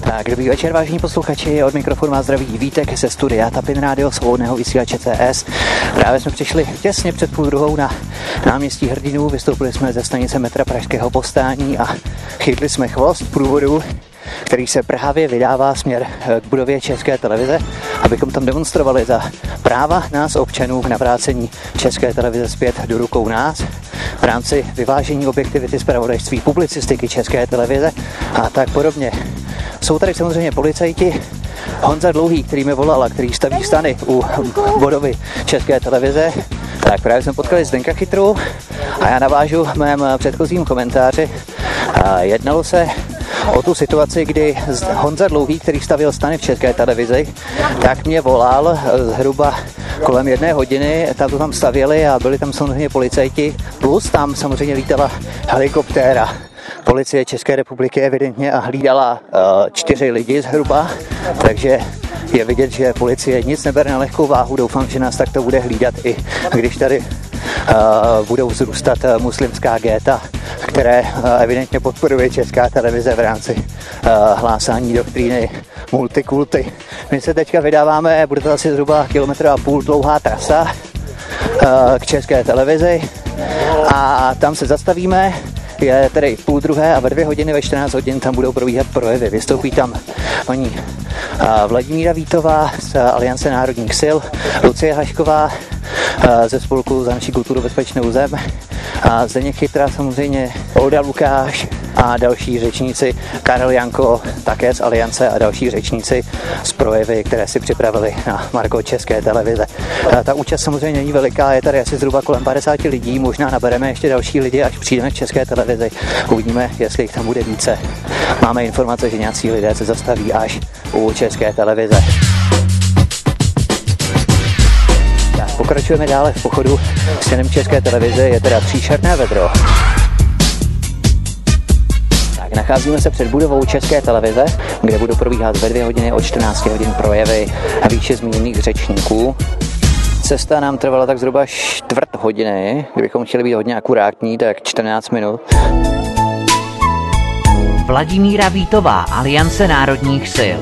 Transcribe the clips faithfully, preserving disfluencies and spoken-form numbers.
Tak, dobrý večer, vážení posluchači, od mikrofonu má zdraví Vítek ze studia Tapin Rádio, svobodného vysílače C S. Právě jsme přišli těsně před půl druhou na náměstí Hrdinů, vystoupili jsme ze stanice metra Pražského Povstání a chytli jsme chvost průvodu, který se právě vydává směr k budově České televize, abychom tam demonstrovali za práva nás občanů k navrácení České televize zpět do rukou nás v rámci vyvážení objektivity zpravodajství, publicistiky České televize a tak podobně. Jsou tady samozřejmě policajti. Honza Dlouhý, který mi volal a který staví stany u budovy České televize. Tak právě jsme potkali Zdenka Chytru a já navážu v mém předchozím komentáři. Jednalo se o tu situaci, kdy Honza Dlouhý, který stavil stany v České televizi, tak mě volal zhruba kolem jedné hodiny, tam to tam stavěli a byli tam samozřejmě policajti, plus tam samozřejmě lítala helikoptéra Policie České republiky evidentně a hlídala uh, čtyři lidi zhruba, takže je vidět, že policie nic nebere na lehkou váhu. Doufám, že nás takto bude hlídat i když tady uh, budou vzrůstat uh, muslimská géta, které uh, evidentně podporuje Česká televize v rámci uh, hlásání doktríny multikulty. My se teďka vydáváme, bude to asi zhruba kilometr a půl dlouhá trasa uh, k České televizi a tam se zastavíme. Je tedy půl druhé a ve dvě hodiny, ve čtrnáct hodin tam budou probíhat projevy. Vystoupí tam paní Vladimíra Vítová z Aliance národních sil, Lucie Hašková ze spolku Za naši kulturu bezpečnou zem a Zdeněk Chytra samozřejmě, Olda Lukáš a další řečníci, Karel Janko také z Aliance a další řečníci z projevy, které si připravili na margo České televize. Ta účast samozřejmě není veliká, je tady asi zhruba kolem padesát lidí, možná nabereme ještě další lidi, až přijdeme k České televizi. Uvidíme, jestli jich tam bude více. Máme informace, že nějací lidé se zastaví až u České televize. Tak, pokračujeme dále v pochodu směrem České televize, je teda příšerné vedro. Nacházíme se před budovou České televize, kde budou probíhat ve dvě hodiny od čtrnácti hodin projevy a výše zmíněných řečníků. Cesta nám trvala tak zhruba čtvrt hodiny, kdybychom chtěli být hodně akurátní, tak čtrnáct minut. Vladimíra Vítová, Aliance národních sil.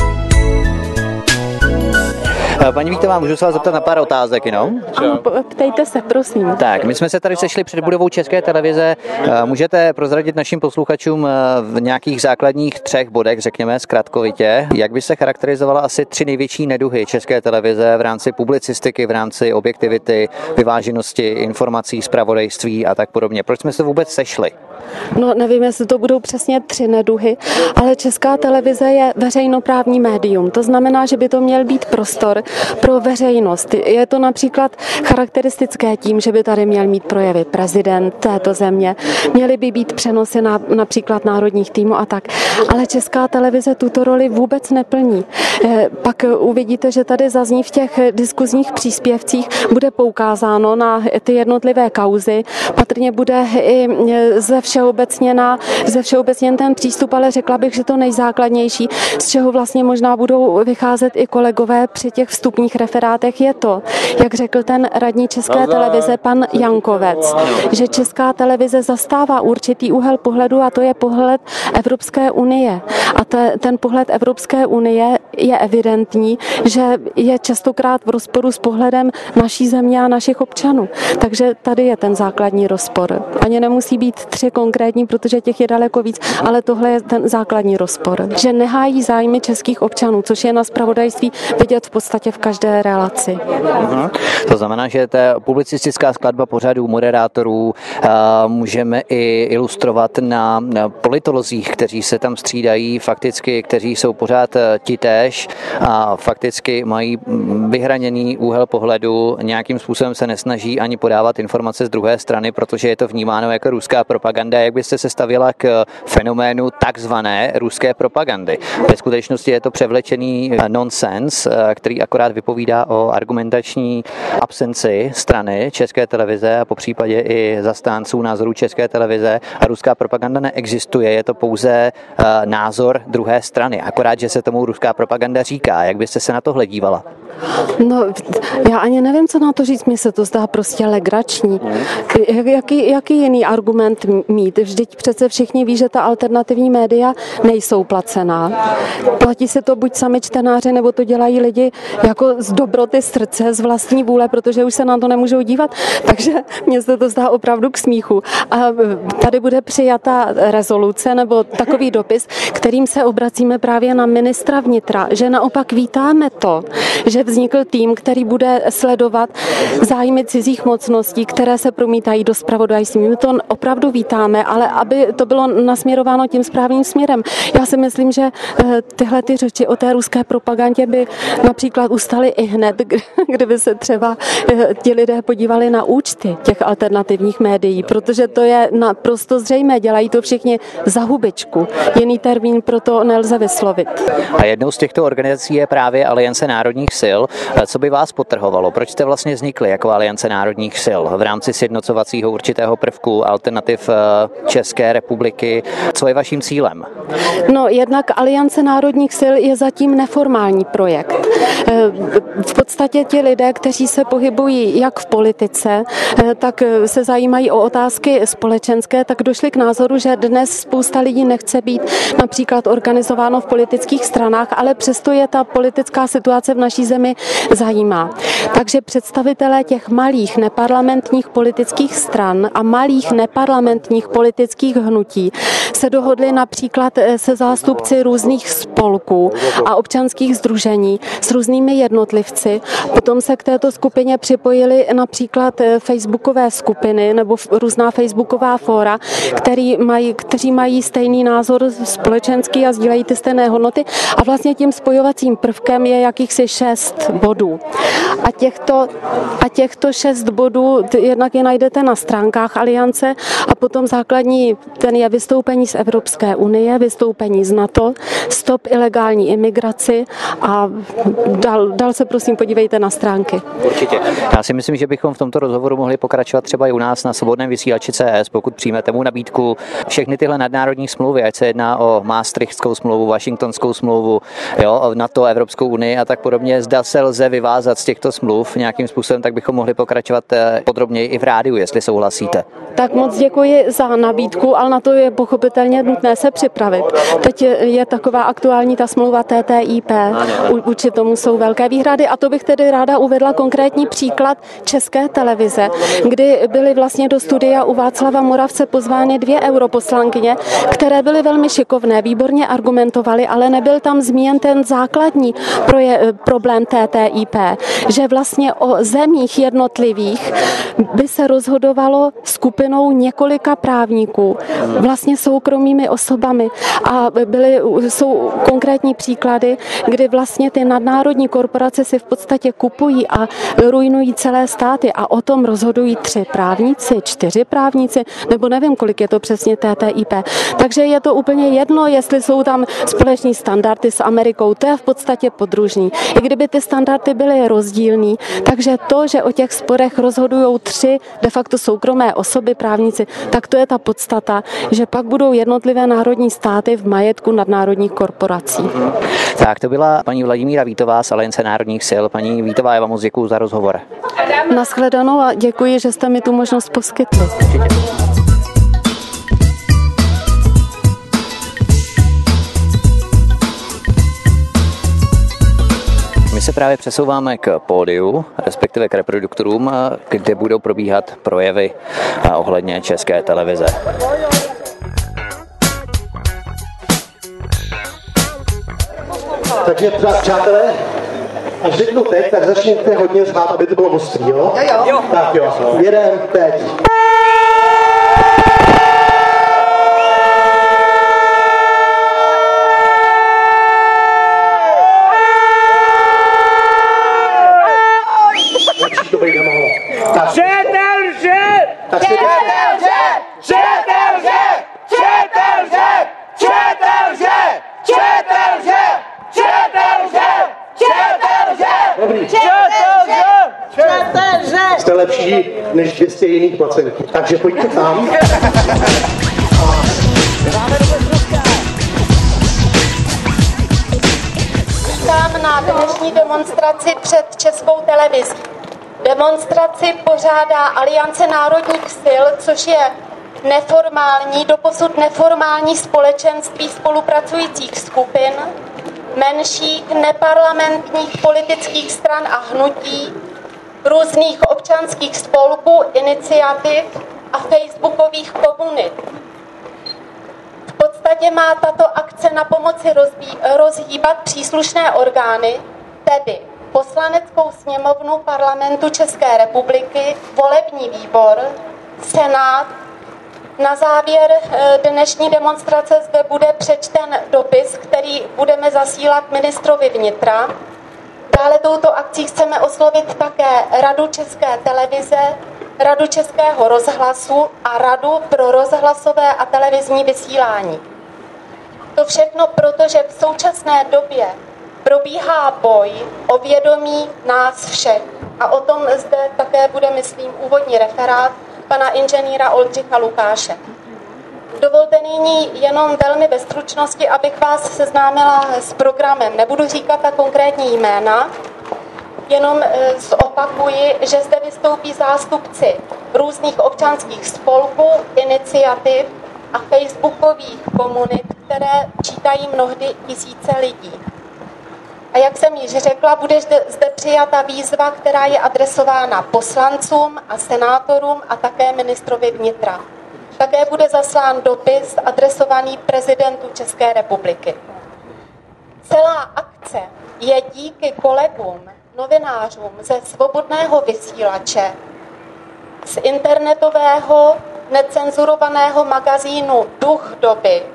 Paní Vítová, můžu se vás zeptat na pár otázek, jenom? Ptejte se, prosím. Tak, my jsme se tady sešli před budovou České televize. Můžete prozradit našim posluchačům v nějakých základních třech bodech, řekněme zkratkovitě, jak by se charakterizovala asi tři největší neduhy České televize v rámci publicistiky, v rámci objektivity, vyváženosti informací, zpravodajství a tak podobně. Proč jsme se vůbec sešli? No, nevím, jestli to budou přesně tři neduhy, ale Česká televize je veřejnoprávní médium. To znamená, že by to měl být prostor pro veřejnost. Je to například charakteristické tím, že by tady měl mít projevy prezident této země, měly by být přenosy na, například národních týmů a tak. Ale Česká televize tuto roli vůbec neplní. Pak uvidíte, že tady zazní v těch diskuzních příspěvcích, bude poukázáno na ty jednotlivé kauzy, patrně bude i ze všeobecněna, ze všeobecněn ten přístup, ale řekla bych, že to nejzákladnější, z čeho vlastně možná budou vycházet i kolegové při těch vstupních referátech, je to, jak řekl ten radní České televize pan Jankovec, že Česká televize zastává určitý úhel pohledu a to je pohled Evropské unie. A te, ten pohled Evropské unie je evidentní, že je častokrát v rozporu s pohledem naší země a našich občanů. Takže tady je ten základní rozpor. Ani nemusí být tři konkrétní, protože těch je daleko víc, ale tohle je ten základní rozpor. Že nehájí zájmy českých občanů, což je na zpravodajství vidět v podstatě v každé relaci. Uhum. To znamená, že ta publicistická skladba pořadů moderátorů uh, můžeme i ilustrovat na, na politolozích, kteří se tam střídají, fakticky, kteří jsou pořád titéž a fakticky mají vyhraněný úhel pohledu, nějakým způsobem se nesnaží ani podávat informace z druhé strany, protože je to vnímáno jako ruská propaganda. Jak byste se stavěla k fenoménu takzvané ruské propagandy? Ve skutečnosti je to převlečený nonsens, který akorát vypovídá o argumentační absenci strany České televize a popřípadě i zastánců názorů České televize. A ruská propaganda neexistuje, je to pouze názor druhé strany. Akorát, že se tomu ruská propaganda říká. Jak byste se na to dívala? No, já ani nevím, co na to říct, mně se to zdá prostě legrační. Jaký, jaký jiný argument mít? Vždyť přece všichni ví, že ta alternativní média nejsou placená. Platí se to buď sami čtenáři, nebo to dělají lidi jako z dobroty srdce, z vlastní vůle, protože už se na to nemůžou dívat. Takže mně se to zdá opravdu k smíchu. A tady bude přijata rezoluce nebo takový dopis, kterým se obracíme právě na ministra vnitra, že naopak vítáme to, že vznikl tým, který bude sledovat zájmy cizích mocností, které se promítají do zpravodajství. My to opravdu vítáme, ale aby to bylo nasměrováno tím správným směrem. Já si myslím, že tyhle ty řeči o té ruské propagandě by například ustaly i hned, kdyby se třeba ti lidé podívali na účty těch alternativních médií, protože to je naprosto zřejmé, dělají to všichni za hubičku. Jiný termín pro to nelze vyslovit. A jednou z těchto organizací je právě Aliance národních sil. Co by vás podtrhovalo? Proč jste vlastně vznikli jako Aliance národních sil v rámci sjednocovacího určitého prvku alternativ České republiky? Co je vaším cílem? No, jednak Aliance národních sil je zatím neformální projekt. V podstatě ti lidé, kteří se pohybují jak v politice, tak se zajímají o otázky společenské, tak došli k názoru, že dnes spousta lidí nechce být například organizováno v politických stranách, ale přesto je ta politická situace v naší zemi zajímá. Takže představitelé těch malých neparlamentních politických stran a malých neparlamentních politických hnutí se dohodli například se zástupci různých spolků a občanských sdružení s různými jednotlivci. Potom se k této skupině připojili například facebookové skupiny nebo různá facebooková fóra, který mají, kteří mají stejný názor společenský a sdílejí ty stejné hodnoty. A vlastně tím spojovacím prvkem je jakýchsi šest bodů. A těchto, a těchto šest bodů jednak je najdete na stránkách Aliance a potom základní ten je vystoupení z Evropské unie, vystoupení z NATO, stop ilegální imigraci a dál, dál se prosím podívejte na stránky. Určitě. Já si myslím, že bychom v tomto rozhovoru mohli pokračovat třeba i u nás na Svobodném vysílači C S, pokud přijmete mu nabídku. Všechny tyhle nadnárodní smlouvy, ať se jedná o Maastrichtskou smlouvu, Washingtonskou smlouvu, jo, NATO, Evropskou unii a tak podobně, zda se lze vyvázat z těchto smluv nějakým způsobem, tak bychom mohli pokračovat podrobněji i v rádiu, jestli souhlasíte. Tak moc děkuji za nabídku, ale na to je pochopitelně nutné se připravit. Teď je taková aktuální ta smlouva T T I P, vůči tomu jsou velké výhrady a to bych tedy ráda uvedla konkrétní příklad České televize, kdy byly vlastně do studia u Václava Moravce pozvány dvě europoslankyně, které byly velmi šikovné, výborně argumentovaly, ale nebyl tam zmíněn ten základní proje, problém T T I P, že vlastně o zemích jednotlivých by se rozhodovalo skupinou několika právníků, vlastně soukromými osobami a byly, jsou konkrétní příklady, kdy vlastně ty nadnárodní korporace si v podstatě kupují a ruinují celé státy a o tom rozhodují tři právníci, čtyři právníci, nebo nevím, kolik je to přesně T T I P. Takže je to úplně jedno, jestli jsou tam společní standardy s Amerikou, to je v podstatě podružný. I kdyby ty standardy byly rozdílný, takže to, že o těch sporech rozhodují tři de facto soukromé osoby, právníci, tak to je ta podstata, že pak budou jednotlivé národní státy v majetku nadnárodních korporací. Tak to byla paní Vladimíra Vítová z Aliance národních sil. Paní Vítová, já vám moc děkuju za rozhovor. Naschledanou a děkuji, že jste mi tu možnost poskytli. My se právě přesouváme k pódiu, respektive k reproduktorům, kde budou probíhat projevy ohledně České televize. Takže přátelé, až řeknu teď, tak začněte hodně řvát, aby to bylo ostrý, jo? Jo, jo. Tak jo, jeden, teď. Lepší to být nemohlo. Četel lže! Četel lže! Četel lže! Četel lže! Četel lže! Četel lže! Četel lže! Četel lže! Dobrý. Četel lže! Četel lže! Jste lepší než dvě stě jiných placentů. Takže pojďte tam. Vítám na dnešní dnešní demonstraci před Českou televizí. Demonstraci pořádá Aliance národních sil, což je neformální, doposud neformální společenství spolupracujících skupin, menších neparlamentních politických stran a hnutí, různých občanských spolků, iniciativ a facebookových komunit. V podstatě má tato akce na pomoci rozbí, rozhýbat příslušné orgány, tedy Poslaneckou sněmovnu Parlamentu České republiky, volební výbor, Senát. Na závěr dnešní demonstrace zde bude přečten dopis, který budeme zasílat ministrovi vnitra. Dále touto akcí chceme oslovit také Radu České televize, Radu Českého rozhlasu a Radu pro rozhlasové a televizní vysílání. To všechno proto, že v současné době probíhá boj o vědomí nás všech. A o tom zde také bude, myslím, úvodní referát pana inženýra Oldřicha Lukáše. Dovolte nyní jenom velmi ve stručnosti, abych vás seznámila s programem. Nebudu říkat ta konkrétní jména, jenom zopakuji, že zde vystoupí zástupci různých občanských spolků, iniciativ a facebookových komunit, které čítají mnohdy tisíce lidí. A jak jsem již řekla, bude zde, zde přijata výzva, která je adresována poslancům a senátorům a také ministrovi vnitra. Také bude zaslán dopis adresovaný prezidentu České republiky. Celá akce je díky kolegům, novinářům ze Svobodného vysílače, z internetového necenzurovaného magazínu Duch doby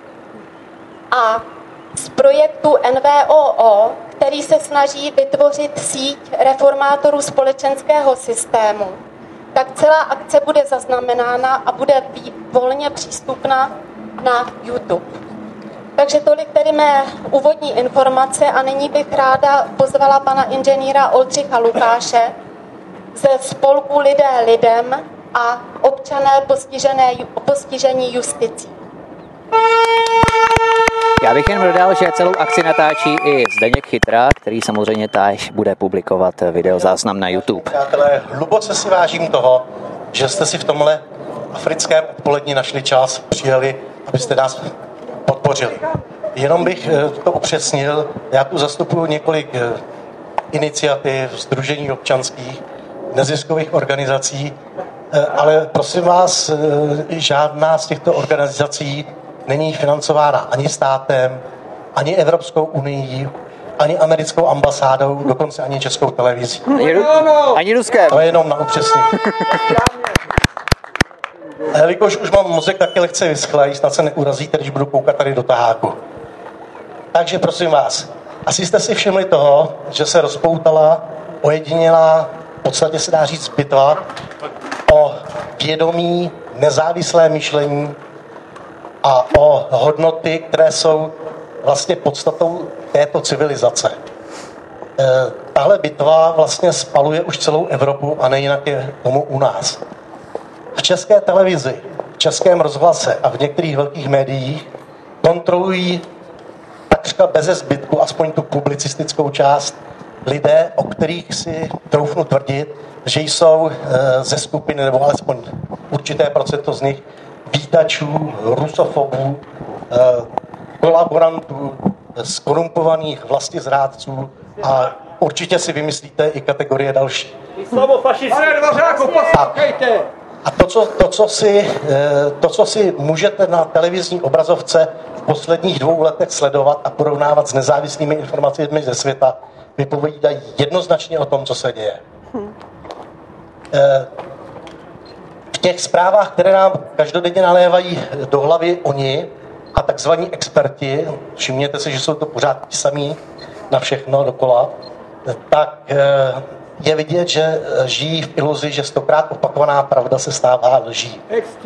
a z projektu N V O O, který se snaží vytvořit síť reformátorů společenského systému, tak celá akce bude zaznamenána a bude volně přístupná na YouTube. Takže tolik tedy mé úvodní informace a nyní bych ráda pozvala pana inženýra Oldřicha Lukáše ze spolku Lidé lidem a občané postižené, postižení justicí. Já bych jen dodal, že celou akci natáčí i Zdeněk Chytra, který samozřejmě táž bude publikovat videozáznam na YouTube. Přátelé, hluboce si vážím toho, že jste si v tomhle africkém odpolední našli čas, přijeli, abyste nás podpořili. Jenom bych to upřesnil, já tu zastupuji několik iniciativ, sdružení občanských, neziskových organizací, ale prosím vás, žádná z těchto organizací není financována ani státem, ani Evropskou unii, ani americkou ambasádou, dokonce ani Českou televizí. Ani Ruskem. To je jenom na upřesnění. A jelikož už mám mozek taky lehce vyschlej, snad se neurazíte, když budu koukat tady do taháku. Takže prosím vás, asi jste si všimli toho, že se rozpoutala ojedinělá, v podstatě se dá říct bitva o vědomí, nezávislé myšlení a o hodnoty, které jsou vlastně podstatou této civilizace. E, tahle bitva vlastně spaluje už celou Evropu a nejinak je tomu u nás. V České televizi, v Českém rozhlase a v některých velkých médiích kontrolují takřka beze zbytku, aspoň tu publicistickou část, lidé, o kterých si troufnu tvrdit, že jsou e, ze skupiny, nebo alespoň určité procento z nich, vítačů, rusofobů, e, kolaborantů, skorumpovaných vlastizrádců a určitě si vymyslíte i kategorie další. Slovo fašistů. Pane Dvořáku, poslouchejte! A to co, to, co si, to, co si můžete na televizní obrazovce v posledních dvou letech sledovat a porovnávat s nezávislými informacemi ze světa, vypovídají jednoznačně o tom, co se děje. V těch zprávách, které nám každodenně nalévají do hlavy oni a takzvaní experti, všimněte si, že jsou to pořád ti samí na všechno dokola, tak je vidět, že žijí v iluzi, že stokrát opakovaná pravda se stává lží.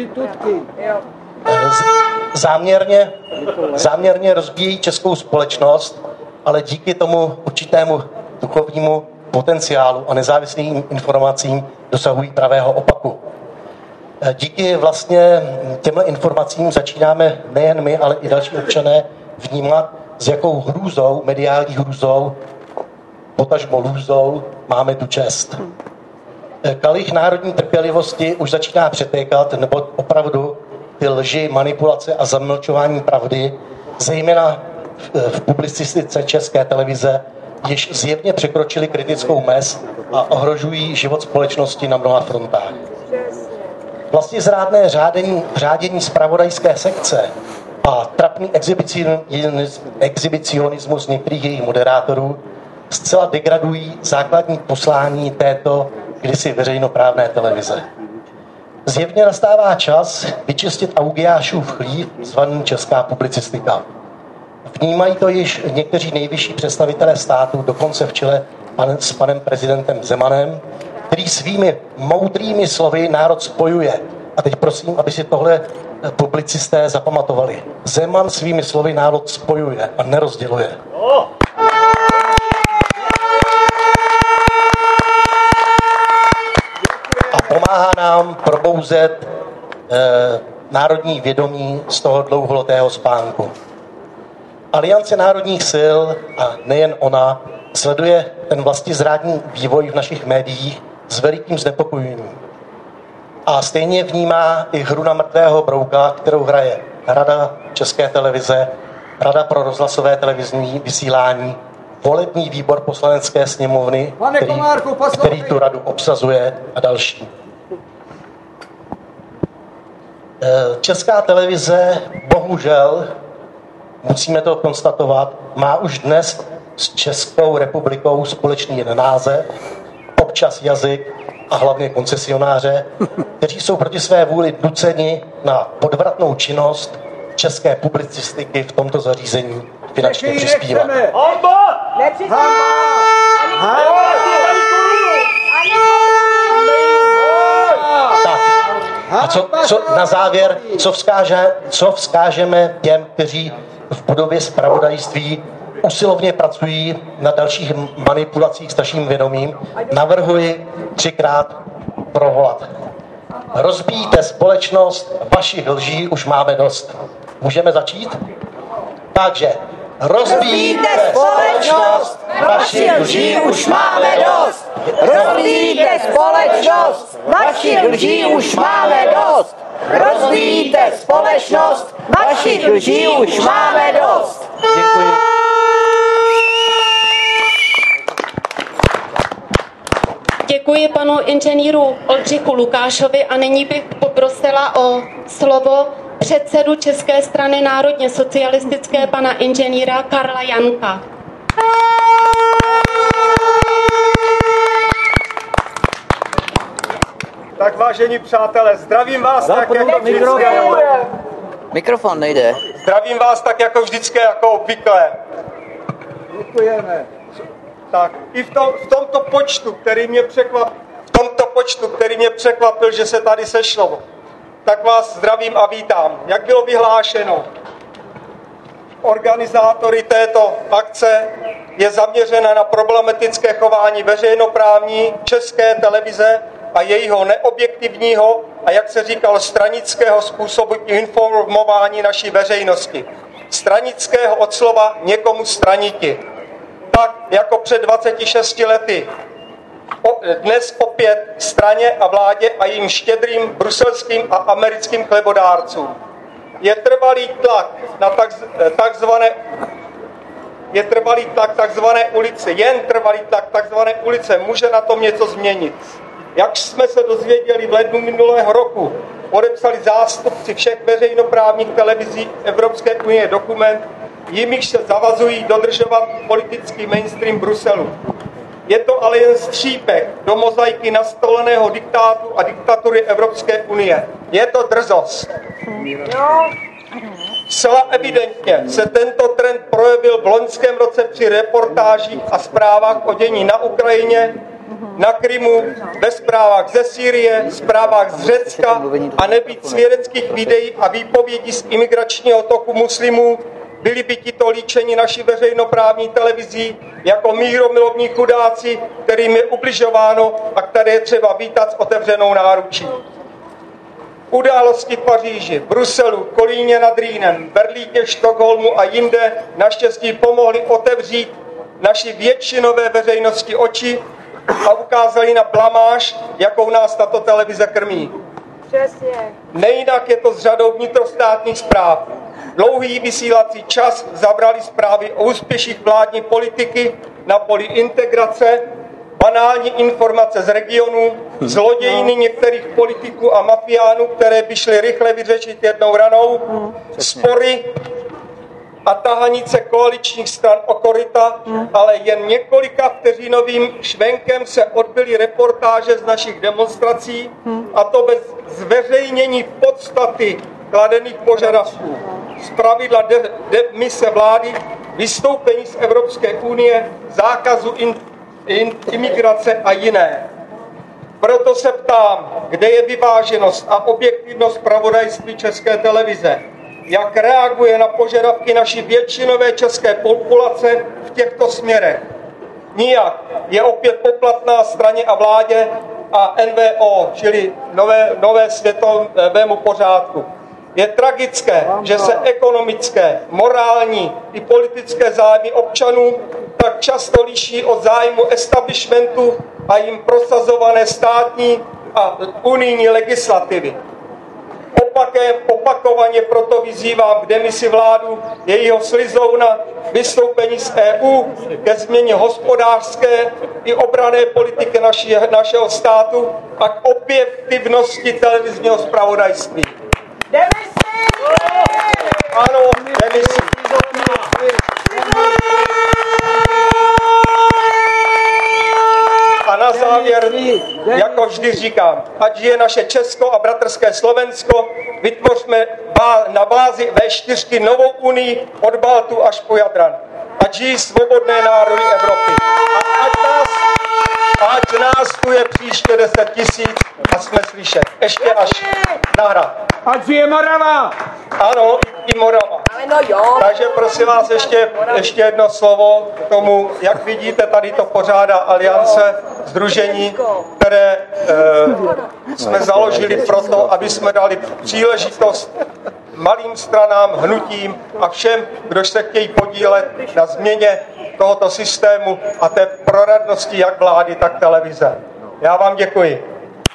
Záměrně, záměrně rozbíjí českou společnost, ale díky tomu určitému duchovnímu potenciálu a nezávislým informacím dosahují pravého opaku. Díky vlastně těmhle informacím začínáme nejen my, ale i další občané vnímat, s jakou hrůzou, mediální hrůzou potažmo lůzou, máme tu čest. Kalich národní trpělivosti už začíná přetékat, nebo opravdu ty lži, manipulace a zamlčování pravdy, zejména v publicistice České televize, již zjevně překročili kritickou mez a ohrožují život společnosti na mnoha frontách. Vlastně zrádné řádění, řádění zpravodajské sekce a trapný exhibicionismus některých jejich moderátorů zcela degradují základní poslání této kdysi veřejnoprávné televize. Zjevně nastává čas vyčistit Augiášův chlív zvaný česká publicistika. Vnímají to již někteří nejvyšší představitelé státu, dokonce v čele pan, s panem prezidentem Zemanem, který svými moudrými slovy národ spojuje. A teď prosím, aby si tohle publicisté zapamatovali. Zeman svými slovy národ spojuje a nerozděluje. A pomáhá nám probouzet eh, národní vědomí z toho dlouholetého spánku. Aliance národních sil, a nejen ona, sleduje ten vlastizrádný vývoj v našich médiích s velikým znepokojením. A stejně vnímá i hru na mrtvého brouka, kterou hraje Rada České televize, Rada pro rozhlasové televizní vysílání, volební výbor Poslanecké sněmovny, který, který tu radu obsazuje, a další. Česká televize, bohužel, musíme to konstatovat, má už dnes s Českou republikou společný název, občas jazyk a hlavně koncesionáře, kteří jsou proti své vůli nuceni na podvratnou činnost české publicistiky v tomto zařízení finančně přispívat. Tak. A co, co na závěr, co, vzkáže, co vzkážeme těm, kteří v podobě zpravodajství usilovně pracují na dalších manipulacích s naším vědomím? Navrhuji třikrát provolat. Rozbíjte společnost, vašich lží už máme dost. Můžeme začít? Takže rozbíjte společnost, vašich lží už máme dost. Rozbíjte společnost, vašich lží už máme dost. Rozbíjte společnost, vašich lží už máme dost. Děkuji. Děkuji panu inženýru Oldřichu Lukášovi a nyní bych poprosila o slovo předsedu České strany národně socialistické pana inženýra Karla Janka. Tak vážení přátelé, zdravím vás tak jako vždycky. Mikrofon nejde. Zdravím vás tak jako vždycky, jako obvykle. Děkujeme. Tak i v, tom, v tomto počtu, který mě překvapil, v tomto počtu, který mě překvapil, že se tady sešlo, tak vás zdravím a vítám. Jak bylo vyhlášeno, organizátory této akce je zaměřena na problematické chování veřejnoprávní České televize a jejího neobjektivního a, jak se říkalo, stranického způsobu informování naší veřejnosti. Stranického od slova někomu straniti. Tak jako před dvaceti šesti lety. O, dnes opět straně a vládě a jim štědrým bruselským a americkým chlebodárcům. Je trvalý tlak na takz, takzvané je trvalý tlak takzvané ulice, jen trvalý tlak takzvané ulice může na tom něco změnit. Jak jsme se dozvěděli v lednu minulého roku, podepsali zástupci všech veřejnoprávních televizí Evropské unie dokument, jimiž se zavazují dodržovat politický mainstream Bruselu. Je to ale jen střípek do mozaiky nastoleného diktátu a diktatury Evropské unie. Je to drzost. Zcela evidentně se tento trend projevil v loňském roce při reportážích a zprávách o dění na Ukrajině, na Krymu, ve zprávách ze Sýrie, zprávách z Řecka a nebýt svědeckých videí a výpovědí z imigračního toku muslimů, byli by tito líčeni naší veřejnoprávní televizí jako míromilovní chudáci, kterým je ubližováno a které je třeba vítat s otevřenou náručí. Události v Paříži, Bruselu, Kolíně nad Rýnem, Berlíně, Štokholmu a jinde naštěstí pomohly otevřít naší většinové veřejnosti oči a ukázali na blamáž, jakou nás tato televize krmí. Přesně. Nejinak je to s řadou vnitrostátních zpráv. Dlouhý vysílací čas zabrali zprávy o úspěších vládní politiky na poli integrace, banální informace z regionů, zlodějiny některých politiků a mafiánů, které by šly rychle vyřešit jednou ranou, spory a tahanice koaličních stran o koryta, ale jen několika vteřinovým švenkem se odbyly reportáže z našich demonstrací, a to bez zveřejnění podstaty kladených požadavků. Zpravidla de- demise vlády, vystoupení z Evropské unie, zákazu in- in- imigrace a jiné. Proto se ptám, kde je vyváženost a objektivnost zpravodajství České televize? Jak reaguje na požadavky naší většinové české populace v těchto směrech? Nijak. Je opět poplatná straně a vládě a N V O, čili nové, nové světovému pořádku. Je tragické, že se ekonomické, morální i politické zájmy občanů tak často liší od zájmu establishmentu a jim prosazované státní a unijní legislativy. Opakem, opakovaně proto vyzývám k demisi vládu, jejího slizouna, vystoupení z E U, ke změně hospodářské i obranné politiky naši, našeho státu a k objektivnosti televizního zpravodajství. Demisi! Ano, demisi. A na závěr, jako vždy říkám, ať je naše Česko a bratrské Slovensko, vytvořme na bázi V čtyři novou unii od Baltu až po Jadran. Ať žijí svobodné národy Evropy. A ať nás, ať nás tu je příště deset tisíc a jsme slyšet. Ještě až na hrad. Ať žije Morava! Ano, i Morava. No jo. Takže prosím vás ještě, ještě jedno slovo k tomu, jak vidíte, tady to pořádá Aliance, sdružení, které e, jsme založili proto, aby jsme dali příležitost malým stranám, hnutím a všem, kdo se chtějí podílet na změně tohoto systému a té proradnosti jak vlády, tak televize. Já vám děkuji.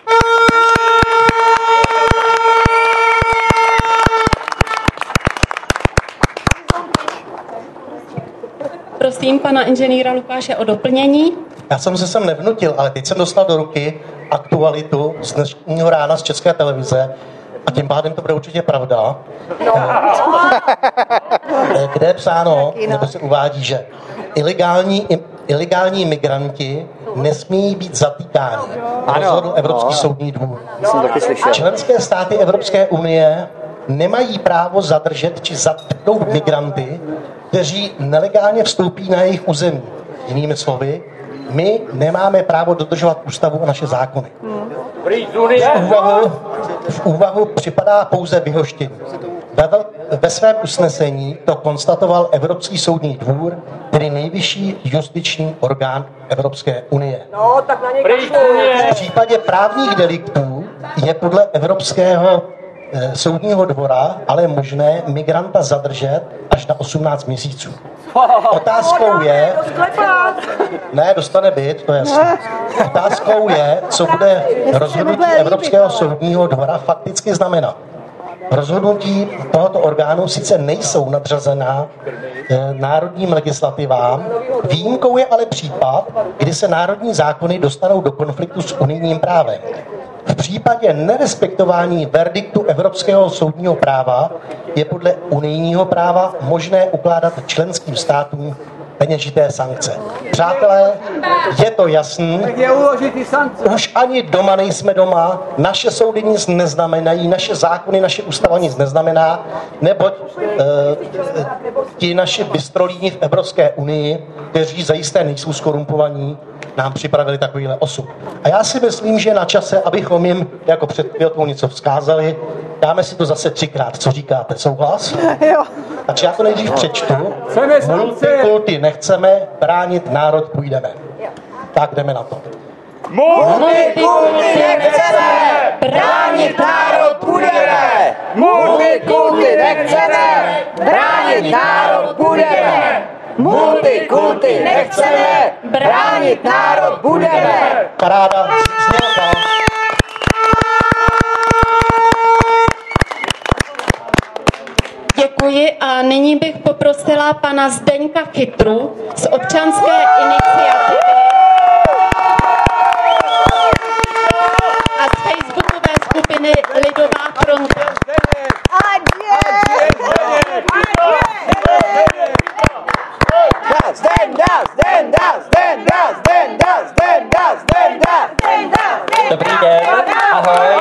Prosím pana inženýra Lukáše o doplnění. Já jsem se sem nevnutil, ale teď jsem dostal do ruky aktualitu z dnešního rána z České televize a tím pádem to bude určitě pravda. No. Kde je psáno, nebo se uvádí, že ilegální, ilegální migranti nesmí být zatýkáni. Rozhodl Evropský no. soudní dvůr. Členské státy Evropské unie nemají právo zadržet či zatknout migranty, kteří nelegálně vstoupí na jejich území. Jinými slovy, my nemáme právo dodržovat ústavu a naše zákony. V úvahu, v úvahu připadá pouze vyhoštění. Ve, ve svém usnesení to konstatoval Evropský soudní dvůr, tedy nejvyšší justiční orgán Evropské unie. No, tak na něj v případě právních deliktů je podle Evropského soudního dvora ale možné migranta zadržet až na osmnáct měsíců. Otázkou je... Ne, dostane byt, to je jasné. Otázkou je, co bude rozhodnutí Evropského soudního dvora fakticky znamenat. Rozhodnutí tohoto orgánu sice nejsou nadřazená e, národním legislativám, výjimkou je ale případ, kdy se národní zákony dostanou do konfliktu s unijním právem. V případě nerespektování verdiktu Evropského soudního práva je podle unijního práva možné ukládat členským státům peněžité sankce. Přátelé, je to jasný. Už ani doma nejsme doma, naše soudy nic neznamenají, naše zákony, naše ústava nic neznamená, neboť e, ti naši bystrolíni v Evropské unii, kteří zajisté nejsou skorumpovaní, nám připravili takovýhle osud. A já si myslím, že je na čase, abychom jim jako před chvílkou něco vzkázali. Dáme si to zase třikrát. Co říkáte? Souhlas? Jo. Takže já to nejdřív přečtu. Multikulty nechceme, bránit národ půjdeme. Jo. Tak jdeme na to. Multikulty nechceme, bránit národ půjdeme. Multikulty nechceme, bránit národ půjdeme. multikulty nechceme, bránit národ budeme. Paráda, znělka. Děkuji a nyní bych poprosila pana Zdeňka Chytru z občanské iniciativy a z facebookové skupiny Lidová fronta. Dobrý den, ahoj.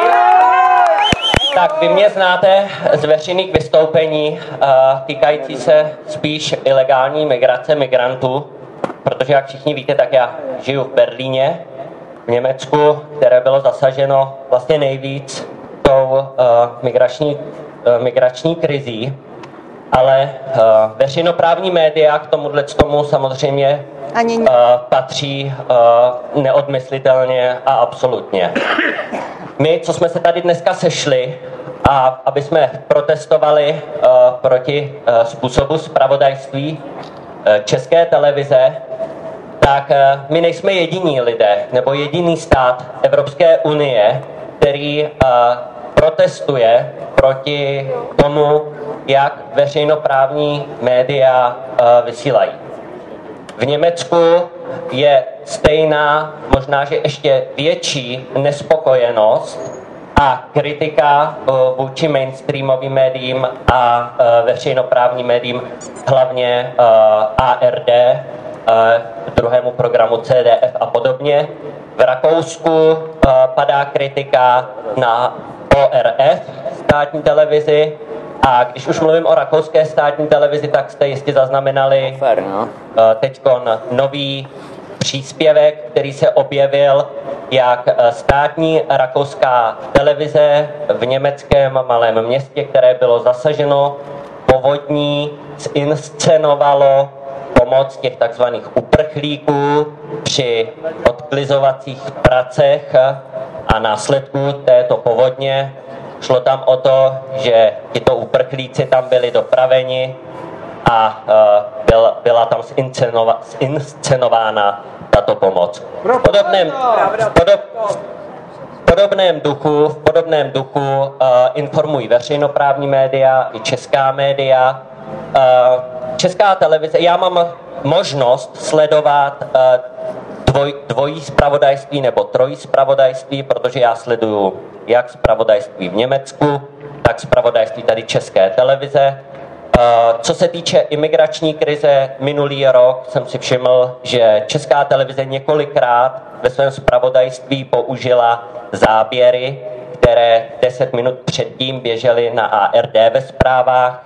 Tak vy mě znáte z veřejných vystoupení uh, týkající se spíš ilegální migrace migrantů, protože jak všichni víte, tak já žiju v Berlíně, v Německu, které bylo zasaženo vlastně nejvíc tou uh, migrační, uh, migrační krizí, ale uh, veřejnoprávní média k tomuhle tomu samozřejmě uh, patří uh, neodmyslitelně a absolutně. My, co jsme se tady dneska sešli, a aby jsme protestovali uh, proti uh, způsobu zpravodajství uh, České televize, tak uh, my nejsme jediní lidé, nebo jediný stát Evropské unie, který uh, protestuje proti tomu, jak veřejnoprávní média uh, vysílají. V Německu je stejná, možná že ještě větší nespokojenost a kritika vůči mainstreamovým médiím a veřejnoprávním médiím, hlavně A R D, druhému programu C D F a podobně. V Rakousku padá kritika na O R F, státní televizi. A když už mluvím o rakouské státní televizi, tak jste jistě zaznamenali teďkon nový příspěvek, který se objevil, jak státní rakouská televize v německém malém městě, které bylo zasaženo povodní, zinscenovalo pomoc těch takzvaných uprchlíků při odklizovacích pracech a následků této povodně. Šlo tam o to, že tito uprchlíci tam byli dopraveni a uh, byl, byla tam zinscenova, zinscenována tato pomoc. V podobném, podob, podobném duchu, v podobném duchu uh, informují veřejnoprávní média i česká média. Uh, česká televize, já mám možnost sledovat uh, dvoj, dvojí zpravodajství nebo trojí zpravodajství, protože já sleduju jak zpravodajství v Německu, tak zpravodajství tady České televize. Co se týče imigrační krize, minulý rok jsem si všiml, že Česká televize několikrát ve svém zpravodajství použila záběry, které deset minut předtím běžely na A R D ve zprávách.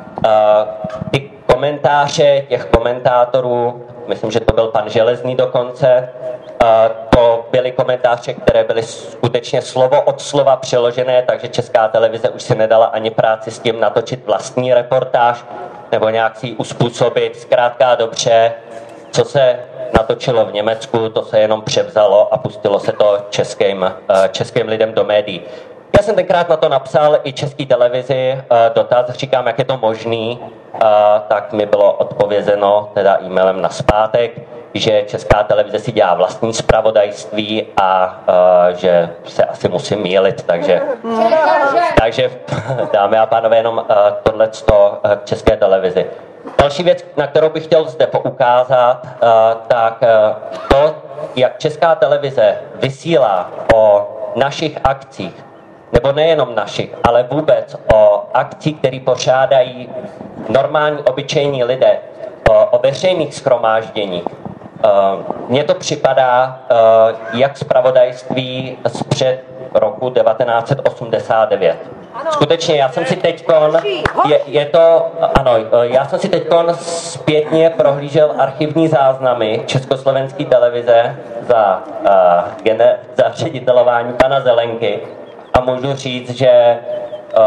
Ty komentáře těch komentátorů, myslím, že to byl pan Železný dokonce, to byly komentáře, které byly skutečně slovo od slova přeložené, takže Česká televize už si nedala ani práci s tím natočit vlastní reportáž nebo nějak si ji uspůsobit. Zkrátka dobře, co se natočilo v Německu, to se jenom převzalo a pustilo se to českým, českým lidem do médií. Já jsem tenkrát na to napsal i České televizi dotaz, říkám, jak je to možný, tak mi bylo odpovězeno teda e-mailem nazpátek, že Česká televize si dělá vlastní zpravodajství a uh, že se asi musím mýlit, takže, takže dámy a pánové, jenom uh, tohleto uh, k České televizi. Další věc, na kterou bych chtěl zde poukázat, uh, tak uh, to, jak Česká televize vysílá o našich akcích, nebo nejenom našich, ale vůbec o akcích, které pořádají normální, obyčejní lidé, o, o veřejných shromážděních. Mně to připadá jak zpravodajství z před roku devatenáct set osmdesát devět. Skutečně, já jsem si teďkon, je, je to, ano, já jsem si teďkon zpětně prohlížel archivní záznamy Československé televize za, uh, gener, za ředitelování pana Zelenky a můžu říct, že uh,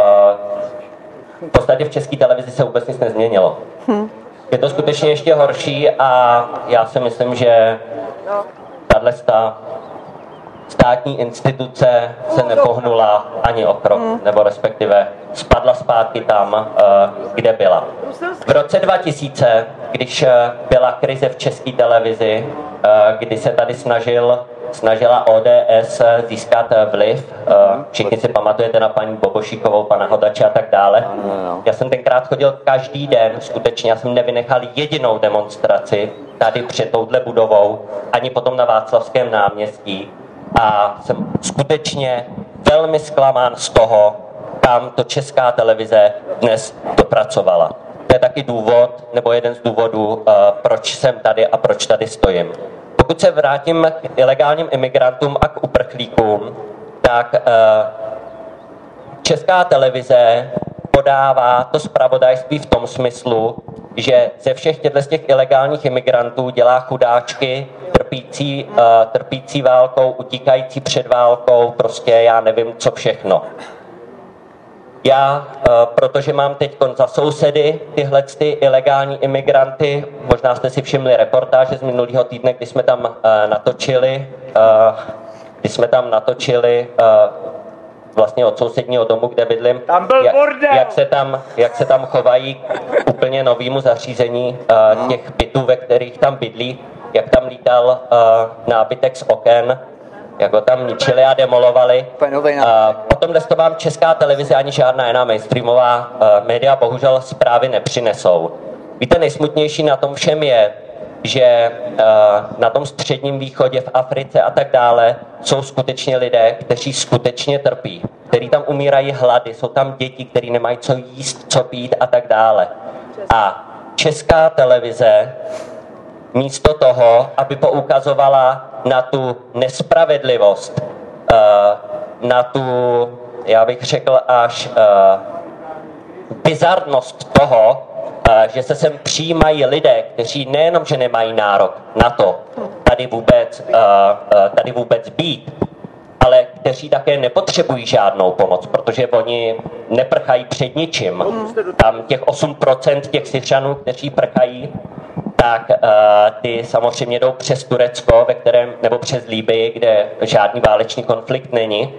v podstatě v České televizi se vůbec nic nezměnilo. Hm. Je to skutečně ještě horší a já si myslím, že tato státní instituce se nepohnula ani o krok, nebo respektive spadla zpátky tam, kde byla. V roce dva tisíce, když byla krize v České televizi, kdy se tady snažil, snažila O D S získat vliv, všichni si pamatujete na paní Bobošíkovou, pana Hodače a tak dále. Já jsem tenkrát chodil každý den, skutečně, já jsem nevynechal jedinou demonstraci tady před touhle budovou, ani potom na Václavském náměstí. A jsem skutečně velmi zklamán z toho, kam to Česká televize dnes dopracovala. To je taky důvod, nebo jeden z důvodů, proč jsem tady a proč tady stojím. Pokud se vrátím k ilegálním imigrantům a k uprchlíkům, tak Česká televize podává to zpravodajství v tom smyslu, že ze všech těchto z těch ilegálních imigrantů dělá chudáčky, trpící, uh, trpící válkou, utíkající před válkou, prostě já nevím, co všechno. Já, uh, protože mám teď za sousedy tyhle ty ilegální imigranty, možná jste si všimli reportáže z minulého týdne, kdy jsme tam uh, natočili, uh, kdy jsme tam natočili uh, vlastně od sousedního domu, kde bydlím, tam byl jak, bordel. jak, se tam, jak se tam chovají k úplně novému zařízení uh, těch bytů, ve kterých tam bydlí, jak tam lítal uh, nábytek z oken, jak ho tam ničili a demolovali. Uh, potom dnes to vám Česká televize ani žádná jiná mainstreamová uh, média bohužel zprávy nepřinesou. Víte, nejsmutnější na tom všem je, že uh, na tom středním východě, v Africe a tak dále jsou skutečně lidé, kteří skutečně trpí, kteří tam umírají hlady, jsou tam děti, kteří nemají co jíst, co pít a tak dále. A Česká televize místo toho, aby poukazovala na tu nespravedlivost, uh, na tu, já bych řekl, až uh, bizarnost toho, že se sem přijímají lidé, kteří nejenom, že nemají nárok na to tady vůbec, tady vůbec být, ale kteří také nepotřebují žádnou pomoc, protože oni neprchají před ničím. Tam těch osm procent těch Syřanů, kteří prchají, tak ty samozřejmě jdou přes Turecko, ve kterém, nebo přes Libyi, kde žádný válečný konflikt není.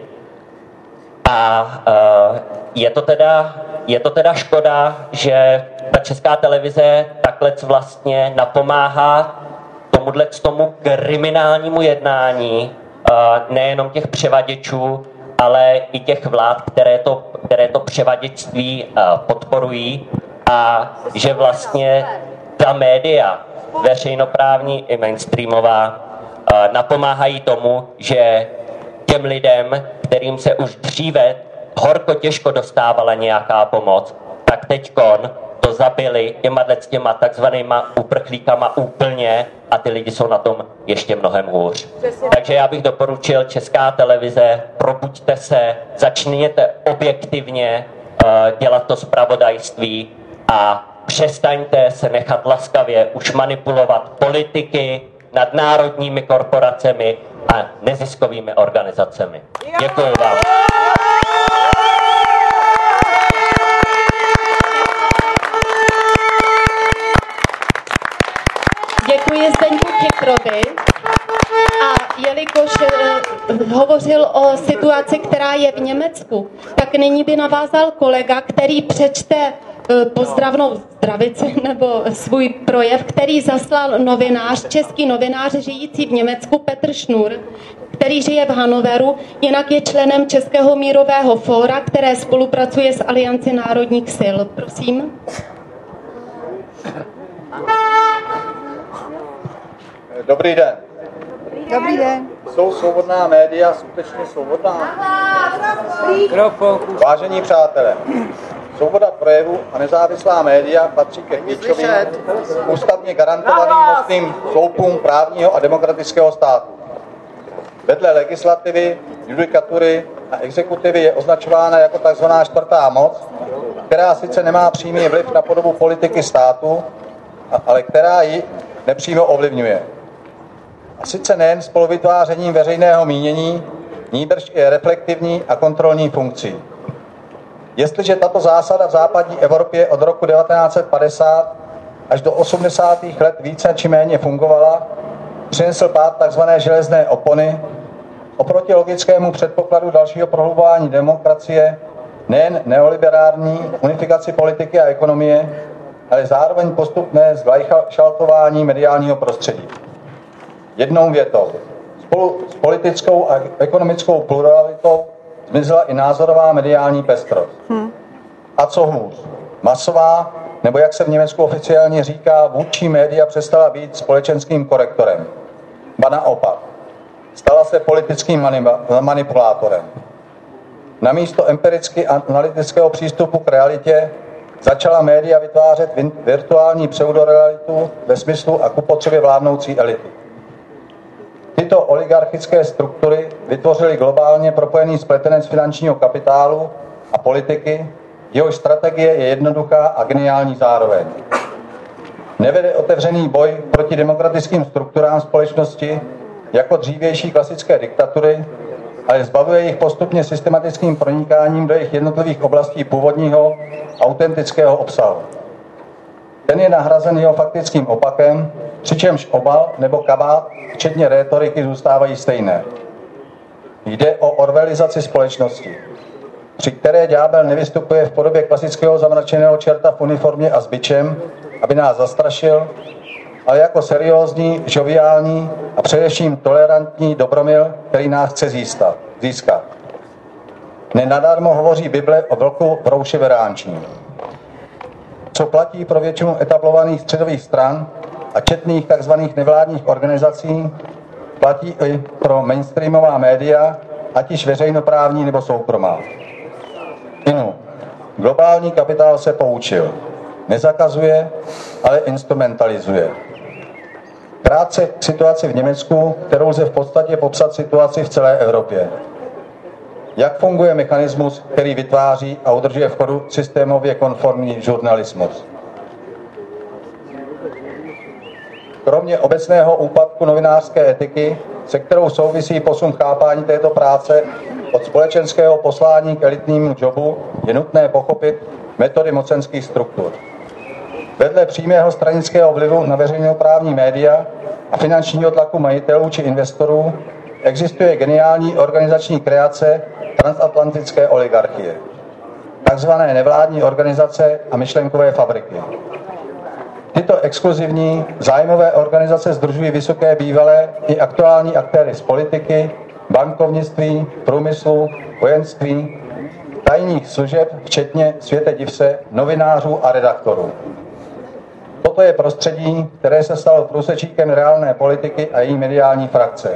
A je to teda, je to teda škoda, že ta Česká televize takhle vlastně napomáhá tomuhle tomu kriminálnímu jednání nejenom těch převaděčů, ale i těch vlád, které to, které to převaděčství podporují, a že vlastně ta média, veřejnoprávní i mainstreamová, napomáhají tomu, že těm lidem, kterým se už dříve horko těžko dostávala nějaká pomoc, tak teďkon to zabili těma, těma takzvanýma uprchlíkama úplně a ty lidi jsou na tom ještě mnohem hůř. Takže já bych doporučil Česká televize, probuďte se, začněte objektivně uh, dělat to zpravodajství a přestaňte se nechat laskavě už manipulovat politiky, nadnárodními korporacemi a neziskovými organizacemi. Děkuji vám. Děkuji Zdeňku Kikrovi. A jelikož uh, hovořil o situaci, která je v Německu, tak nyní by navázal kolega, který přečte uh, pozdravnou zdravici nebo svůj projev, který zaslal novinář, český novinář žijící v Německu Petr Šnur, který žije v Hanoveru, jinak je členem Českého mírového fóra, které spolupracuje s Aliancí národních sil. Prosím. Dobrý den. Dobrý den. Jsou svobodná média skutečně svobodná? Vážení přátelé, svoboda projevu a nezávislá média patří ke klíčovým ústavně garantovaným mocným sloupům právního a demokratického státu. Vedle legislativy, judikatury a exekutivy je označována jako tzv. Čtvrtá moc, která sice nemá přímý vliv na podobu politiky státu, ale která ji nepřímo ovlivňuje. A sice nejen spoluvytvářením veřejného mínění, nýbrž i reflektivní a kontrolní funkcí. Jestliže tato zásada v západní Evropě od roku devatenáct set padesát až do osmdesátých let více či méně fungovala, přinesl pád tzv. Železné opony, Oproti logickému předpokladu dalšího prohlubování demokracie, nejen neoliberální unifikaci politiky a ekonomie, ale zároveň postupné zglajšaltování mediálního prostředí. Jednou větou. Spolu s politickou a ekonomickou pluralitou zmizela i názorová mediální pestrost. Hmm. A co hůř, masová, nebo jak se v Německu oficiálně říká, vůdčí média přestala být společenským korektorem. Ba naopak, stala se politickým manipulátorem. Namísto empiricky analytického přístupu k realitě začala média vytvářet virtuální pseudorealitu ve smyslu a ku potřebě vládnoucí elity. Tyto oligarchické struktury vytvořily globálně propojený spletenec finančního kapitálu a politiky, jehož strategie je jednoduchá a geniální zároveň. Nevede otevřený boj proti demokratickým strukturám společnosti jako dřívější klasické diktatury, ale zbavuje jich postupně systematickým pronikáním do jejich jednotlivých oblastí původního autentického obsahu. Ten je nahrazen jeho faktickým opakem, přičemž obal nebo kabát, včetně rétoriky, zůstávají stejné. Jde o orwellizaci společnosti, při které ďábel nevystupuje v podobě klasického zamračeného čerta v uniformě a s bičem, aby nás zastrašil, ale jako seriózní, žoviální a především tolerantní dobromil, který nás chce získat. Nenadarmo hovoří Bible o vlku v rouši beránčím. Co platí pro většinu etablovaných středových stran a četných tzv. Nevládních organizací, platí i pro mainstreamová média, ať již veřejnoprávní nebo soukromá. Inu, globální kapitál se poučil. Nezakazuje, ale instrumentalizuje. Krátce k situaci v Německu, kterou lze v podstatě popsat situaci v celé Evropě. Jak funguje mechanismus, který vytváří a udržuje v chodu systémově konformní žurnalismus? Kromě obecného úpadku novinářské etiky, se kterou souvisí posun chápání této práce od společenského poslání k elitnímu jobu, je nutné pochopit metody mocenských struktur. Vedle přímého stranického vlivu na veřejnoprávní média a finančního tlaku majitelů či investorů existuje geniální organizační kreace transatlantické oligarchie, takzvané nevládní organizace a myšlenkové fabriky. Tyto exkluzivní zájmové organizace sdružují vysoké bývalé i aktuální aktéry z politiky, bankovnictví, průmyslu, vojenství, tajných služeb, včetně, světe div se, novinářů a redaktorů. Toto je prostředí, které se stalo průsečíkem reálné politiky a její mediální frakce.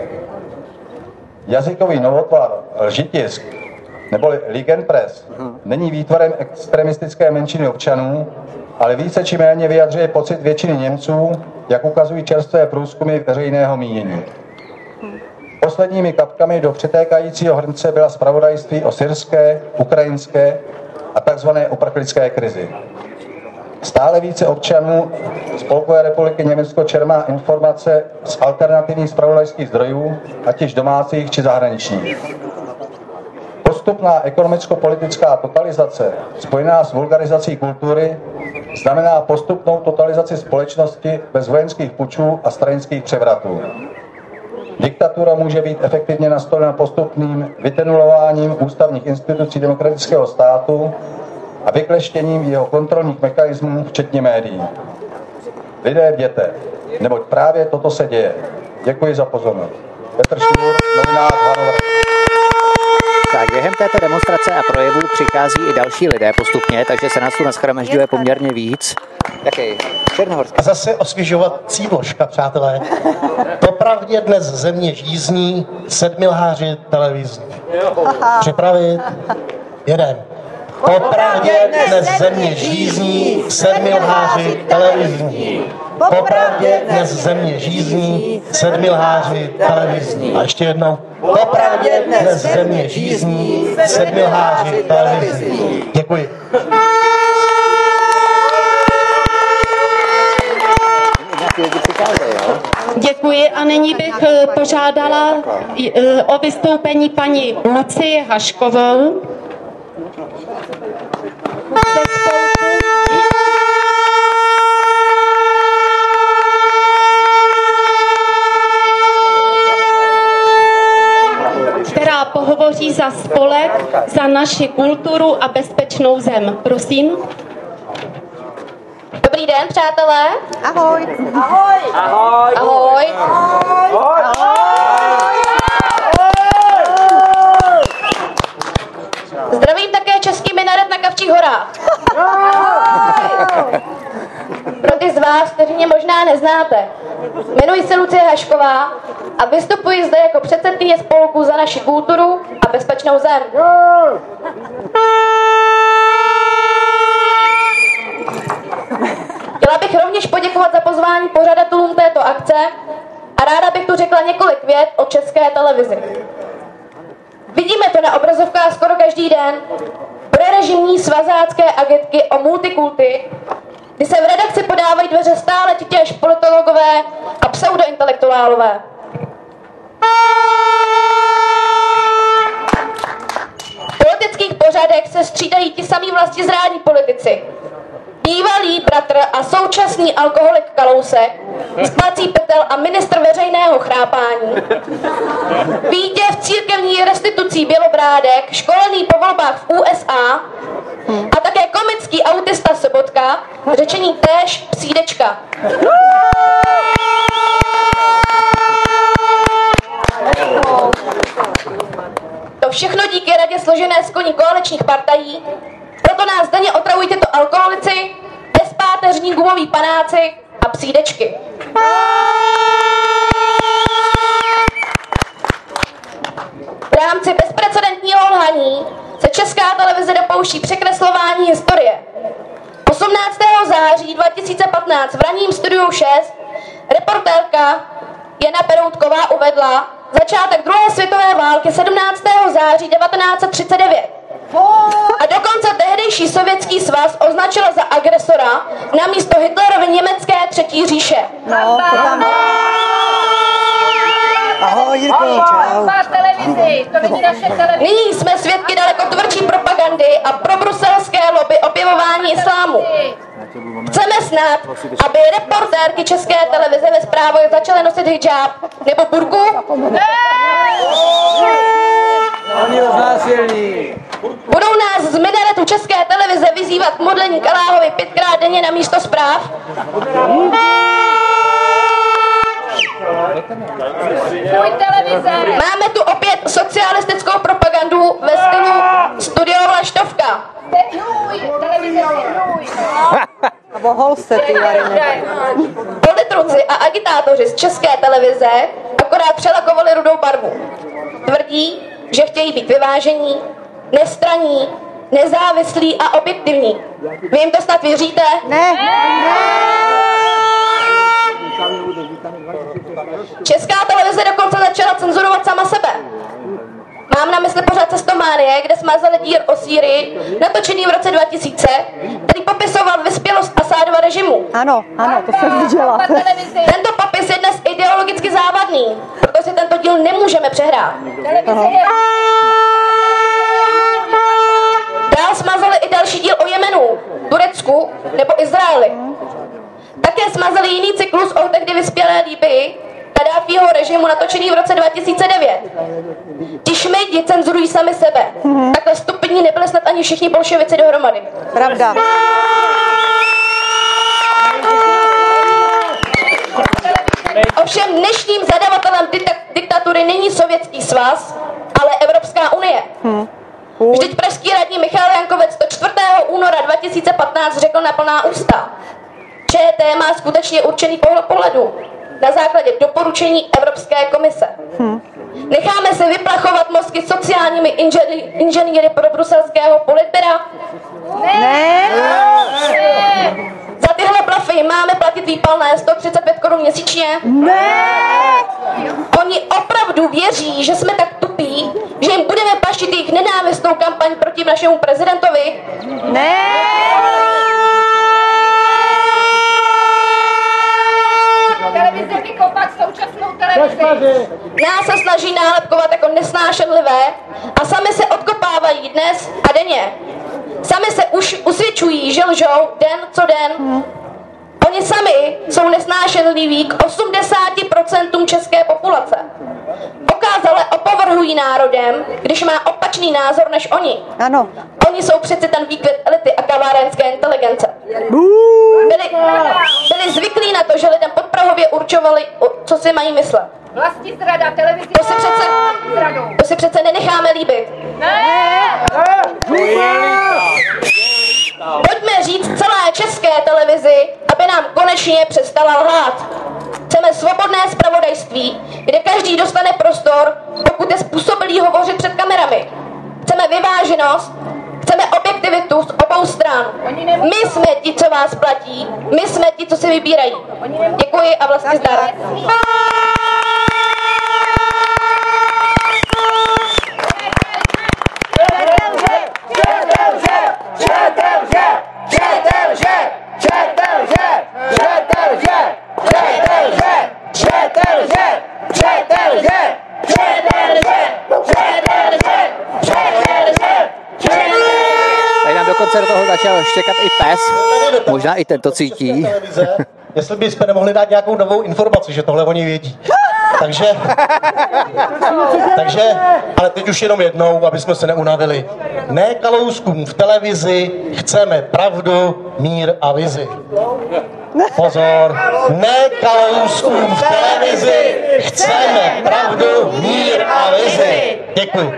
Jazykový novotvar lžitisk, neboli Ligenpress, není výtvarem extremistické menšiny občanů, ale více či méně vyjadřuje pocit většiny Němců, jak ukazují čerstvé průzkumy veřejného mínění. Posledními kapkami do přitékajícího hrnce byla zpravodajství o syrské, ukrajinské a takzvané uprchlické krizi. Stále více občanů Spolkové republiky Německo čerpá informace z alternativních zpravodajských zdrojů, ať již domácích či zahraničních. Postupná ekonomicko-politická totalizace, spojená s vulgarizací kultury, znamená postupnou totalizaci společnosti bez vojenských pučů a stranických převratů. Diktatura může být efektivně nastolena postupným vytenulováním ústavních institucí demokratického státu a vykleštěním jeho kontrolních mechanismů, včetně médií. Lidé bděte, neboť právě toto se děje. Děkuji za pozornost. Petr Šňůr, novinář Hanover. Tak během této demonstrace a projevu přichází i další lidé postupně, takže se nás tu nashromažďuje poměrně víc. Jaký? Černohorský. A zase osvěžovací vložka, přátelé. Popravdě dnes země žízní, sedmilháři televizní. Připravit? Jeden. Popravdě dnes země žízní, sedmilháři televizní. Popravdě dnes země žízní, sedmilháři televizní. A ještě jednou. Popravdě dnes země žízní, sedmilháři televizní. Děkuji. Děkuji a nyní bych požádala o vystoupení paní Lucii Haškovou ze spolku pohovoří za spolek, za naši kulturu a bezpečnou zem. Prosím. Dobrý den, přátelé. Ahoj. Ahoj. Ahoj. Ahoj. Ahoj. Zdravím také český minaret na Kavčích horách. Pro ty z vás, kteří mě možná neznáte, jmenuji se Lucie Hašková a vystupuji zde jako předsedkyně spolku Za naši kulturu a bezpečnou zem. Chtěla bych rovněž poděkovat za pozvání pořadatelům této akce a ráda bych tu řekla několik vět o České televizi. Vidíme to na obrazovkách skoro každý den. Prorežimní svazácké agitky o multikulty, kdy se v redakci podávají dveře stále titěž politologové a pseudointelektuálové. V politických pořadech se střídají ti samí vlastizrádní politici. Bývalý bratr a současný alkoholik Kalousek, spací pytel a ministr veřejného chrápání, vítěz církevní restitucí Bělobrádek, školený po volbách v U S A a také komický autista Sobotka, řečení též psídečka. To všechno díky radě složené z koní koaličních partají. Proto nás denně otravují tyto alkoholici, bezpáteřní gumoví panáci a psídečky. V rámci bezprecedentního lhaní se Česká televize dopouští překreslování historie. osmnáctého září dva tisíce patnáct v ranním Studiu šest reportérka Jana Peroutková uvedla začátek druhé světové války sedmnáctého září devatenáct set třicet devět. A dokonce tehdejší sovětský svaz označila za agresora na místo Hitlerovy německé třetí říše. No, to tam... Ahoj, Jirko, čau. Nyní jsme svědky daleko tvrdší propagandy a probruselské lobby opěvování islámu. Chceme snad, aby reportérky České televize ve zprávě začaly nosit hijab nebo burku? Oni roznásilní. Budou nás z minaretu České televize vyzývat k modlení k Aláhovi pětkrát denně na místo zpráv? Máme tu opět socialistickou propagandu ve stylu Studio Vlaštovka. Politruci a agitátoři z České televize akorát přelakovali rudou barvu. Tvrdí, že chtějí být vyvážení, nestranní, nezávislí a objektivní. Vy jim to snad věříte? Ne. Česká televize dokonce začala cenzurovat sama sebe. Mám na mysli pořad Cestománie, kde smazali dír o Sýrii, natočený v roce dva tisíce, který popisoval vyspělost Asádova režimu. Ano, ano, to jsem viděla. Tento popis je dnes ideologicky závadný, protože tento díl nemůžeme přehrát. Dál smazali i další díl o Jemenu, Turecku nebo Izraeli. Také smazali jiný cyklus o tehdy vyspělé Libyi, Kadáfího režimu natočený v roce dva tisíce devět. Ti šmejdi cenzurují sami sebe. Mm-hmm. Takhle stupidní nebyli snad ani všichni bolševici dohromady. Pravda. Ovšem dnešním zadavatelem diktatury není Sovětský svaz, ale Evropská unie. Hmm. Vždyť pražský radní Michal Jankovec to čtvrtého února dva tisíce patnáct řekl na plná ústa. ČT má skutečně určený pohled pohledu na základě doporučení Evropské komise. Hmm. Necháme se vyplachovat mozky sociálními inženýry, inženýry pro bruselského politbera? Ne. Ne. Ne. Za tyhle blafy máme platit výpalné sto třicet pět korun měsíčně? Ne. Oni opravdu věří, že jsme tak tupí, že jim budeme paštit jejich nenávistnou kampaň proti našemu prezidentovi? Ne. Televize vykopat současnou televizi. Nás se snaží nálepkovat jako nesnášenlivé a sami se odkopávají dnes a denně. Sami se už usvědčují, že lžou den co den. Hmm. Oni sami jsou nesnášenliví k osmdesáti procentům české populace. Okázale opovrhují národem, když má opačný názor než oni. Ano. Oni jsou přeci ten výkvět elity a kavárenské inteligence. Byli, byli zvyklí na to, že lidem podprahově určovali, co si mají myslet. Vlastní zrada, televizi. To si přece, to si přece nenecháme líbit. Ne! Pojďme říct celé České televizi, aby nám konečně přestala lhát. Chceme svobodné zpravodajství, kde každý dostane prostor, pokud je způsobilý hovořit před kamerami. Chceme vyváženost, chceme objektivitu z obou stran. My jsme ti, co vás platí, my jsme ti, co si vybírají. Děkuji a vlastně zdar. Tady nám dokonce do toho začal štěkat i pes. Možná i tento cítí. Jestli bychom nemohli dát nějakou novou informaci, že tohle oni vědí. Takže, takže, ale teď už jenom jednou, aby jsme se neunavili. Ne Kalouskům v televizi, chceme pravdu, mír a vizi. Pozor, ne Kalouskům v televizi, chceme pravdu, mír a vizi. Děkuji.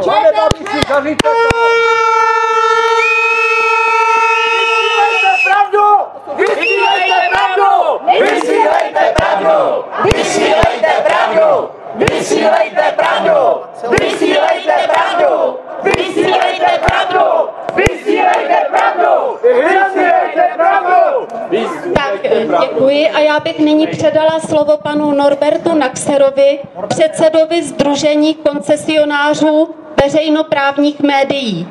Vysílejte pravdu! Vysílejte pravdu! Vysílejte pravdu! Vysílejte pravdu! Vysílejte pravdu! Vysílejte pravdu! Vysílejte pravdu! Vysílejte pravdu! Tak děkuji a já bych nyní předala slovo panu Norbertu Naxerovi, předsedovi Sdružení koncesionářů veřejnoprávních médií.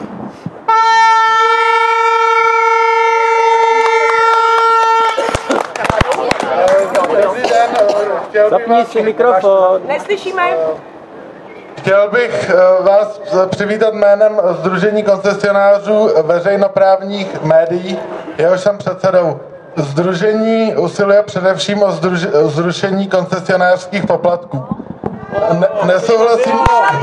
Zapni si mikrofon. Neslyšíme. Chtěl bych vás přivítat jménem Sdružení koncesionářů veřejnoprávních médií, jehož jsem předsedou. Sdružení usiluje především o združ, zrušení koncesionářských poplatků. Ne, nesouhlasím...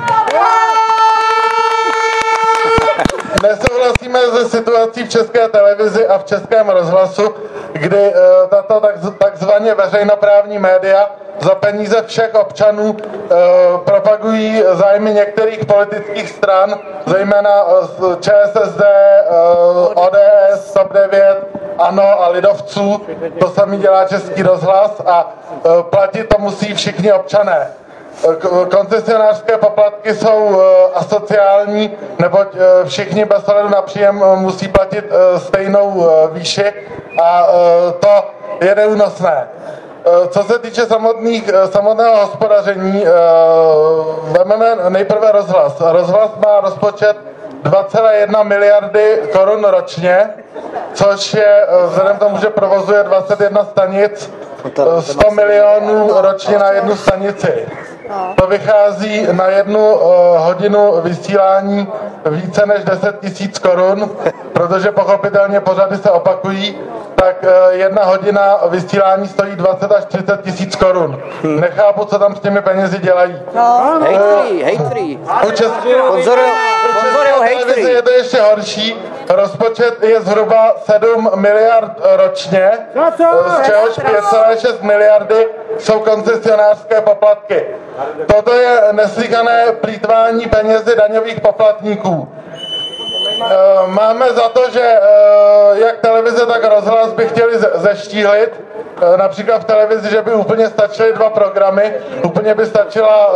Nesouhlasíme se situací v České televizi a v Českém rozhlasu, kdy tato takzvaně veřejnoprávní média za peníze všech občanů propagují zájmy některých politických stran, zejména ČSSD, O D S, TOP devět, ANO a lidovců. To samý dělá Český rozhlas a platit to musí všichni občané. Koncesionářské poplatky jsou asociální, neboť všichni bez ohledu na příjem musí platit stejnou výši a to je neúnosné. Co se týče samotných, samotného hospodaření, vezmeme nejprve rozhlas. Rozhlas má rozpočet dva celé jedna miliardy korun ročně, což je vzhledem k tomu, že provozuje dvacet jedna stanic, sto milionů ročně na jednu stanici. To vychází na jednu uh, hodinu vysílání více než deset tisíc korun, protože pochopitelně pořady se opakují, tak uh, jedna hodina vysílání stojí dvacet až třicet tisíc korun. Nechápu, co tam s těmi penězi dělají. No. Hejtry, hejtry. U České televize je to ještě horší. Rozpočet je zhruba sedm miliard ročně, z čehož pět celé šest miliardy jsou koncesionářské poplatky. Toto je neslýchané plýtvání penězi daňových poplatníků. Máme za to, že jak televize, tak rozhlas by chtěli zeštíhlit. Například v televizi, že by úplně stačily dva programy. Úplně by stačila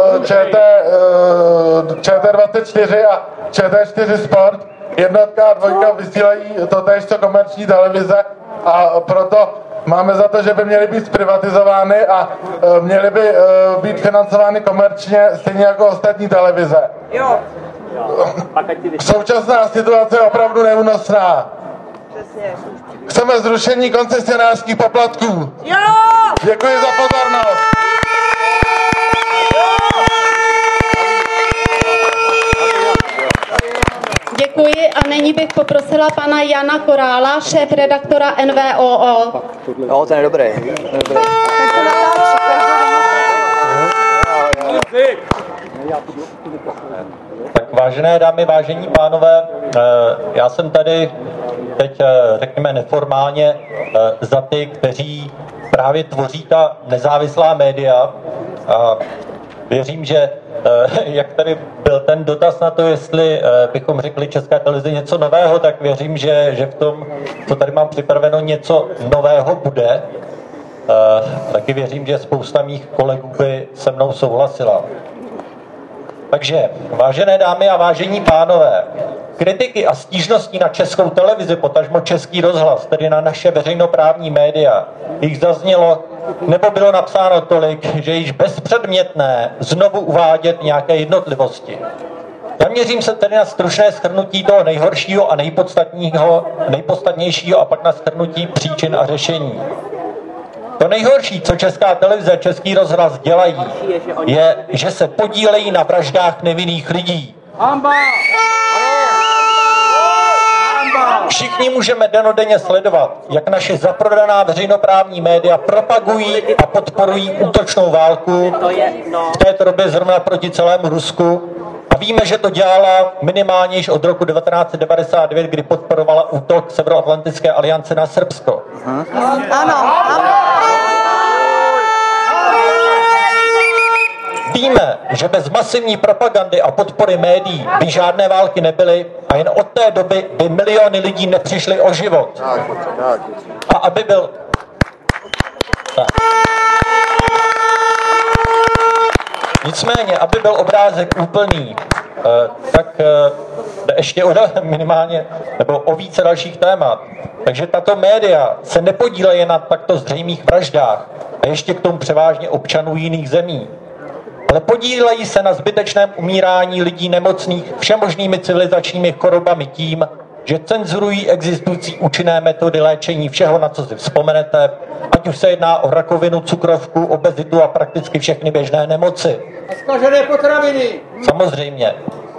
ČT dvacet čtyři a ČT čtyři Sport. Jednotka a dvojka vysílají totéž co komerční televize a proto máme za to, že by měly být zprivatizovány a uh, měly by uh, být financovány komerčně stejně jako ostatní televize. Jo. Současná situace je opravdu neúnosná. Chceme zrušení koncesionářských poplatků. Jo. Děkuji za pozornost. Děkuji a nyní bych poprosila pana Jana Korála, šéf-redaktora N V O O. No, ten je dobrý. Tak vážené dámy, vážení pánové, já jsem tady teď, řekněme, neformálně za ty, kteří právě tvoří ta nezávislá média. A věřím, že jak tady byl ten dotaz na to, jestli bychom řekli České televizi něco nového, tak věřím, že, že v tom, co tady mám připraveno, něco nového bude. Taky věřím, že spousta mých kolegů by se mnou souhlasila. Takže, vážené dámy a vážení pánové, kritiky a stížnosti na Českou televizi, potažmo Český rozhlas, tedy na naše veřejnoprávní média, jich zaznělo nebo bylo napsáno tolik, že již bezpředmětné znovu uvádět nějaké jednotlivosti. Zaměřím se tedy na stručné shrnutí toho nejhoršího a nejpodstatnějšího, nejpodstatnějšího a pak na shrnutí příčin a řešení. To nejhorší, co Česká televize a Český rozhlas dělají, je, že se podílejí na vraždách nevinných lidí. Všichni můžeme dennodenně sledovat, jak naše zaprodaná veřejnoprávní média propagují a podporují útočnou válku, v této době zrovna proti celému Rusku. A víme, že to dělala minimálně již od roku devatenáct set devadesát devět, kdy podporovala útok Severoatlantické aliance na Srbsko. Ano, ano. Víme, že bez masivní propagandy a podpory médií by žádné války nebyly a jen od té doby by miliony lidí nepřišly o život. A aby byl... Tak. Nicméně, aby byl obrázek úplný, tak jde ještě o minimálně nebo o více dalších témat. Takže tato média se nepodílejí na takto zřejmých vraždách a ještě k tomu převážně občanů jiných zemí. Ale podílejí se na zbytečném umírání lidí nemocných všemožnými civilizačními chorobami tím, že cenzurují existující účinné metody léčení všeho, na co si vzpomenete, ať už se jedná o rakovinu, cukrovku, obezitu a prakticky všechny běžné nemoci. A zkažené potraviny. Samozřejmě.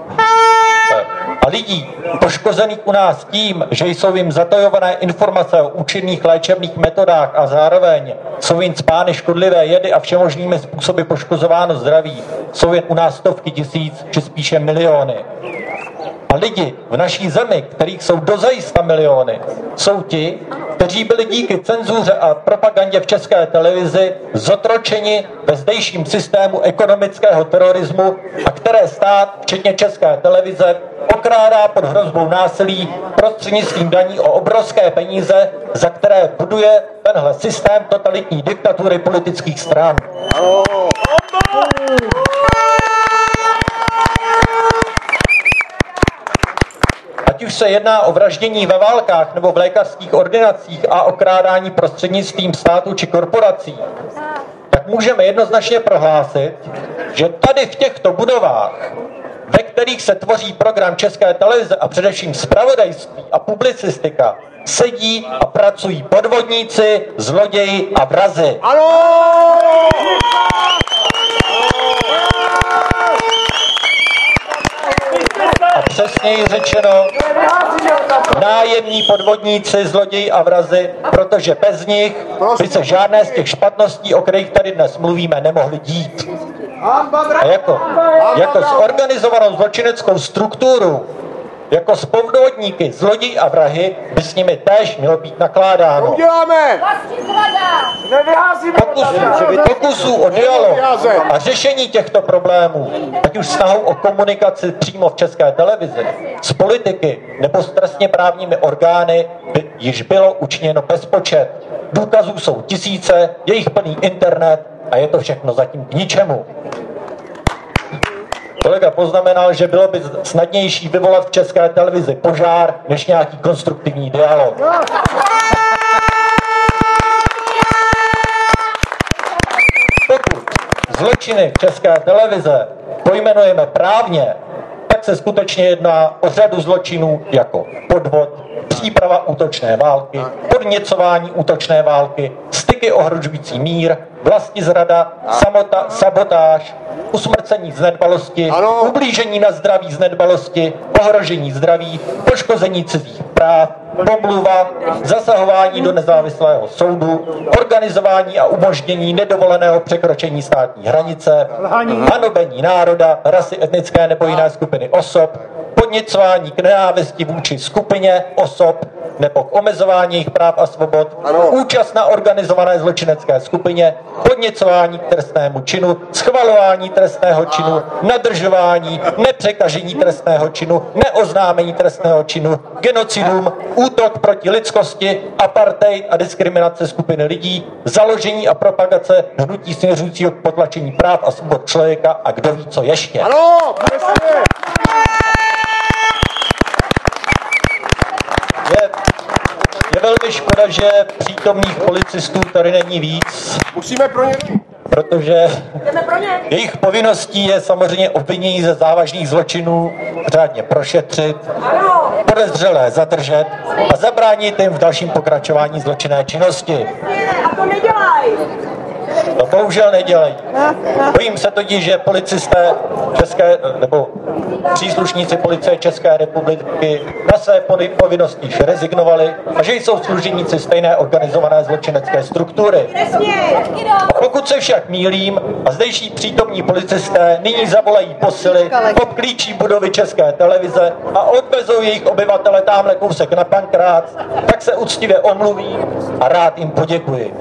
A lidí poškozených u nás tím, že jsou jim zatajované informace o účinných léčebných metodách a zároveň jsou jim cpány škodlivé jedy a všemožnými způsoby poškozováno zdraví, jsou jen u nás stovky tisíc, či spíše miliony. A lidi v naší zemi, kterých jsou dozajista miliony, jsou ti, kteří byli díky cenzuře a propagandě v České televizi zotročeni ve zdejším systému ekonomického terorismu a které stát, včetně České televize, okrádá pod hrozbou násilí prostřednictvím daní o obrovské peníze, za které buduje tenhle systém totalitní diktatury politických stran. Ať už se jedná o vraždění ve válkách nebo v lékařských ordinacích a okrádání prostřednictvím státu či korporací, tak můžeme jednoznačně prohlásit, že tady v těchto budovách, ve kterých se tvoří program České televize a především zpravodajství a publicistika, sedí a pracují podvodníci, zloději a vrazi. Ano! A přesněji řečeno, nájemní podvodníci, zloději a vrazi, protože bez nich by se žádné z těch špatností, o kterých tady dnes mluvíme, nemohly dít. A jako, jako zorganizovanou zločineckou strukturu, jako s podvodníky, zloději a vrahy, by s nimi též mělo být nakládáno. Uděláme! Pokusů, pokusů o dialog a řešení těchto problémů, ať už snahou o komunikaci přímo v České televizi, s politiky nebo s trestně právními orgány, by již bylo učiněno bezpočet. Důkazů jsou tisíce, je jich plný internet a je to všechno zatím k ničemu. Kolega poznamenal, že bylo by snadnější vyvolat v České televizi požár, než nějaký konstruktivní dialog. Pokud zločiny v České televize pojmenujeme právně, tak se skutečně jedná o řadu zločinů jako podvod, příprava útočné války, podněcování útočné války, styky ohrožující mír, vlastizrada, samota, sabotáž, usmrcení z nedbalosti, ublížení na zdraví z nedbalosti, ohrožení zdraví, poškození cizích práv, pomluva, zasahování do nezávislého soudu, organizování a umožnění nedovoleného překročení státní hranice, hanobení národa, rasy, etnické nebo jiné skupiny osob, podněcování k nenávisti vůči skupině osob nebo k omezování jejich práv a svobod, ano. Účast na organizované zločinecké skupině, podněcování k trestnému činu, schvalování trestného činu, nadržování, nepřekažení trestného činu, neoznámení trestného činu, genocidum, útok proti lidskosti, apartheid a diskriminace skupiny lidí, založení a propagace hnutí směřujícího k potlačení práv a svobod člověka a kdo ví co ještě. Ano, je, je velmi škoda, že přítomných policistů tady není víc. Musíme pro ně. Protože jejich povinností je samozřejmě obvinění ze závažných zločinů řádně prošetřit, podezřelé zadržet a zabránit jim v dalším pokračování zločinné činnosti. A to nedělají. To bohužel nedělají. Bojím se totiž, že policisté České, nebo příslušníci policie České republiky na své povinnosti již rezignovali a že jsou služebníci stejné organizované zločinecké struktury. A pokud se však mýlím a zdejší přítomní policisté nyní zavolají posily, obklíčí budovy České televize a odvezou jejich obyvatele támhle kousek na Pankrác, tak se úctivě omluvím a rád jim poděkuji.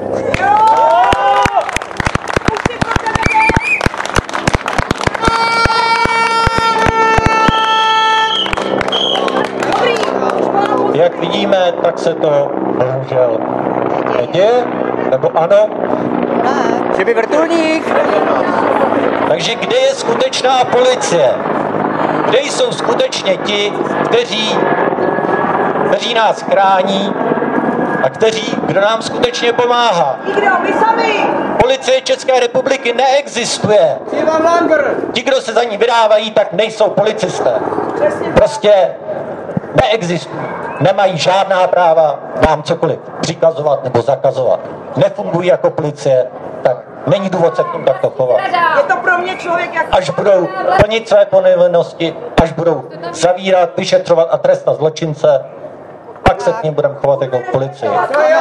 Jak vidíme, tak se to bohužel neděje, nebo ano? Že by vrtulník. Takže kde je skutečná policie? Kde jsou skutečně ti, kteří, kteří nás chrání a kteří, kdo nám skutečně pomáhá? Policie České republiky neexistuje. Ti, kdo se za ní vydávají, tak nejsou policisté. Prostě neexistují. Nemají žádná práva nám cokoliv přikazovat nebo zakazovat. Nefungují jako policie, tak není důvod se k tomu takto chovat. Je to pro mě člověk jako... Až budou plnit své povinnosti, až budou zavírat, vyšetřovat a trestat zločince, pak se k ním budeme chovat jako k policii.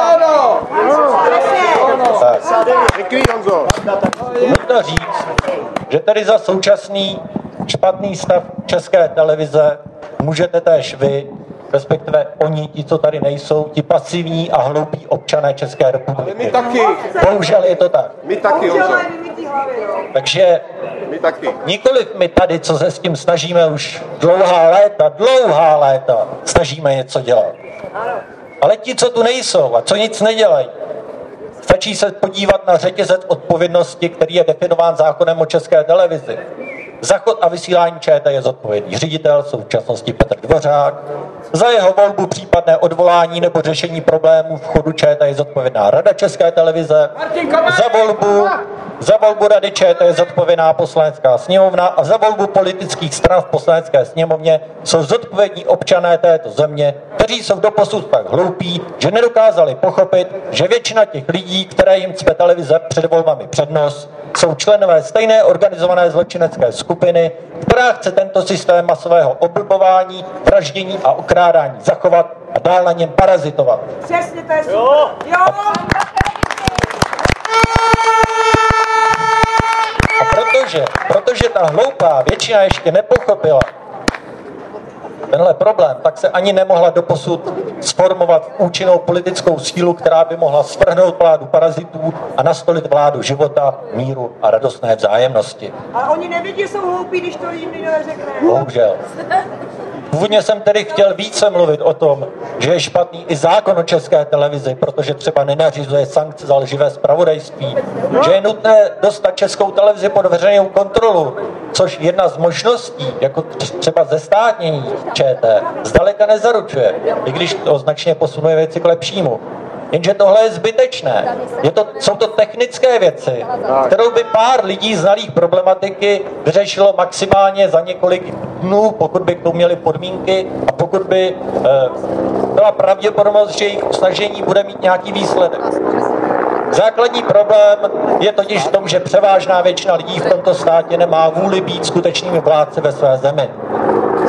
Nutno říct, že tady za současný špatný stav České televize můžete též vy, respektive oni, ti, co tady nejsou, ti pasivní a hloupí občané České republiky. My taky. Bohužel je to tak. My taky, Honzo. Takže my taky. Nikoliv my tady, co se s tím snažíme už dlouhá léta, dlouhá léta, snažíme něco dělat. Ale ti, co tu nejsou a co nic nedělají, stačí se podívat na řetězec odpovědnosti, který je definován zákonem o České televizi. Za chod a vysílání ČT je zodpovědný ředitel, v současnosti Petr Dvořák. Za jeho volbu, případné odvolání nebo řešení problémů v chodu ČT je zodpovědná Rada České televize. Za volbu, za volbu Rady ČT je zodpovědná Poslanecká sněmovna a za volbu politických stran v Poslanecké sněmovně jsou zodpovědní občané této země, kteří jsou doposud tak hloupí, že nedokázali pochopit, že většina těch lidí, které jim cpe televize před volbami přednost, jsou členové stejné organizované zločinecké skupiny, která chce tento systém masového oblbování, vraždění a okrádání zachovat a dál na něm parazitovat. Přesně, to je super. Jo. Jo. A protože, protože ta hloupá většina ještě nepochopila tenhle problém, tak se ani nemohla doposud sformovat účinnou politickou sílu, která by mohla svrhnout vládu parazitů a nastolit vládu života, míru a radostné vzájemnosti. Ale oni nevidí, jsou hloupí, když to jim někdo neřekne. Bohužel. Původně jsem tedy chtěl více mluvit o tom, že je špatný i zákon o České televizi, protože třeba nenařizuje sankce za lživé zpravodajství, že je nutné dostat Českou televizi pod veřejnou kontrolu, což jedna z možností, jako třeba zestátnění ČT, zdaleka nezaručuje, i když to značně posunuje věci k lepšímu. Jenže tohle je zbytečné. Je to, jsou to technické věci, kterou by pár lidí znalých problematiky vyřešilo maximálně za několik dnů, pokud by k tomu měli podmínky a pokud by eh, byla pravděpodobnost, že jejich snažení bude mít nějaký výsledek. Základní problém je totiž v tom, že převážná většina lidí v tomto státě nemá vůli být skutečnými vládci ve své zemi.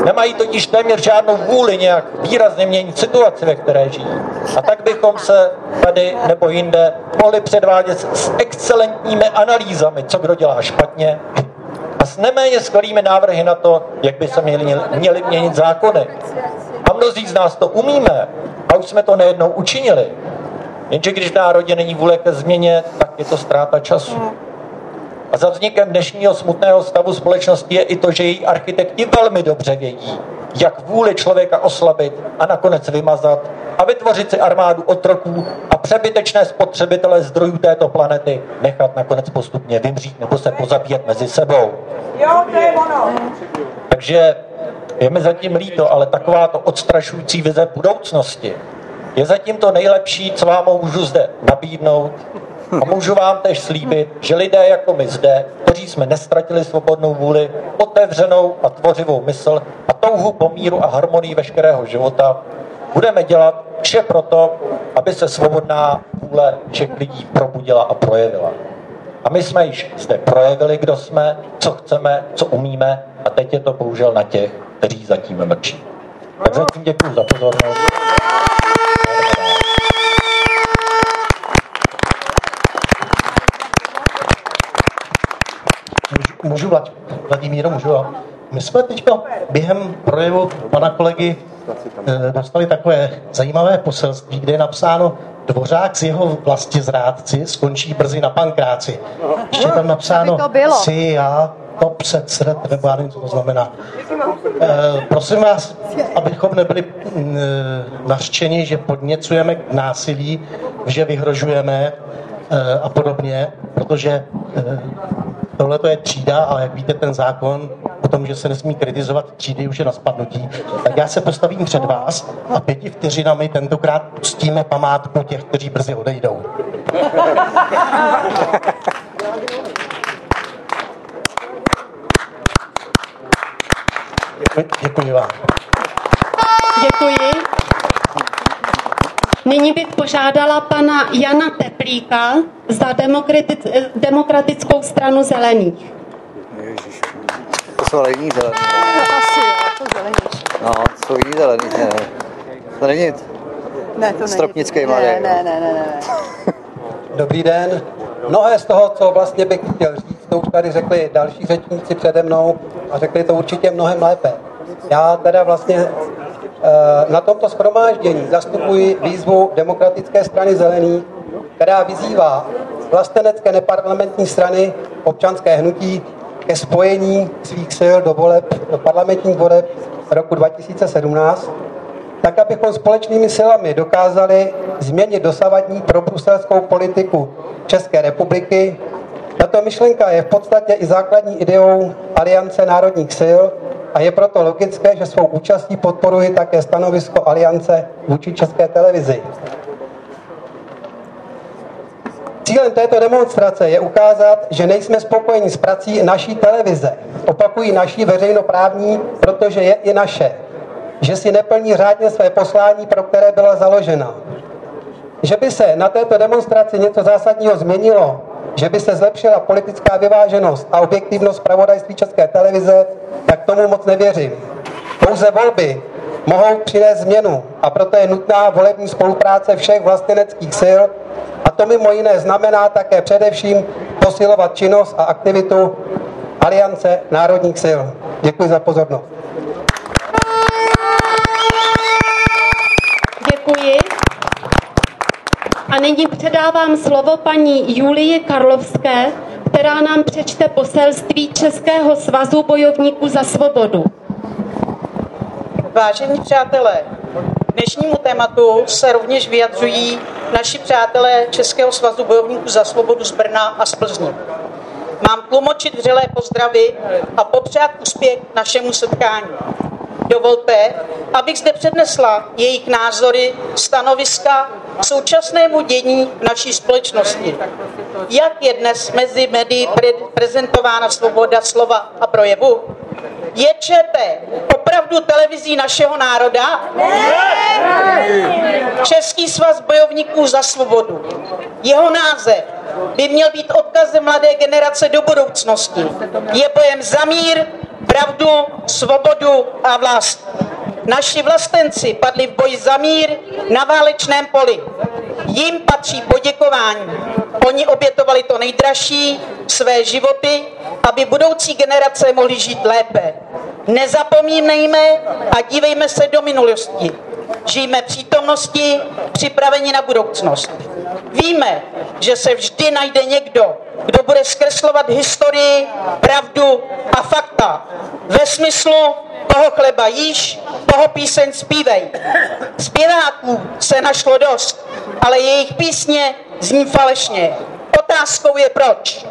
Nemají totiž téměř žádnou vůli nějak výrazně měnit situaci, ve které žijí. A tak bychom se tady nebo jinde mohli předvádět s excelentními analýzami, co kdo dělá špatně, a s neméně skvělými návrhy na to, jak by se měli, měli měnit zákony. A mnozí z nás to umíme a už jsme to nejednou učinili. Jenže když v národě není vůle ke změně, tak je to ztráta času. A za vznikem dnešního smutného stavu společnosti je i to, že její architekti velmi dobře vědí, jak vůli člověka oslabit a nakonec vymazat a vytvořit si armádu otroků a přebytečné spotřebitele zdrojů této planety nechat nakonec postupně vymřít nebo se pozabíjet mezi sebou. Jo, to je ono. Takže je mi zatím líto, ale takováto odstrašující vize budoucnosti je zatím to nejlepší, co vám můžu zde nabídnout. A můžu vám též slíbit, že lidé jako my zde, kteří jsme nestratili svobodnou vůli, otevřenou a tvořivou mysl a touhu po míru a harmonii veškerého života, budeme dělat vše proto, aby se svobodná vůle všech lidí probudila a projevila. A my jsme již zde projevili, kdo jsme, co chceme, co umíme, a teď je to bohužel na těch, kteří zatím mlčí. Tak zatím děkuji za pozornost. Můžu, Vlad, Vladimíro, můžu? Jo? My jsme teď během projevu pana kolegy e, dostali takové zajímavé poselství, kde je napsáno: Dvořák s jeho vlastizrádci skončí brzy na pankráci. Ještě tam napsáno si, já, top, set, sred, nebo já nevím, co to znamená. E, prosím vás, abychom nebyli e, nařčeni, že podněcujeme k násilí, že vyhrožujeme e, a podobně, protože e, tohle to je třída, ale jak víte, ten zákon o tom, že se nesmí kritizovat třídy, už je na spadnutí. Tak já se postavím před vás a pěti vteřinami tentokrát pustíme památku těch, kteří brzy odejdou. Děkuji, děkuji vám. Děkuji. Nyní bych požádala pana Jana Teplíka za demokratic- demokratickou stranu zelených. Ježiš, to jsou lení zelený. Asi jo, to zelený. No, to jsou jiní zelený, ne. To není ne, to Stropnický mladý. Ne, ne, ne, ne, ne. Dobrý den. Mnohé z toho, co vlastně bych chtěl říct, to už tady řekli další řečníci přede mnou a řekli to určitě mnohem lépe. Já teda vlastně na tomto shromáždění zastupuji výzvu Demokratické strany zelených, která vyzývá vlastenecké neparlamentní strany, občanské hnutí ke spojení svých sil do voleb, do parlamentních voleb roku dva tisíce sedmnáct, tak abychom společnými silami dokázali změnit dosavadní probruselskou politiku České republiky. Tato myšlenka je v podstatě i základní ideou Aliance národních sil a je proto logické, že svou účastí podporuji také stanovisko Aliance vůči České televizi. Cílem této demonstrace je ukázat, že nejsme spokojeni s prací naší televize. Opakují naší veřejnoprávní, protože je i naše. Že si neplní řádně své poslání, pro které byla založena. Že by se na této demonstraci něco zásadního změnilo, že by se zlepšila politická vyváženost a objektivnost zpravodajství České televize, tak tomu moc nevěřím. Pouze volby mohou přinést změnu a proto je nutná volební spolupráce všech vlasteneckých sil a to mimo jiné znamená také především posilovat činnost a aktivitu Aliance národních sil. Děkuji za pozornost. Děkuji. A nyní předávám slovo paní Julii Karlovské, která nám přečte poselství Českého svazu bojovníků za svobodu. Vážení přátelé, k dnešnímu tématu se rovněž vyjadřují naši přátelé Českého svazu bojovníků za svobodu z Brna a z Plzně. Mám tlumočit vřelé pozdravy a popřát úspěch našemu setkání. Dovolte, abych zde přednesla jejich názory, stanoviska k současnému dění v naší společnosti. Jak je dnes mezi médii pre- prezentována svoboda slova a projevu? Je ČT opravdu televizí našeho národa? Český svaz bojovníků za svobodu. Jeho název by měl být odkazem mladé generace do budoucnosti. Je bojem za mír, pravdu, svobodu a vlast. Naši vlastenci padli v boji za mír na válečném poli. Jim patří poděkování. Oni obětovali to nejdražší, své životy, aby budoucí generace mohly žít lépe. Nezapomínejme a dívejme se do minulosti. Žijme přítomnosti, připraveni na budoucnost. Víme, že se vždy najde někdo, kdo bude zkreslovat historii, pravdu a fakta. Ve smyslu toho chleba jíš, toho píseň zpívej. Zpěváků se našlo dost, ale jejich písně zní falešně. Otázkou je proč.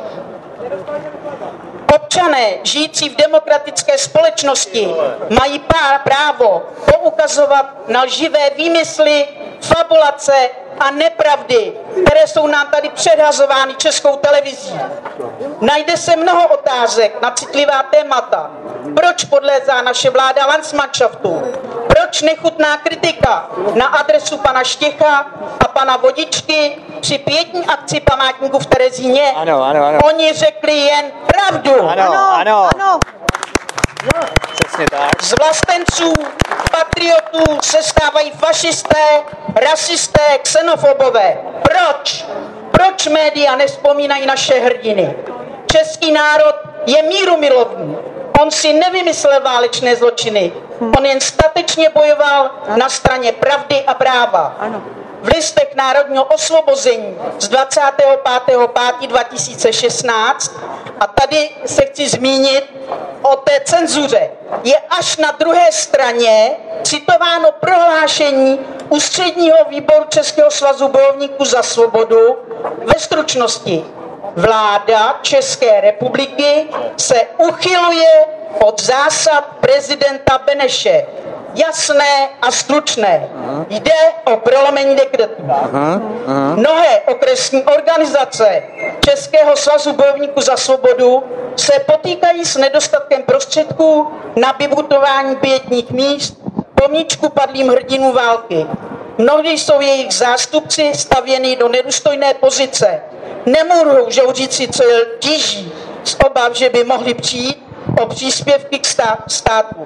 Občané žijící v demokratické společnosti mají pár právo poukazovat na lživé výmysly, fabulace a nepravdy, které jsou nám tady předhazovány Českou televizí. Najde se mnoho otázek na citlivá témata. Proč podlézá naše vláda Landsmannschaftu? Proč nechutná kritika na adresu pana Štěcha a pana Vodičky při pietní akci památníku v Terezíně? Ano, ano, ano. Oni řekli jen pravdu. Ano, ano. ano. Přesně tak. Z vlastenců, patriotů se stávají fašisté, rasisté, xenofobové. Proč? Proč média nevzpomínají naše hrdiny? Český národ je mírumilovný. On si nevymyslel válečné zločiny. On jen statečně bojoval na straně pravdy a práva. V listech národního osvobození z dvacátého pátého pátého dva tisíce šestnáct, a tady se chci zmínit o té cenzuře, je až na druhé straně citováno prohlášení Ústředního výboru Českého svazu bojovníků za svobodu ve stručnosti. Vláda České republiky se uchyluje od zásad prezidenta Beneše. Jasné a stručné. Jde o prolomení dekretu. Mnohé okresní organizace Českého svazu bojovníků za svobodu se potýkají s nedostatkem prostředků na vybudování pietních míst, pomníčku padlým hrdinů války. Mnohdy jsou jejich zástupci stavěni do nedůstojné pozice. Nemůžou žouříci, co je tíží, z obav, že by mohli přijít o příspěvky k státu.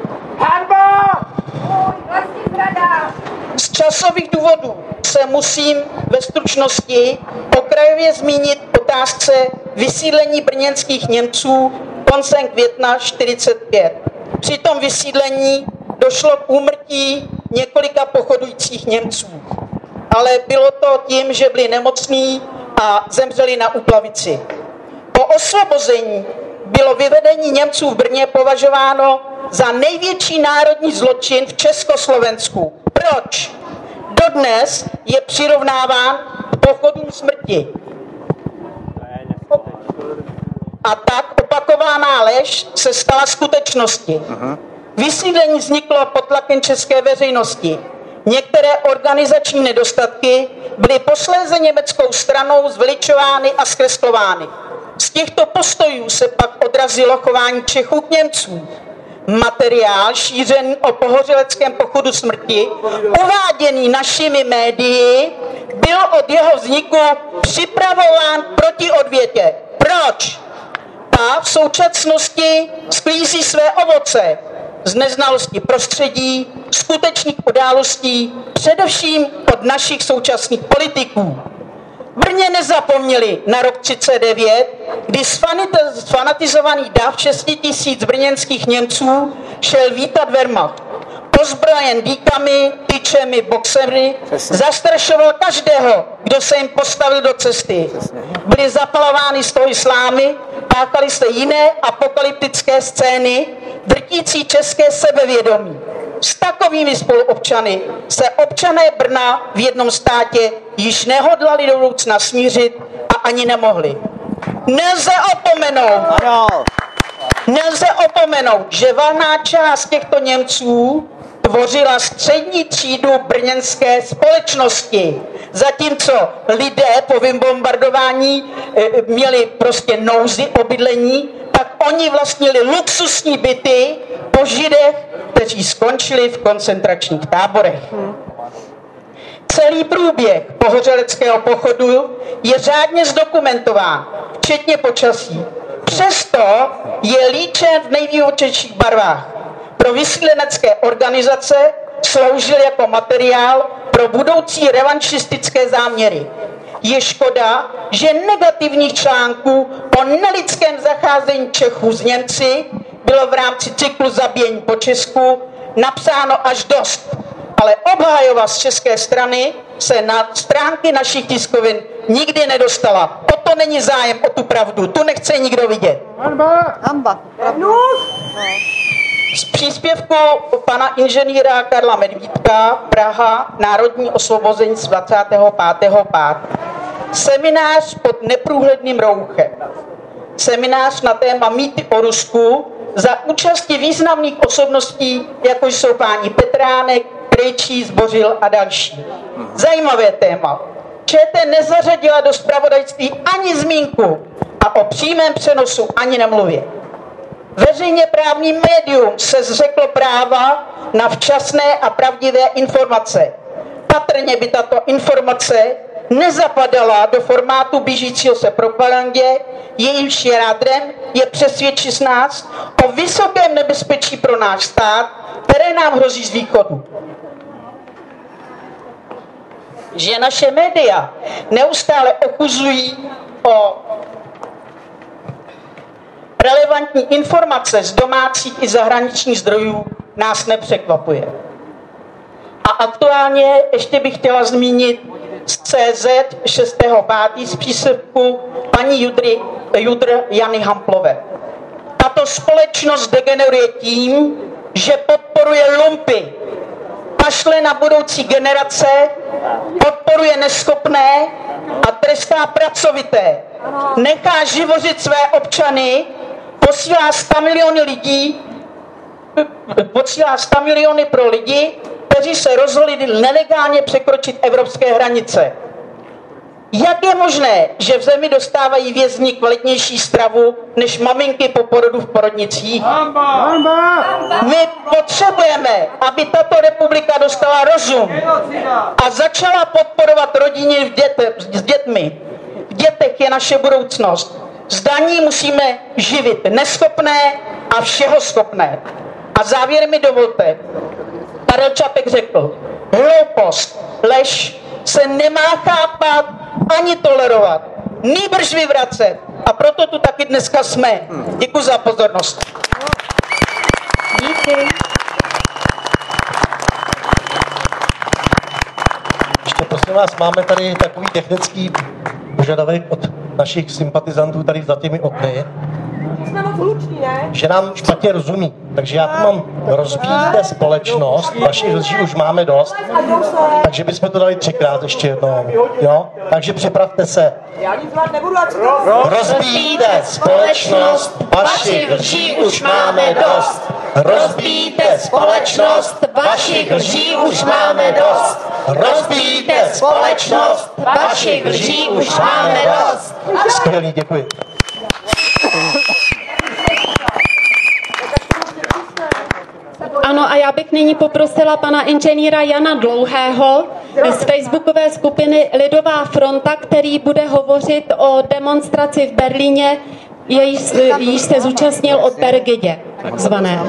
Z časových důvodů se musím ve stručnosti okrajově zmínit otázce vysídlení brněnských Němců koncem května čtyřicet pět. Při tom vysídlení došlo k úmrtí několika pochodujících Němců. Ale bylo to tím, že byli nemocní a zemřeli na úplavici. Po osvobození bylo vyvedení Němců v Brně považováno za největší národní zločin v Československu. Proč? Dodnes je přirovnáván k pochodům smrti. A tak opakovaná lež se stala skutečností. Vysídlení vzniklo pod tlakem české veřejnosti. Některé organizační nedostatky byly posléze německou stranou zveličovány a zkreslovány. Z těchto postojů se pak odrazilo chování Čechů k Němcům. Materiál šířený o pohořeleckém pochodu smrti, uváděný našimi médii, byl od jeho vzniku připravován proti odvětě. Proč? Ta v současnosti sklízí své ovoce z neznalosti prostředí, skutečných událostí, především od našich současných politiků. V Brně nezapomněli na rok třicet devět, kdy sfanatizovaný dav šesti tisíc brněnských Němců šel vítat Wehrmacht. Pozbrojen dýkami, tyčemi, boxery, zastrašoval každého, kdo se jim postavil do cesty. Byly zapalovány z toho islámy, páchaly se jiné apokalyptické scény, drtící české sebevědomí. S takovými spoluobčany se občané Brna v jednom státě již nehodlali do budoucna smířit a ani nemohli. Nelze opomenout, ano. Nelze opomenout, že valná část těchto Němců tvořila střední třídu brněnské společnosti. Zatímco lidé po vybombardování e, měli prostě nouzi o bydlení, tak oni vlastnili luxusní byty po Židech, kteří skončili v koncentračních táborech. Celý průběh pohořeleckého pochodu je řádně zdokumentován, včetně počasí. přesto je líčen v nejvýhočejších barvách. Pro vysílenecké organizace sloužil jako materiál pro budoucí revanšistické záměry. Je škoda, že negativních článků o nelidském zacházení Čechů s Němci bylo v rámci cyklu Zabíjení po Česku napsáno až dost. Ale obhajoba z české strany se na stránky našich tiskovin nikdy nedostala. O to není zájem, o tu pravdu. Tu nechce nikdo vidět. Hanba! Hanba. Z příspěvku pana inženýra Karla Medvídka Praha, Národní osvobození z dvacátého pátého pátého Seminář pod neprůhledným rouchem. Seminář na téma mýty o Rusku za účasti významných osobností, jako jsou páni Petránek, Krejčí, Zbořil a další. Zajímavé téma. ČT nezařadila do zpravodajství ani zmínku a o přímém přenosu ani nemluvě. Veřejně právní médium se zřeklo práva na včasné a pravdivé informace. Patrně by tato informace nezapadala do formátu blížícího se propagandě, jejímž jádrem je přesvědčit nás o vysokém nebezpečí pro náš stát, které nám hrozí z východu. Že naše média neustále okuzují o relevantní informace z domácích i zahraničních zdrojů, nás nepřekvapuje. A aktuálně ještě bych chtěla zmínit z C Z šestého pátého z příspěvku paní Judry, Judr Jany Hamplové. Tato společnost degeneruje tím, že podporuje lumpy, pašle na budoucí generace, podporuje neschopné a trestá pracovité. Nechá živořit své občany, posílá sta miliony lidí, posílá sta miliony pro lidi, kteří se rozhodli nelegálně překročit evropské hranice. Jak je možné, že v zemi dostávají vězni kvalitnější stravu než maminky po porodu v porodnicích? My potřebujeme, aby tato republika dostala rozum a začala podporovat rodiny v děte, s dětmi. V dětech je naše budoucnost. Z daní musíme živit neschopné a všeho schopné. A závěr mi dovolte. Karel Čapek řekl, hloupost, lež se nemá chápat ani tolerovat, nýbrž vyvracet. A proto tu taky dneska jsme. Děkuji za pozornost. Díky. Ještě prosím vás, máme tady takový technický požadavek od našich sympatizantů tady za těmi okny. Jsme moc hluční, ne? Že nám špatně rozumí. Takže já tu mám rozbíjíte společnost, vašich lží už máme dost, takže bychom to dali třikrát ještě jednou. Jo? Takže připravte se. Já nic zvát nebudu, ať rozbíjíte společnost, vašich lží už máme dost. Rozbíjíte společnost, vašich lží už máme dost. Rozbíjíte společnost, vašich lží už máme dost. Skvělý, děkuji. Ano, a já bych nyní poprosila pana inženýra Jana Dlouhého z facebookové skupiny Lidová fronta, který bude hovořit o demonstraci v Berlíně, jejíž se zúčastnil od Pergidě, takzvané.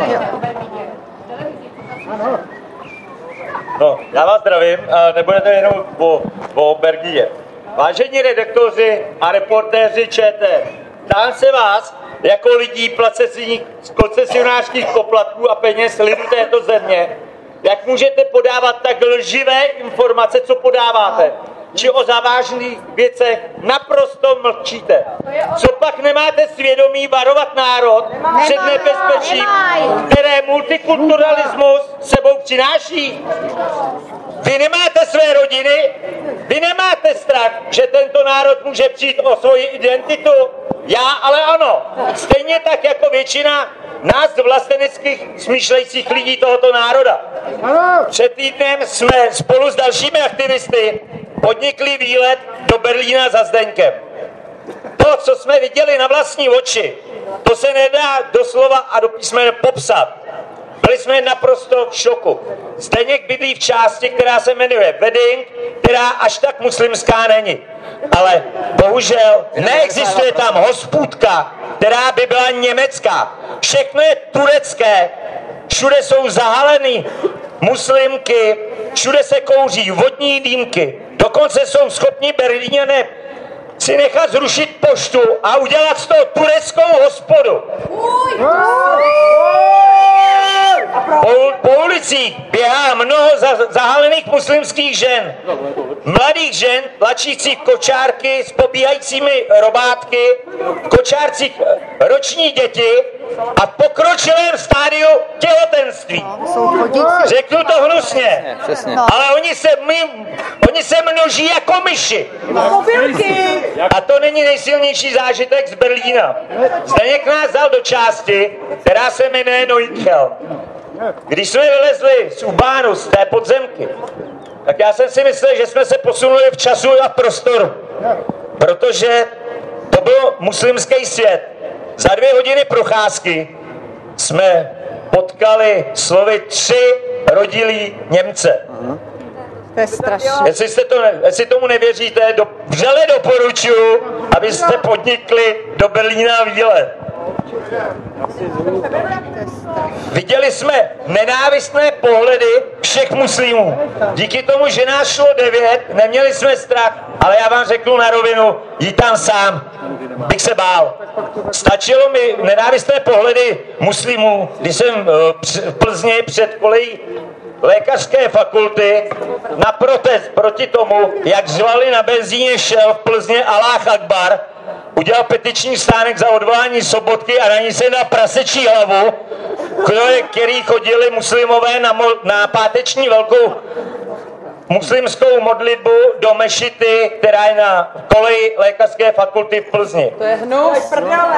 No, já vás zdravím, nebudete jenom o, o Bergidě. Vážení redaktoři a reportéři ČT, ptám se vás, jako lidí placených z koncesionářských poplatků a peněz lidu této země, jak můžete podávat tak lživé informace, co podáváte, či o závažných věcech naprosto mlčíte. Co pak nemáte svědomí varovat národ před nebezpečím, které multikulturalismus sebou přináší? Vy nemáte své rodiny, vy nemáte strach, že tento národ může přijít o svoji identitu? Já ale ano. Stejně tak jako většina nás vlasteneckých smýšlejících lidí tohoto národa. Před týdnem jsme spolu s dalšími aktivisty podnikli výlet do Berlína za Zdeňkem. To, co jsme viděli na vlastní oči, to se nedá doslova a do písmene popsat. Byli jsme naprosto v šoku. Zdeněk bydlí v části, která se jmenuje Wedding, která až tak muslimská není. ale bohužel neexistuje tam hospůdka, která by byla německá. Všechno je turecké, všude jsou zahalený muslimky, všude se kouří vodní dýmky, dokonce jsou schopni Berlíňané si nechat zrušit poštu a udělat z toho tureckou hospodu. Po, po ulicích běhá mnoho zahalených muslimských žen, mladých žen, tlačících kočárky s pobíhajícími robátky, kočárcích roční děti a v pokročilém stádiu těhotenství. Řeknu to hnusně, ale oni se, my, oni se množí jako myši. A to není nejsilnější zážitek z Berlína. Zdeněk nás dal do části, která se jmenuje Neuchel. Když jsme vylezli z Ubánu, z té podzemky, tak já jsem si myslel, že jsme se posunuli v času a prostoru. Protože to byl muslimský svět. Za dvě hodiny procházky jsme potkali slovy tři rodilí Němce. To je strašné. Jestli, jste to, jestli tomu nevěříte, do, vřele doporučuji, abyste podnikli do Berlína výlet. Viděli jsme nenávistné pohledy všech muslimů. Díky tomu, že nás šlo devět, neměli jsme strach, ale já vám řeknu na rovinu, jít tam sám, bych se bál. Stačilo mi nenávistné pohledy muslimů, když jsem v Plzni před kolejí lékařské fakulty na protest proti tomu, jak řvali na benzíně Shell v Plzně Alláh Akbar, udělal petiční stánek za odvolání Sobotky a na ní se na prasečí hlavu, který chodili muslimové na, mo- na páteční velkou muslimskou modlitbu do mešity, která je na koleji lékařské fakulty v Plzni. To je hnus.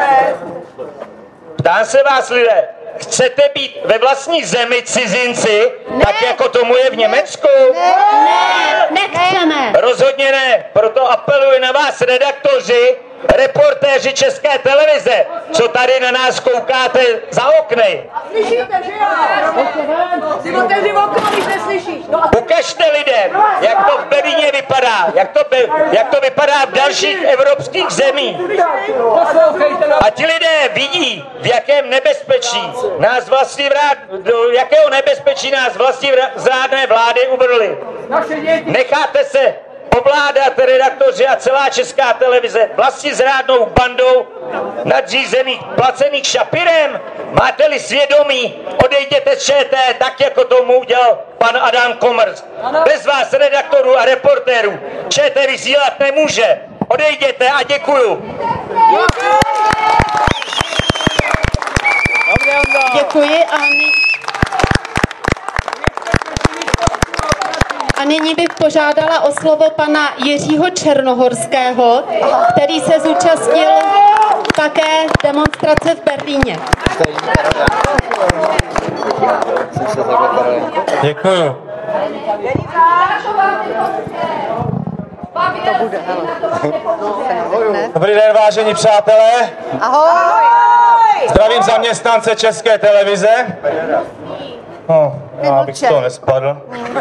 Ptám se vás, lidé, chcete být ve vlastní zemi cizinci, ne, tak jako tomu je v Německu? Ne, ne, nechceme. Rozhodně ne, proto apeluji na vás, redaktoři, reportéři České televize, co tady na nás koukáte za okny. Slyšíte, že jo? Si otevři okno, když neslyšíš. Ukažte lidem, jak to v Berlíně vypadá, jak to, be, jak to vypadá v dalších evropských zemích. A ti lidé vidí, v jakém nebezpečí nás vlastní vrát, do jakého nebezpečí nás vlastní zrádné vlády uvrhly. Necháte se ovládat redaktoři a celá Česká televize vlastní zrádnou bandou nadřízených placených šapirem? Máte-li svědomí, odejděte z ČT tak, jako tomu udělal pan Adam Komers. Bez vás, redaktorů a reportérů, ČT vysílat nemůže. Odejděte a děkuju. Děkuji a my... A nyní bych požádala o slovo pana Jiřího Černohorského, který se zúčastnil také demonstrace v Berlíně. Děkuju. Dobrý den, vážení přátelé. Ahoj. Zdravím zaměstnance České televize. No, já bych z toho nespadl.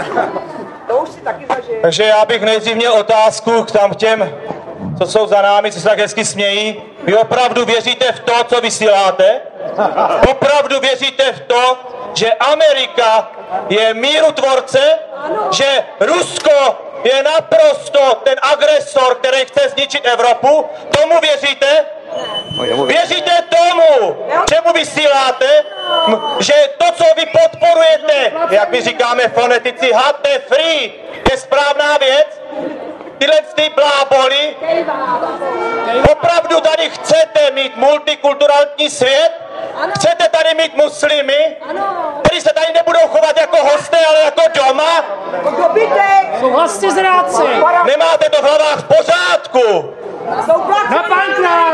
Takže já bych nejdřív měl otázku k tam těm, co jsou za námi, co se tak hezky smějí. Vy opravdu věříte v to, co vysíláte? Opravdu věříte v to, že Amerika je mírotvorce? Že Rusko je naprosto ten agresor, který chce zničit Evropu? Tomu věříte? Věříte tomu, čemu vysíláte, že to, co vy podporujete, jak my říkáme fonetici, H T free, je správná věc? Tyhle ty bláboli? Opravdu tady chcete mít multikulturální svět? Chcete tady mít muslimy, kteří se tady nebudou chovat jako hosté, ale jako doma? Souhlasně zrádci. Nemáte to v hlavách v pořádku. Na bankrát!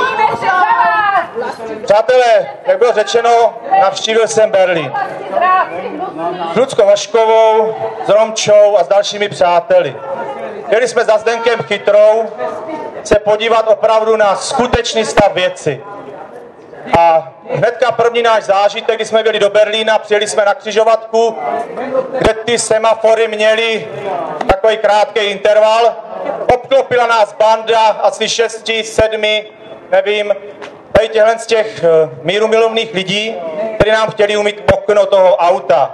Přátelé, jak bylo řečeno, navštívil jsem Berlín. S Luckou Vaškovou, s Romčou a s dalšími přáteli. Jeli jsme za Zdenkem Chytrou se podívat opravdu na skutečný stav věci. A hnedka první náš zážitek, když jsme byli do Berlína, přijeli jsme na křižovatku, kde ty semafory měly takový krátký interval obklopila nás banda asi šesti, sedmi, nevím, tady těchhle z těch míru milovných lidí, kteří nám chtěli umýt okno toho auta.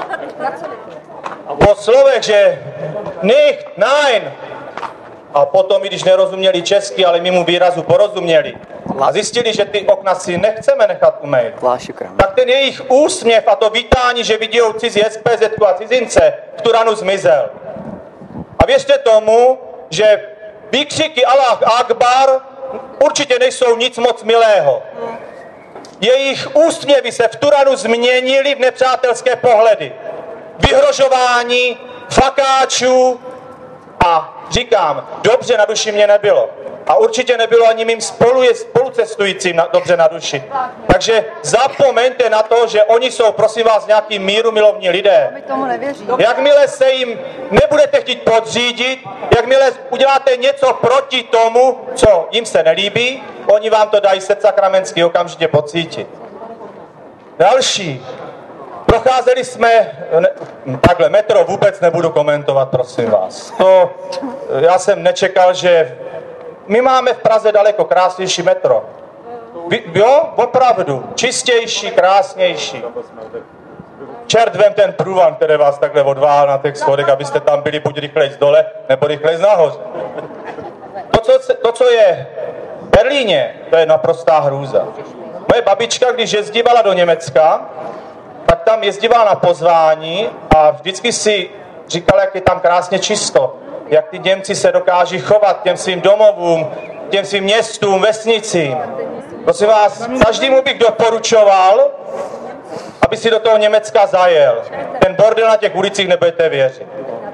Po slovech, že nicht, nein, a potom, i když nerozuměli česky, ale my mu výrazu porozuměli a zjistili, že ty okna si nechceme nechat umýt, tak ten jejich úsměv a to vítání, že vidí cizí S P Z a cizince, v Turanu zmizel. A věřte tomu, že výkřiky Allah Akbar určitě nejsou nic moc milého. Jejich úsměvy se v Turanu změnily v nepřátelské pohledy. Vyhrožování, fakáčů a říkám, dobře na duši mě nebylo. A určitě nebylo ani mým spolu, spolucestujícím na, dobře na duši. Takže zapomeňte na to, že oni jsou, prosím vás, nějaký mírumilovní lidé. Jakmile se jim nebudete chtít podřídit, jakmile uděláte něco proti tomu, co jim se nelíbí, oni vám to dají sakramentsky okamžitě pocítit. Další. Procházeli jsme, ne, takhle, metro vůbec nebudu komentovat, prosím vás. To, já jsem nečekal, že my máme v Praze daleko krásnější metro. Vy, jo, opravdu, čistější, krásnější. Čert vem ten průvan, který vás takhle odváhal na těch schodech, abyste tam byli buď rychlejc dole, nebo rychlejc nahoře. To co, to, co je v Berlíně, to je naprostá hrůza. Moje babička, když jezdívala do Německa, tak tam jezdívala na pozvání a vždycky si říkala, jak je tam krásně čisto. Jak ty Němci se dokáží chovat těm svým domovům, těm svým městům, vesnicím. Prosím vás, každému bych doporučoval, aby si do toho Německa zajel. Ten bordel na těch ulicích nebudete věřit.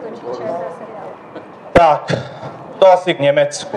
Tak, to asi k Německu.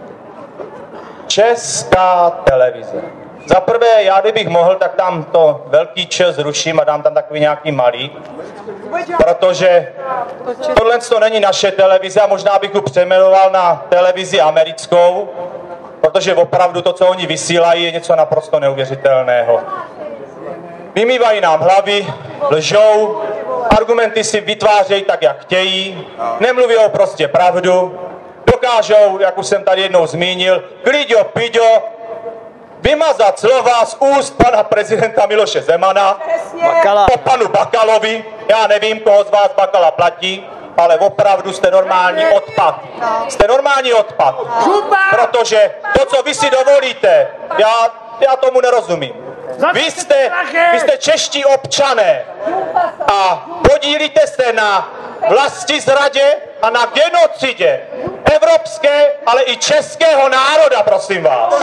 Česká televize. Za prvé, já kdybych mohl, tak tam to velký Č zruším a dám tam takový nějaký malý, protože tohle to není naše televize a možná bych ji přejmenoval na televizi americkou, protože opravdu to, co oni vysílají, je něco naprosto neuvěřitelného. Vymývají nám hlavy, lžou, argumenty si vytvářejí tak, jak chtějí, nemluví prostě pravdu, dokážou, jak už jsem tady jednou zmínil, kliďo, piďo, vymazat slova z úst pana prezidenta Miloše Zemana po panu Bakalovi. Já nevím, koho z vás Bakala platí, ale opravdu jste normální odpad. Jste normální odpad. Protože to, co vy si dovolíte, já, já tomu nerozumím. Vy jste, vy jste čeští občané a podílíte se na vlastizradě a na genocidě evropské, ale i českého národa, prosím vás.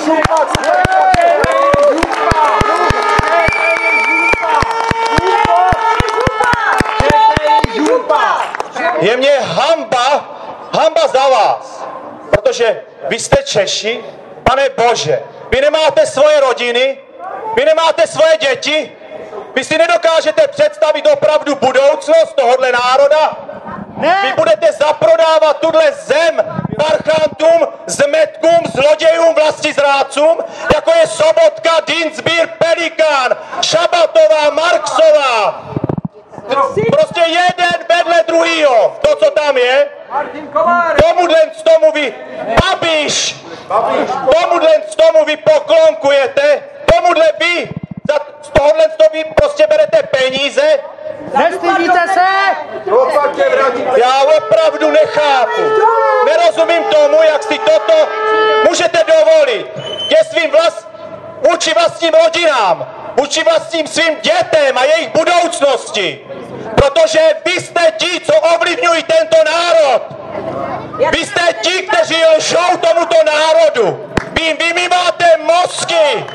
Je mě hamba, hamba za vás, protože vy jste Češi, pane Bože, vy nemáte svoje rodiny, vy nemáte svoje děti, vy si nedokážete představit opravdu budoucnost tohohle národa. Ne. Vy budete zaprodávat tuhle zem parchantům, zmetkům, zlodějům, vlastizrádcům, jako je Sobotka, Dienstbier, Pelikán, Šabatová, Marksová. Prostě jeden vedle druhýho, to, co tam je, tomuhle z tomu vy, Babiš, tomuhle z tomu vy poklonkujete, tomuhle vy, za, z tohohle z toho vy prostě berete peníze. Nestydíte se? Já opravdu nechápu. Nerozumím tomu, jak si toto můžete dovolit ke svým vlast, vůči vlastním rodinám, vůči vlastním svým dětem a jejich budoucnosti. Protože vy jste ti, co ovlivňují tento národ. Vy jste ti, kteří lžou tomuto národu. Vy jim vymýváte mozky.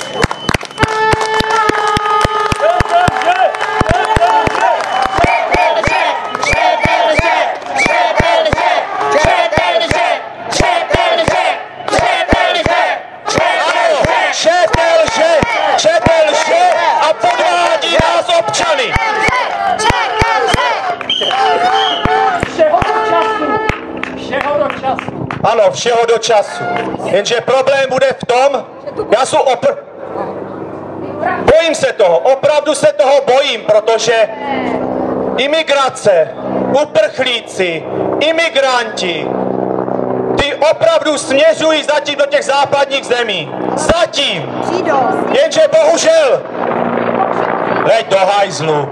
Čete lže, čete lže a podvádí nás občany. Ano, všeho do času. Jenže problém bude v tom, já jsem opr... Bojím se toho, opravdu se toho bojím, protože imigrace, uprchlíci, imigranti, opravdu směřují zatím do těch západních zemí. Zatím. Jenže bohužel. Leď do hajzlu.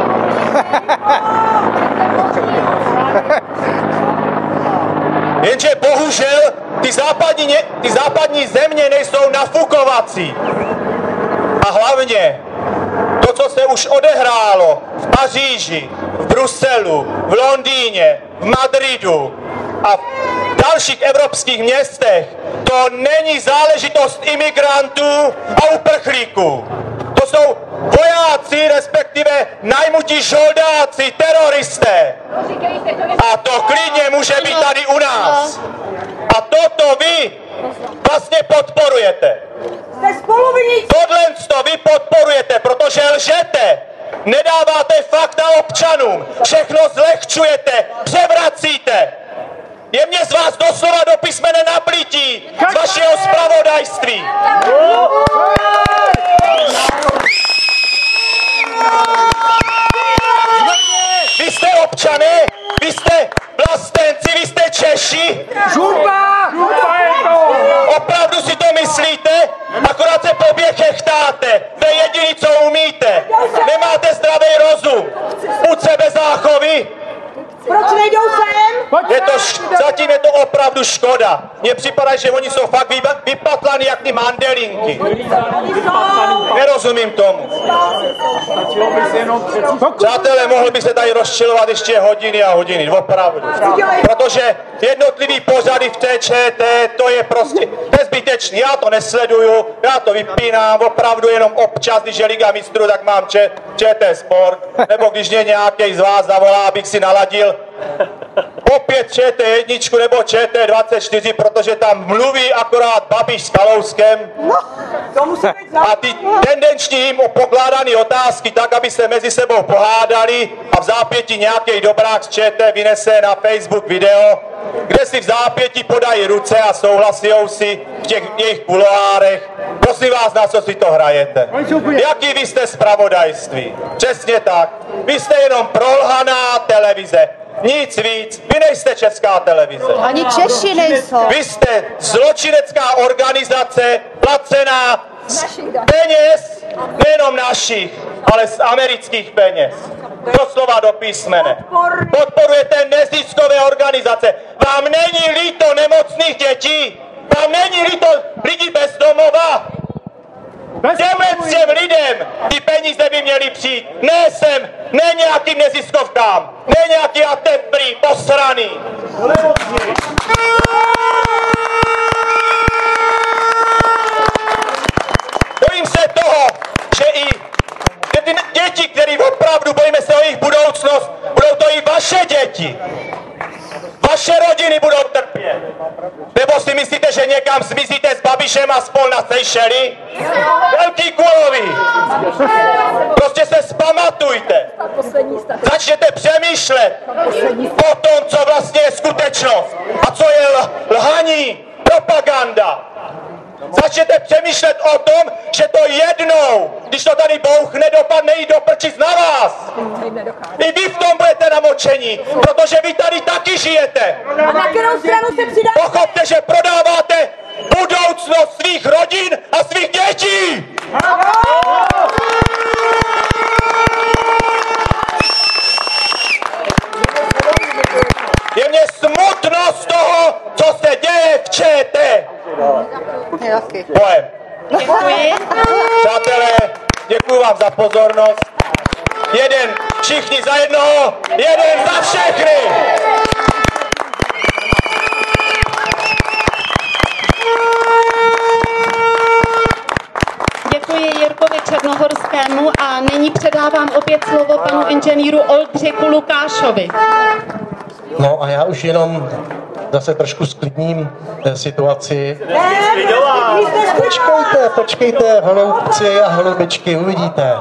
Jenže bohužel ty západní, ty západní země nejsou nafukovací. A hlavně to, co se už odehrálo v Paříži, v Bruselu, v Londýně, v Madridu a v dalších evropských městech, to není záležitost imigrantů a uprchlíků. To jsou vojáci, respektive najmutí žoldáci, teroristé. A to klidně může být tady u nás. A toto vy vlastně podporujete. Tohle to vy podporujete, protože lžete. Nedáváte fakta občanům. Všechno zlehčujete, převracíte. Je mě z vás doslova do písmene naplití z vašeho zpravodajství. Vy jste občané, vy jste vlastenci, vy jste Češi. Žumpa! Opravdu si to myslíte? Akorát se poběh chechtáte. To je jediný, co umíte. Nemáte zdravý rozum. Půjď se bez záchovy. Proč nejdou sem? Je to, zatím je to opravdu škoda. Mně připadá, že oni jsou fakt vypatlaný jak ty mandelinky. Nerozumím tomu. Přátelé, mohl by se tady rozčilovat ještě hodiny a hodiny, opravdu. Protože jednotlivý pořady v té ČT, to je prostě nezbytečný. Já to nesleduju, já to vypínám, opravdu jenom občas, když je Liga mistrů, tak mám ČT Sport. Nebo když mě nějaký z vás zavolá, abych si naladil opět ČT jedna nebo ČT dvacet čtyři, protože tam mluví akorát Babiš s Kalouskem a ty tendenční jim pokládané otázky tak, aby se mezi sebou pohádali a v zápěti nějaký dobrák z ČT vynese na Facebook video, kde si v zápěti podají ruce a souhlasijou si v těch jejich kuloárech. Prosím vás, na co si to hrajete? Jaký vy jste zpravodajství? Přesně tak. Vy jste jenom prolhaná televize. Nic víc. Vy nejste Česká televize. Ani Češi nejsou. Vy jste zločinecká organizace placená z peněz, nejenom našich, ale z amerických peněz. Doslova do písmene. Podporujete neziskové organizace. Vám není líto nemocných dětí? Vám není líto lidí bez domova? Těmhle těm lidem ty peníze by měly přijít. Ne sem, ne nějakým neziskovkám, ne nějaký ateprý, posraný. Bojím se toho, že i že ty děti, které opravdu bojíme se o jejich budoucnost, budou to i vaše děti. Vaše rodiny budou trpět. Nebo si myslíte, že někam zmizíte s Babišem a spol na Seychely? Velký kulový. Prostě se zpamatujte. Začněte přemýšlet o tom, co vlastně je skutečnost a co je lhaní, propaganda. Začněte přemýšlet o tom, že to jednou, když to tady bouchne, dopadne i do prčic na vás. I vy v tom budete namočení, protože vy tady taky žijete. A na kterou stranu se přidáte? Pochopte, že prodáváte budoucnost svých rodin a svých dětí. Je mě smutno z toho, co se děje v ČT. Pojem. Děkuji. Přátelé, děkuji vám za pozornost. Jeden, všichni za jednoho, jeden za všechny. Děkuji Jirkovi Černohorskému a nyní předávám opět slovo panu inženýru Oldřichu Lukášovi. No a já už jenom zase trošku sklidním situaci. Počkejte, počkejte, holoubci a holubičky, uvidíte.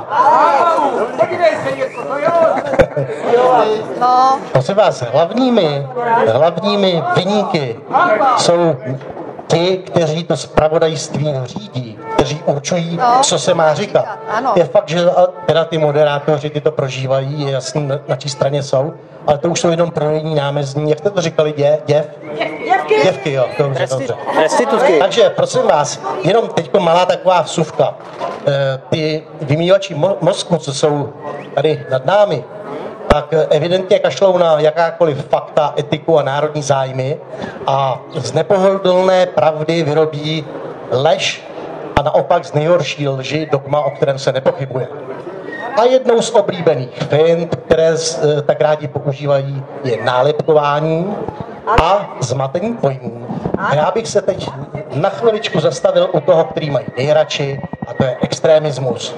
No. Prosím vás, hlavními, hlavními viníky jsou ti, kteří to zpravodajství řídí, kteří určují, no, co se má říkat. Ano. Je fakt, že teda ty moderátoři ty to prožívají, je jasný, na čí straně jsou, ale to už jsou jenom projevní námezní, jak jste to říkali, dě, děv? Děvky Děvky, jo, dobře, dobře. Restitutky. Takže prosím vás, jenom teď malá taková vsuvka. E, ty vymývači mo- mozku, co jsou tady nad námi, tak evidentně kašlou na jakákoliv fakta, etiku a národní zájmy a z nepohodlné pravdy vyrobí lež a naopak z nejhorší lži dogma, o kterém se nepochybuje. A jednou z oblíbených fint, které tak rádi používají, je nálepkování a zmatení pojmů. A já bych se teď na chviličku zastavil u toho, který mají nejradši, a to je extremismus.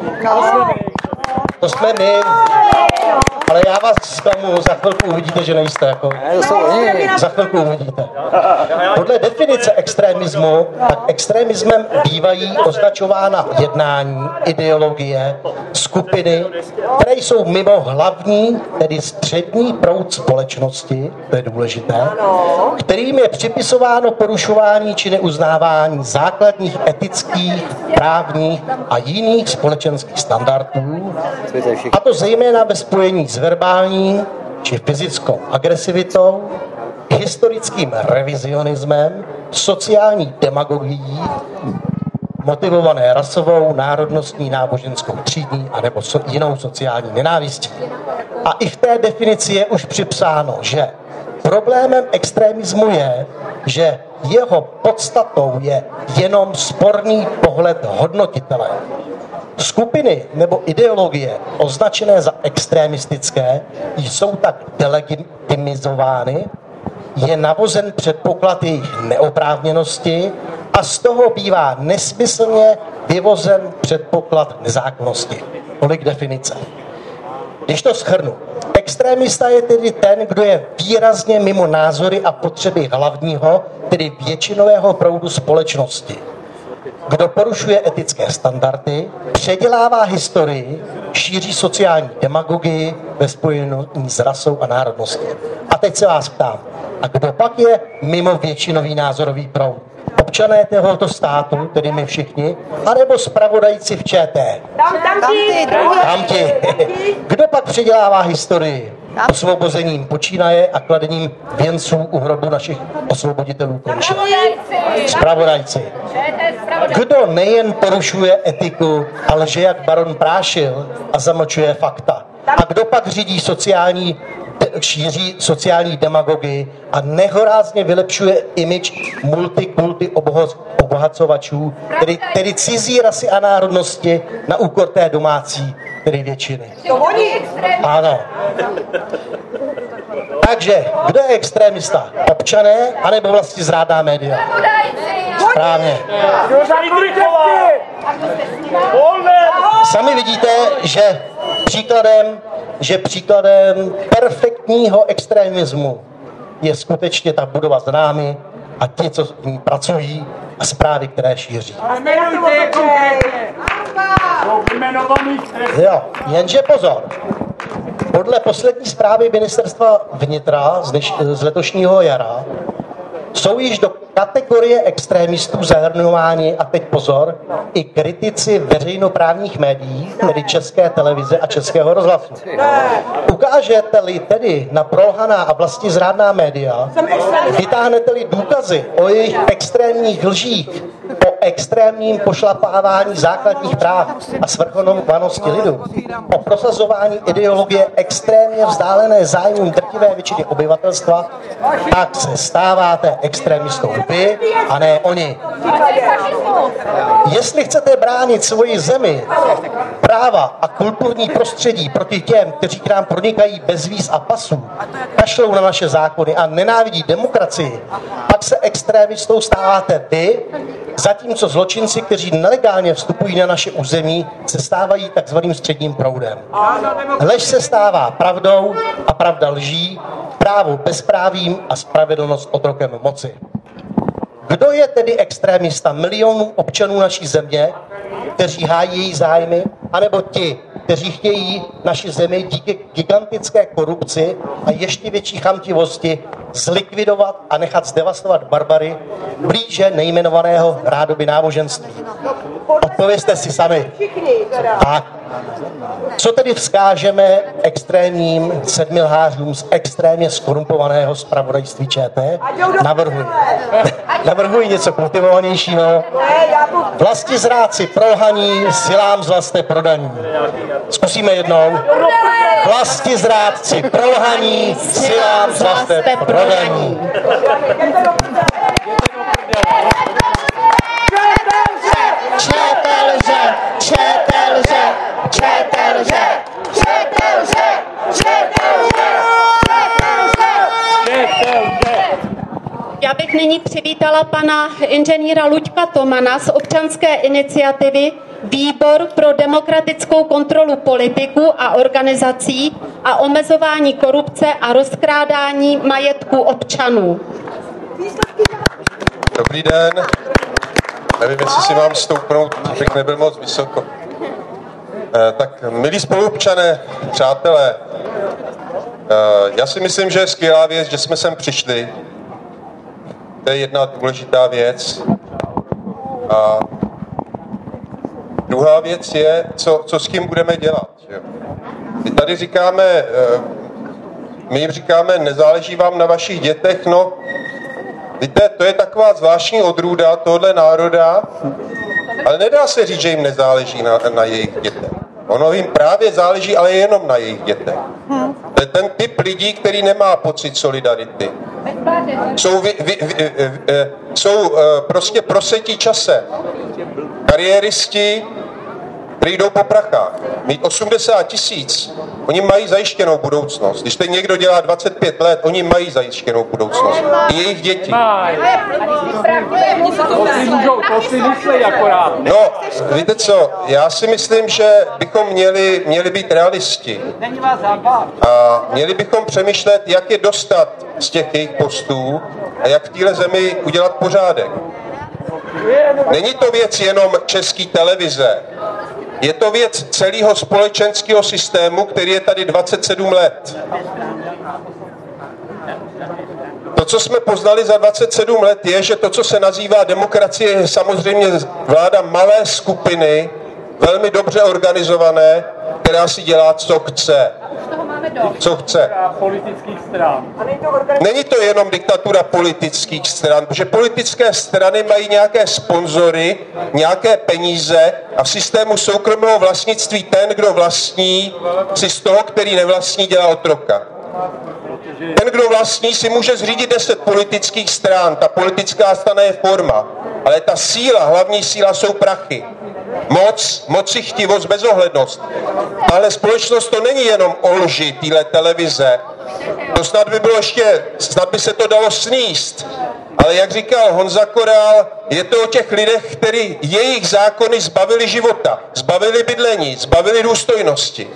To jsme my, ale já vás zklamu, za chvilku uvidíte, že nejste. Jako, za chvilku uvidíte. Podle definice extremismu, tak extremismem bývají označována jednání, ideologie, skupiny, které jsou mimo hlavní, tedy střední proud společnosti, to je důležité, kterým je připisováno porušování či neuznávání základních etických, právních a jiných společenských standardů, a to zejména ve spojení s verbální či fyzickou agresivitou, historickým revizionismem, sociální demagogií, motivované rasovou, národnostní, náboženskou, třídní a nebo so, jinou sociální nenávistí. A i v té definici je už připsáno, že problémem extremismu je, že jeho podstatou je jenom sporný pohled hodnotitele. Skupiny nebo ideologie označené za extremistické jsou tak delegitimizovány, je navozen předpoklad jejich neoprávněnosti a z toho bývá nesmyslně vyvozen předpoklad nezákonnosti. Tolik definice. Když to shrnu, extremista je tedy ten, kdo je výrazně mimo názory a potřeby hlavního, tedy většinového proudu společnosti. Kdo porušuje etické standardy, předělává historii, šíří sociální demagogii ve spojení s rasou a národností. A teď se vás ptám, a kdo pak je mimo většinový názorový proud? Občané tohoto státu, tedy my všichni, anebo zpravodajci v ČT? Tam, tam ti! Tam ti. Kdo pak předělává historii? Osvobozením počínaje a kladením věnců u hrobu našich osvoboditelů končí. Zpravodajci. Kdo nejen porušuje etiku, ale lže jak baron Prášil a zamlčuje fakta? A kdo pak řídí sociální, šíří sociální demagogii a nehorázně vylepšuje image multikulty obohacovačů, tedy, tedy cizí rasy a národnosti na úkor té domácí, tedy většiny. Ano. Takže, kdo je extremista? Občané, anebo vlastně zrádná média? Správně. Sami vidíte, že příkladem, že příkladem perfektního extremismu je skutečně ta budova za námi a ti, co v ní pracují a zprávy, které šíří. Jo, jenže pozor. Podle poslední zprávy ministerstva vnitra z, dneš, z letošního jara jsou již do kategorie extrémistů zahrnováni, a teď pozor, i kritici veřejnoprávních médií, tedy České televize a Českého rozhlasu. Ukážete-li tedy na prolhaná a vlastizrádná média, vytáhnete-li důkazy o jejich extrémních lžích, o extrémním pošlapávání základních práv a svrchovanosti lidu, o prosazování ideologie extrémně vzdálené zájmům drtivé většiny obyvatelstva, tak se stáváte extrémistou vy a ne oni. Jestli chcete bránit svoji zemi, práva a kulturní prostředí proti těm, kteří k nám pronikají bez víz a pasů, kašlou na naše zákony a nenávidí demokracii, pak se extrémistou stáváte vy, zatímco zločinci, kteří nelegálně vstupují na naše území, se stávají takzvaným středním proudem. Lež se stává pravdou a pravda lží, právo bezprávím a spravedlnost otrokem moci. Kdo je tedy extrémista milionů občanů naší země, kteří hájí její zájmy, anebo ti, kteří chtějí naši zemi díky gigantické korupci a ještě větší chamtivosti zlikvidovat a nechat zdevastovat barbary blíže nejmenovaného rádoby náboženství? Odpovězte si sami. Tak, Co tedy vzkážeme extrémním sedmilhářům z extrémně skorumpovaného zpravodajství ČT? Navrhuji. Navrhuji něco kultivovanějšího. Vlasti zráci prolhaní, silám zlaste prodaní. Zkusíme jednou. Vlasti zrádci prolhaní, silám zlaste prodaní. ČT lže, ČT lže, ČT lže, ČT lže, ČT lže, Já bych nyní přivítala pana inženýra Luďka Tomana z občanské iniciativy Výbor pro demokratickou kontrolu politiků a organizací a omezování korupce a rozkrádání majetku občanů. Dobrý den. Nevím, jestli si mám stoupnout, abych nebyl moc vysoko. Eh, tak, milí spoluobčané, přátelé, eh, já si myslím, že je skvělá věc, že jsme sem přišli. To je jedna důležitá věc. A druhá věc je, co, co s tím budeme dělat. Jo? My tady říkáme, eh, my jim říkáme, nezáleží vám na vašich dětech, no, víte, to je taková zvláštní odrůda tohle národa, ale nedá se říct, že jim nezáleží na, na jejich dětech. Ono jim právě záleží, ale jenom na jejich dětech. To je ten typ lidí, který nemá pocit solidarity. Jsou, vy, vy, vy, vy, vy, jsou uh, prostě prosetí časem. Kariéristi, kteří jdou po prachách. Mít osmdesát tisíc, oni mají zajištěnou budoucnost. Když teď někdo dělá dvacet pět let, oni mají zajištěnou budoucnost. I jejich děti. To si myslí akorát. No, víte co, já si myslím, že bychom měli, měli být realisti. A měli bychom přemýšlet, jak je dostat z těch jejich postů a jak v téhle zemi udělat pořádek. Není to věc jenom České televize. Je to věc celého společenského systému, který je tady dvacet sedm let. To, co jsme poznali za dvacet sedm let, je, že to, co se nazývá demokracie, je samozřejmě vláda malé skupiny, velmi dobře organizované, která si dělá, co chce. Co chce. Politických stran. Není to jenom diktatura politických stran, protože politické strany mají nějaké sponzory, nějaké peníze a v systému soukromého vlastnictví ten, kdo vlastní, si z toho, který nevlastní, dělá otroka. Ten, kdo vlastní, si může zřídit deset politických stran. Ta politická strana je forma. Ale ta síla, hlavní síla jsou prachy. Moc, mocichtivost, bezohlednost. Ale společnost to není jenom o lži téhle televize. To snad by bylo ještě, snad by se to dalo sníst. Ale jak říkal Honza Korál, je to o těch lidech, kteří jejich zákony zbavili života, zbavili bydlení, zbavili důstojnosti.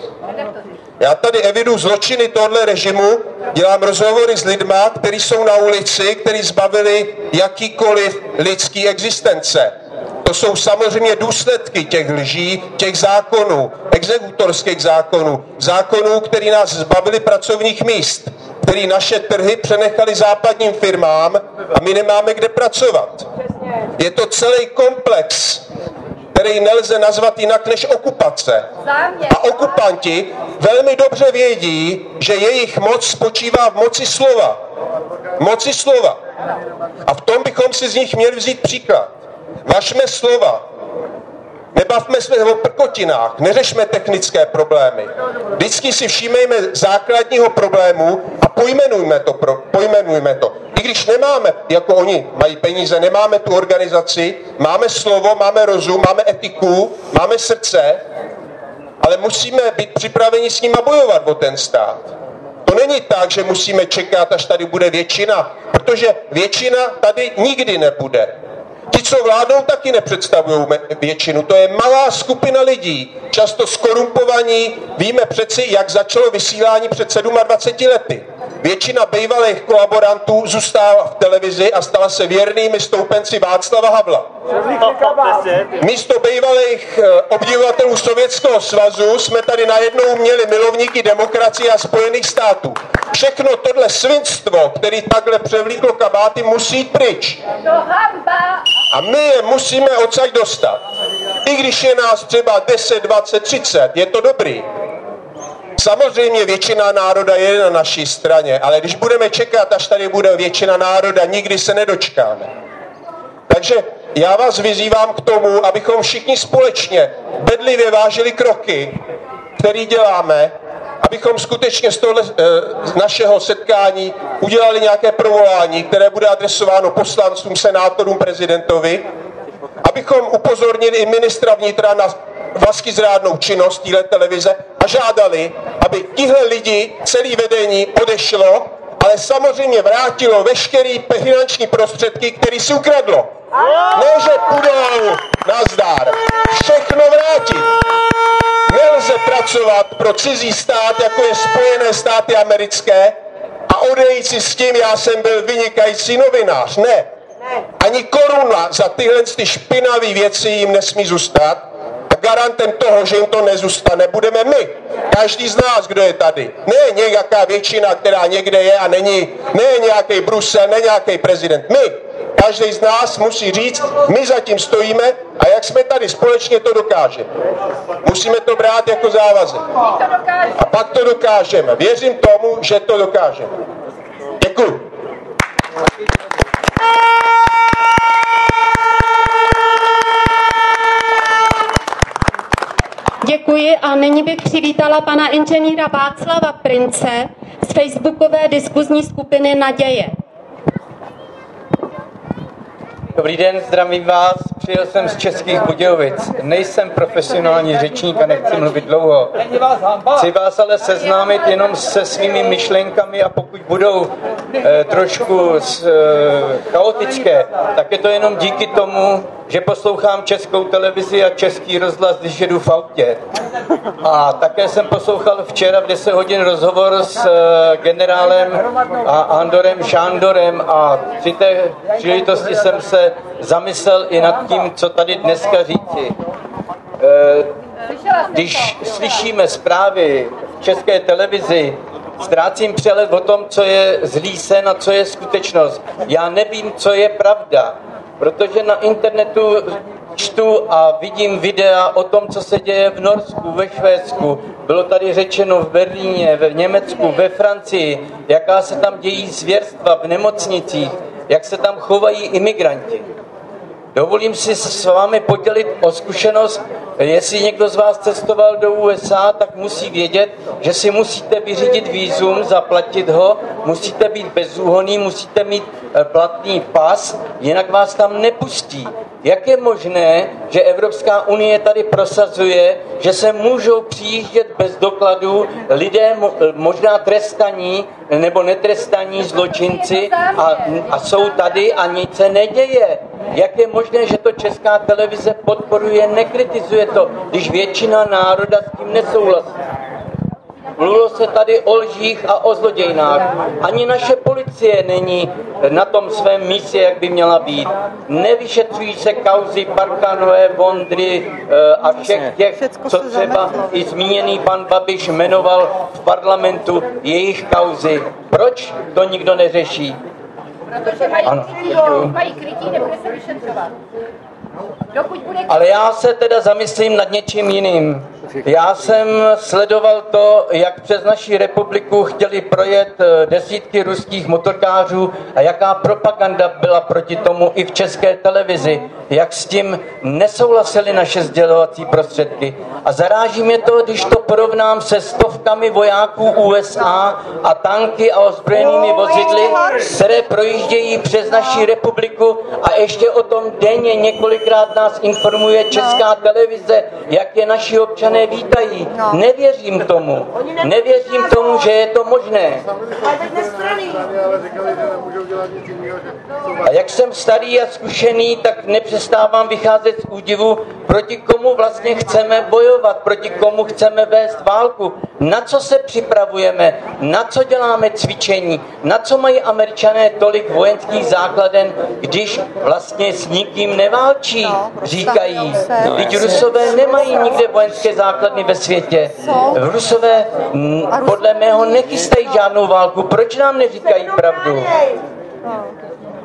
Já tady eviduji zločiny tohle režimu, dělám rozhovory s lidma, kteří jsou na ulici, kteří zbavili jakýkoliv lidský existence. To jsou samozřejmě důsledky těch lží, těch zákonů, exekutorských zákonů, zákonů, který nás zbavili pracovních míst, který naše trhy přenechali západním firmám a my nemáme kde pracovat. Je to celý komplex, který nelze nazvat jinak než okupace. A okupanti velmi dobře vědí, že jejich moc spočívá v moci slova. Moci slova. A v tom bychom si z nich měli vzít příklad. Važme slova. Nebavme se o prkotinách, neřešme technické problémy. Vždycky si všímejme základního problému a pojmenujme to, pro, pojmenujme to. I když nemáme, jako oni mají peníze, nemáme tu organizaci, máme slovo, máme rozum, máme etiku, máme srdce, ale musíme být připraveni s nima bojovat o ten stát. To není tak, že musíme čekat, až tady bude většina, protože většina tady nikdy nebude. Ti, co vládnou, taky nepředstavují většinu. To je malá skupina lidí, často skorumpovaní. Víme přeci, jak začalo vysílání před dvaceti sedmi lety. Většina bývalých kolaborantů zůstala v televizi a stala se věrnými stoupenci Václava Havla. Místo bývalých obdivovatelů Sovětského svazu jsme tady najednou měli milovníky demokracie a Spojených států. Všechno tohle svinstvo, který takhle převlíklo kabáty, musí jít pryč. A my je musíme odsaď dostat. I když je nás třeba deset, dvacet, třicet, je to dobrý. Samozřejmě většina národa je na naší straně, ale když budeme čekat, až tady bude většina národa, nikdy se nedočkáme. Takže já vás vyzývám k tomu, abychom všichni společně bedlivě vážili kroky, které děláme, abychom skutečně z tohle z našeho setkání udělali nějaké provolání, které bude adresováno poslancům, senátorům, prezidentovi, abychom upozornili i ministra vnitra na vlastizrádnou činnost téhle televize a žádali, aby tihle lidi, celý vedení odešlo, ale samozřejmě vrátilo veškerý finanční prostředky, které si ukradlo. Ne, že půjdou nazdar. Všechno vrátit. Nelze pracovat pro cizí stát, jako je Spojené státy americké, a odejít si s tím, já jsem byl vynikající novinář. Ne. Ani koruna za tyhle ty špinavé věci jim nesmí zůstat. A garantem toho, že jim to nezůstane, budeme my. Každý z nás, kdo je tady. Ne nějaká většina, která někde je a není, ne nějaký Brusel, ne nějaký prezident. My. Každý z nás musí říct, my zatím stojíme a jak jsme tady společně, to dokážeme. Musíme to brát jako závazek. A pak to dokážeme. Věřím tomu, že to dokážeme. Děkuji. Děkuji a nyní bych přivítala pana inženýra Václava Prince z facebookové diskuzní skupiny Naděje. Dobrý den, zdravím vás. Přijel jsem z Českých Budějovic. Nejsem profesionální řečník a nechci mluvit dlouho. Chci vás ale seznámit jenom se svými myšlenkami a pokud budou eh, trošku eh, chaotické, tak je to jenom díky tomu, že poslouchám Českou televizi a Český rozhlas, když jedu v autě. A také jsem poslouchal včera v deset hodin rozhovor s uh, generálem a Andorem Šándorem a při té příležitosti jsem se zamyslel i nad tím, co tady dneska říci. Uh, když slyšíme zprávy v České televizi, ztrácím přehled o tom, co je zlý sen a co je skutečnost. Já nevím, co je pravda. Protože na internetu čtu a vidím videa o tom, co se děje v Norsku, ve Švédsku. Bylo tady řečeno v Berlíně, v Německu, ve Francii, jaká se tam dějí zvěrstva v nemocnicích, jak se tam chovají imigranti. Dovolím si s vámi podělit o zkušenost, jestli někdo z vás cestoval do U S A, tak musí vědět, že si musíte vyřídit vízum, zaplatit ho, musíte být bezúhonný, musíte mít platný pas, jinak vás tam nepustí. Jak je možné, že Evropská unie tady prosazuje, že se můžou přijíždět bez dokladů lidé možná trestaní nebo netrestaní zločinci a, a jsou tady a nic se neděje? Jak je možné, že to Česká televize podporuje, nekritizuje to, když většina národa s tím nesouhlasí? Mluvilo se tady o lžích a o zlodějnách. Ani naše policie není na tom svém místě, jak by měla být. Nevyšetřují se kauzy Parkanové, Vondry a všech těch, co třeba i zmíněný pan Babiš jmenoval v parlamentu, jejich kauzy. Proč to nikdo neřeší? Protože mají krytí, mají krytí, nebude se vyšetřovat. Ale já se teda zamyslím nad něčím jiným. Já jsem sledoval to, jak přes naši republiku chtěli projet desítky ruských motorkářů a jaká propaganda byla proti tomu i v České televizi, jak s tím nesouhlasily naše sdělovací prostředky. A zaráží mě to, když to porovnám se stovkami vojáků U S A a tanky a ozbrojenými vozidly, které projíždějí přes naši republiku a ještě o tom denně několikrát nás informuje Česká televize, jak je naši občané vítají. Nevěřím tomu. Nevěřím tomu, že je to možné. A jak jsem starý a zkušený, tak nepřestávám vycházet z údivu, proti komu vlastně chceme bojovat, proti komu chceme vést válku, na co se připravujeme, na co děláme cvičení, na co mají Američané tolik vojenských základen, když vlastně s nikým neválčí, říkají. Vždyť Rusové nemají nikde vojenské základny ve světě. Rusové podle mého nechystají žádnou válku. Proč nám neříkají pravdu?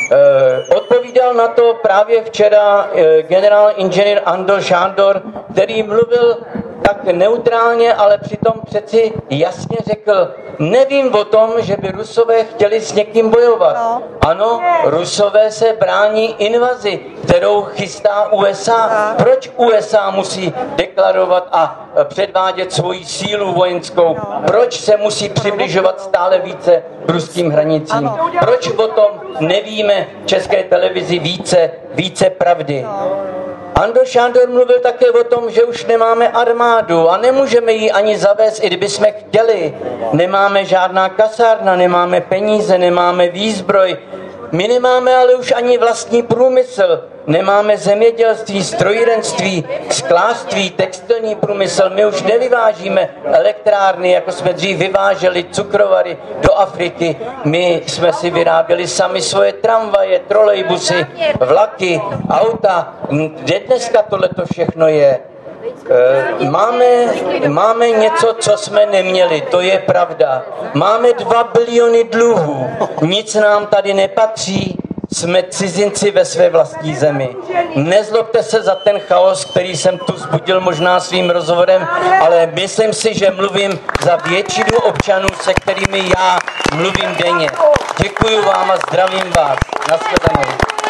Odpovídal na to právě včera generál inženýr Andor Šándor, který mluvil tak neutrálně, ale přitom přeci jasně řekl, nevím o tom, že by Rusové chtěli s někým bojovat. No. Ano, Rusové se brání invazi, kterou chystá U S A. Proč U S A musí deklarovat a předvádět svoji sílu vojenskou? Proč se musí přibližovat stále více k ruským hranicím? Proč o tom nevíme v České televizi více, více pravdy? Andor Šándor mluvil také o tom, že už nemáme armádu a nemůžeme ji ani zavést, i kdybychom chtěli. Nemáme žádná kasárna, nemáme peníze, nemáme výzbroj. My nemáme ale už ani vlastní průmysl. Nemáme zemědělství, strojírenství, sklářství, textilní průmysl. My už nevyvážíme elektrárny, jako jsme dřív vyváželi cukrovary do Afriky. My jsme si vyráběli sami svoje tramvaje, trolejbusy, vlaky, auta. Kde dneska tohleto všechno je? Máme, máme něco, co jsme neměli, to je pravda. Máme dva biliony dluhů, nic nám tady nepatří, jsme cizinci ve své vlastní zemi. Nezlobte se za ten chaos, který jsem tu vzbudil možná svým rozhovorem, ale myslím si, že mluvím za většinu občanů, se kterými já mluvím denně. Děkuji vám a zdravím vás. Nashledanou.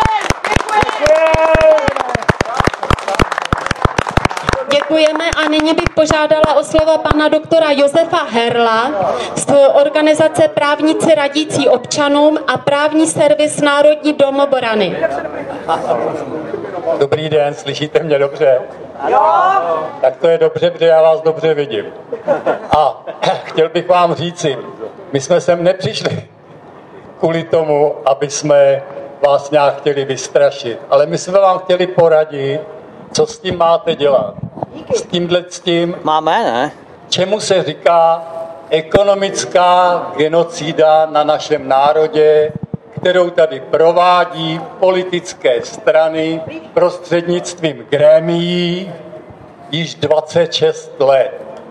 Děkujeme a nyní bych požádala o slovo pana doktora Josefa Herla z organizace Právníci radící občanům a právní servis Národní domobrany. Dobrý den, slyšíte mě dobře? Jo. Tak to je dobře, protože já vás dobře vidím. A chtěl bych vám říci, my jsme sem nepřišli kvůli tomu, aby jsme vás nějak chtěli vystrašit, ale my jsme vám chtěli poradit, co s tím máte dělat. S tímhle s tím, máme, ne? Čemu se říká ekonomická genocida na našem národě, kterou tady provádí politické strany prostřednictvím grémií již dvacet šest let.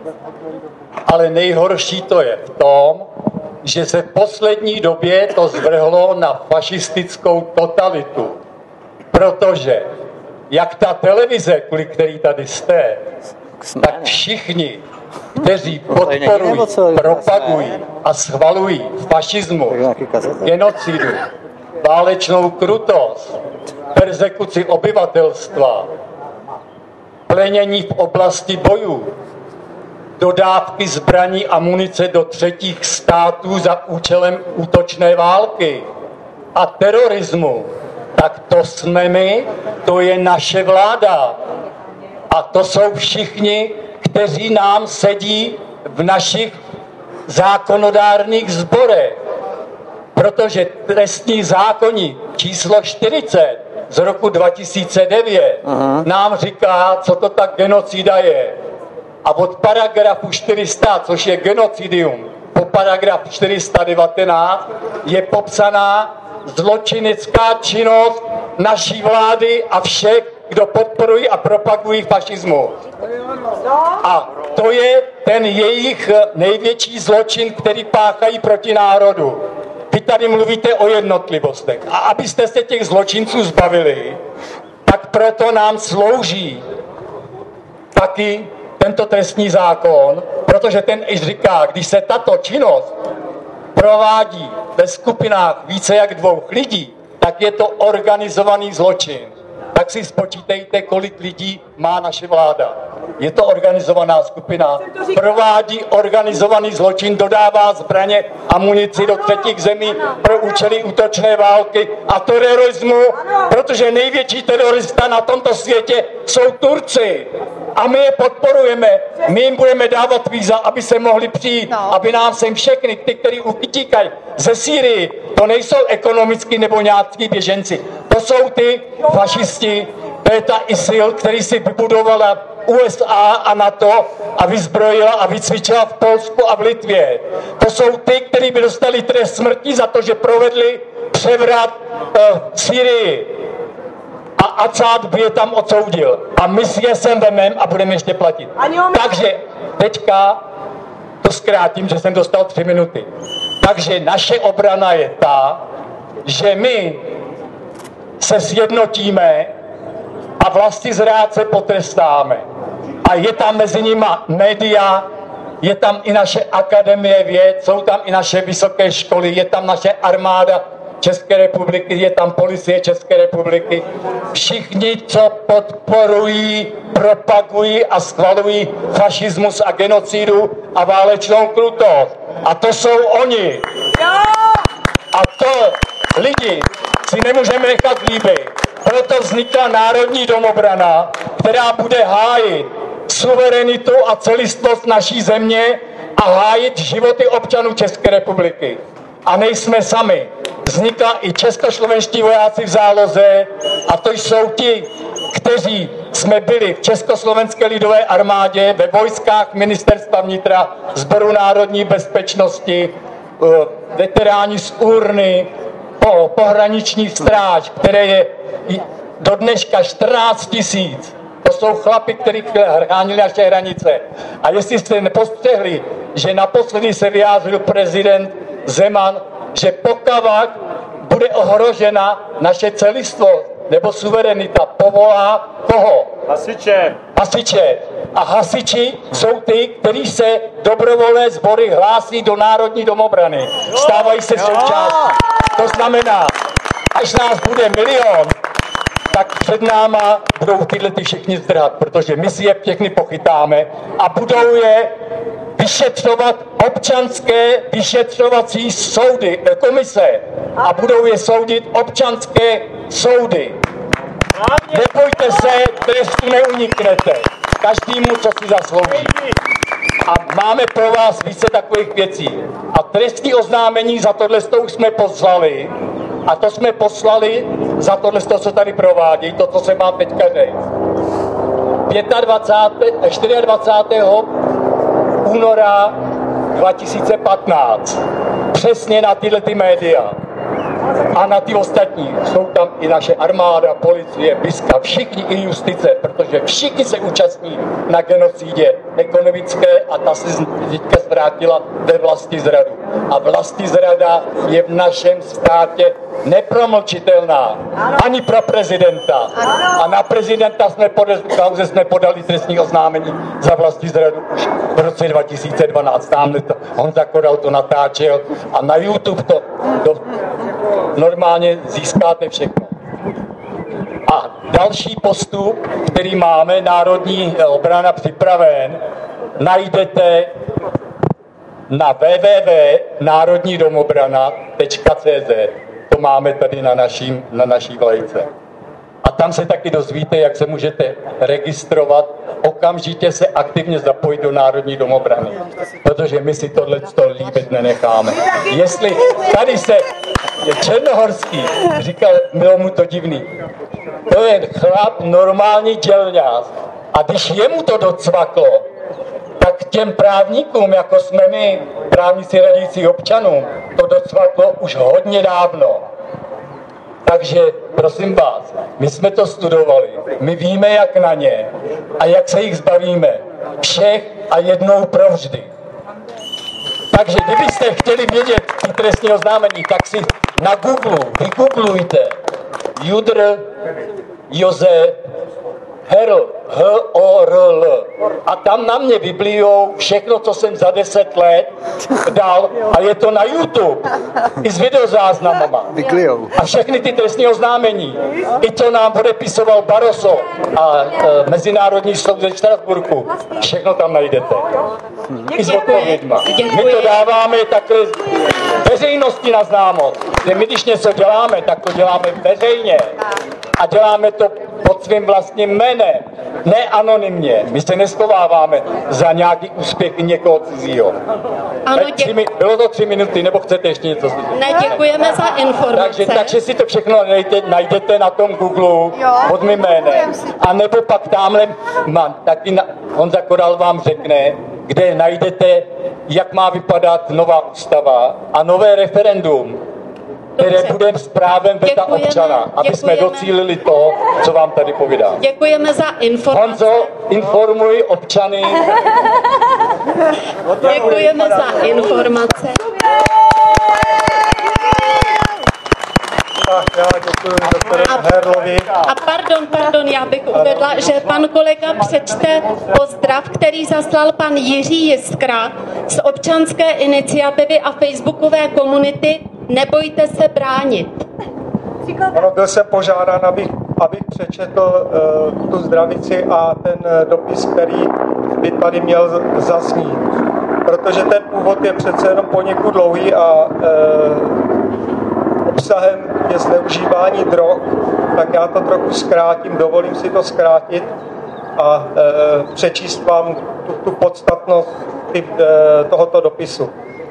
Ale nejhorší to je v tom, že se v poslední době to zvrhlo na fašistickou totalitu. Protože jak ta televize, kvůli který tady jste, tak všichni, kteří podporují, propagují a schvalují fašismus, genocidu, válečnou krutost, perzekuci obyvatelstva, plenění v oblasti bojů, dodávky zbraní a munice do třetích států za účelem útočné války a terorismu, tak to jsme my, to je naše vláda. A to jsou všichni, kteří nám sedí v našich zákonodárných sborech. Protože trestní zákoník číslo čtyřicet z roku dva tisíce devět Aha. nám říká, co to ta genocida je. A od paragrafu čtyři sta, což je genocidium, po paragraf čtyři sta devatenáct je popsaná zločinecká činnost naší vlády a všech, kdo podporují a propagují fašismus. A to je ten jejich největší zločin, který páchají proti národu. Vy tady mluvíte o jednotlivostech. A abyste se těch zločinců zbavili, tak proto nám slouží taky tento trestní zákon, protože ten i říká, když se tato činnost provádí ve skupinách více jak dvou lidí, tak je to organizovaný zločin. Tak si spočítejte, kolik lidí má naše vláda. Je to organizovaná skupina, provádí organizovaný zločin, dodává zbraně a munici do třetích zemí pro účely útočné války a terorismu, protože největší terorista na tomto světě jsou Turci. A my je podporujeme, my jim budeme dávat víza, aby se mohli přijít, aby nám sem všechny, ty, kteří utíkají ze Sýrii, to nejsou ekonomicky nebo nějací běženci, to jsou ty fašisti, to je ta ISIL, který si vybudovala U S A a NATO a vyzbrojila a vycvičila v Polsku a v Litvě. To jsou ty, kteří by dostali trest smrti za to, že provedli převrat uh, v Sýrii. A Acad by je tam odsoudil. A my si je sem vemem a budeme ještě platit. Takže teďka to zkrátím, že jsem dostal tři minuty. Takže naše obrana je ta, že my se sjednotíme a vlastizrádce potrestáme. A je tam mezi nimi média, je tam i naše akademie věd, jsou tam i naše vysoké školy, je tam naše armáda České republiky, je tam policie České republiky. Všichni, co podporují, propagují a schvalují fašismus a genocidu a válečnou krutost. A to jsou oni. A to lidi si nemůžeme nechat líbit. Proto vznikla Národní domobrana, která bude hájit suverenitu a celistvost naší země a hájit životy občanů České republiky. A nejsme sami. Vznikla i českoslovenští vojáci v záloze a to jsou ti, kteří jsme byli v Československé lidové armádě, ve vojskách ministerstva vnitra, Sboru národní bezpečnosti, veteráni z Urny, po, pohraniční stráž, které je do dneška čtrnáct tisíc. To jsou chlapi, kteří chránili naše hranice. A jestli jste nepostřehli, že naposledy se vyjádřil prezident Zeman, že pokud bude ohrožena naše celistvost nebo suverenita, povolá koho? Hasiče. Hasiče. A hasiči jsou ty, kteří se dobrovolné sbory hlásí do Národní domobrany. Stávají se součástí. To znamená, až nás bude milion, tak před náma budou tyhle ty všichni zdrhat, protože my si je všechny pochytáme a budou je vyšetřovat občanské vyšetřovací soudy, komise a budou je soudit občanské soudy. Nebojte se, trestu neuniknete. Každému, co si zaslouží. A máme pro vás více takových věcí. A trestní oznámení za tohle už jsme poslali. A to jsme poslali za tohle, co tady provádí, to, co se má teďka říct. dvacátého čtyřiadvacátého února dva tisíce patnáct. Přesně na tyhle ty média. A na ty ostatní jsou tam i naše armáda, policie, biska, všichni i justice, protože všichni se účastní na genocidě ekonomické a ta se teďka zvrátila ve vlastizradu. A vlastizrada je v našem státě nepromlčitelná. Ani pro prezidenta. A na prezidenta jsme, podali, kauze jsme podali trestní oznámení za vlastizradu už v roce dva tisíce dvanáct. Tamhle to Honza Koral to natáčel a na YouTube to do, normálně získáte všechno. A další postup, který máme, Národní obrana připraven, najdete na w w w tečka národní domobrana tečka c z. To máme tady na, naším, na naší vlajce. A tam se taky dozvíte, jak se můžete registrovat, okamžitě se aktivně zapojit do Národní domobrany. Protože my si tohle líbit nenecháme. Jestli tady se Černohorský říkal, bylo mu to divný. To je chlap, normální dělňář. A když jemu to docvaklo, tak těm právníkům, jako jsme my, právníci radící občanům, to docvaklo už hodně dávno. Takže prosím vás, my jsme to studovali, my víme, jak na ně a jak se jich zbavíme. Všech a jednou provždy. Takže kdybyste chtěli vědět ty trestní oznámení, tak si na Google vygooglujte Judr Josef Herl, H O R L. A tam na mě vyblijou všechno, co jsem za deset let dal a je to na YouTube. I s videozáznamama. A všechny ty trestní oznámení. I to nám podepisoval Barroso a e, Mezinárodní soud ze Štrasburku. Všechno tam najdete. I s odpověďma. My to dáváme takhle veřejnosti na známost. Že my, když něco děláme, tak to děláme veřejně. A děláme to pod svým vlastním jménem, ne anonymně. My se neschováváme za nějaký úspěch někoho cizího. Ano, dě... Bylo to tři minuty, nebo chcete ještě něco slyšet? Ne, děkujeme za informace. Takže, takže si to všechno najdete, najdete na tom Google pod mým jménem. A nebo pak tamhle mám, taky na, Honza Koral vám řekne, kde najdete, jak má vypadat nová ústava a nové referendum, které bude s právem veta občana, aby jsme docílili to, co vám tady povídám. Děkujeme za informace. Honzo, informuj občany. Děkujeme za informace. Já děkuji doktoru Herlovi. A pardon, pardon, já bych uvedla, že pan kolega přečte pozdrav, který zaslal pan Jiří Jiskra z občanské iniciativy a facebookové komunity Nebojte se bránit. Ano, byl jsem požádán, abych, abych přečetl uh, tu zdravici a ten uh, dopis, který by tady měl zaznít. Protože ten původ je přece jenom poněkud dlouhý a uh, obsahem je zneužívání drog, tak já to trochu zkrátím, dovolím si to zkrátit a uh, přečíst vám tu, tu podstatnost ty, uh, tohoto dopisu.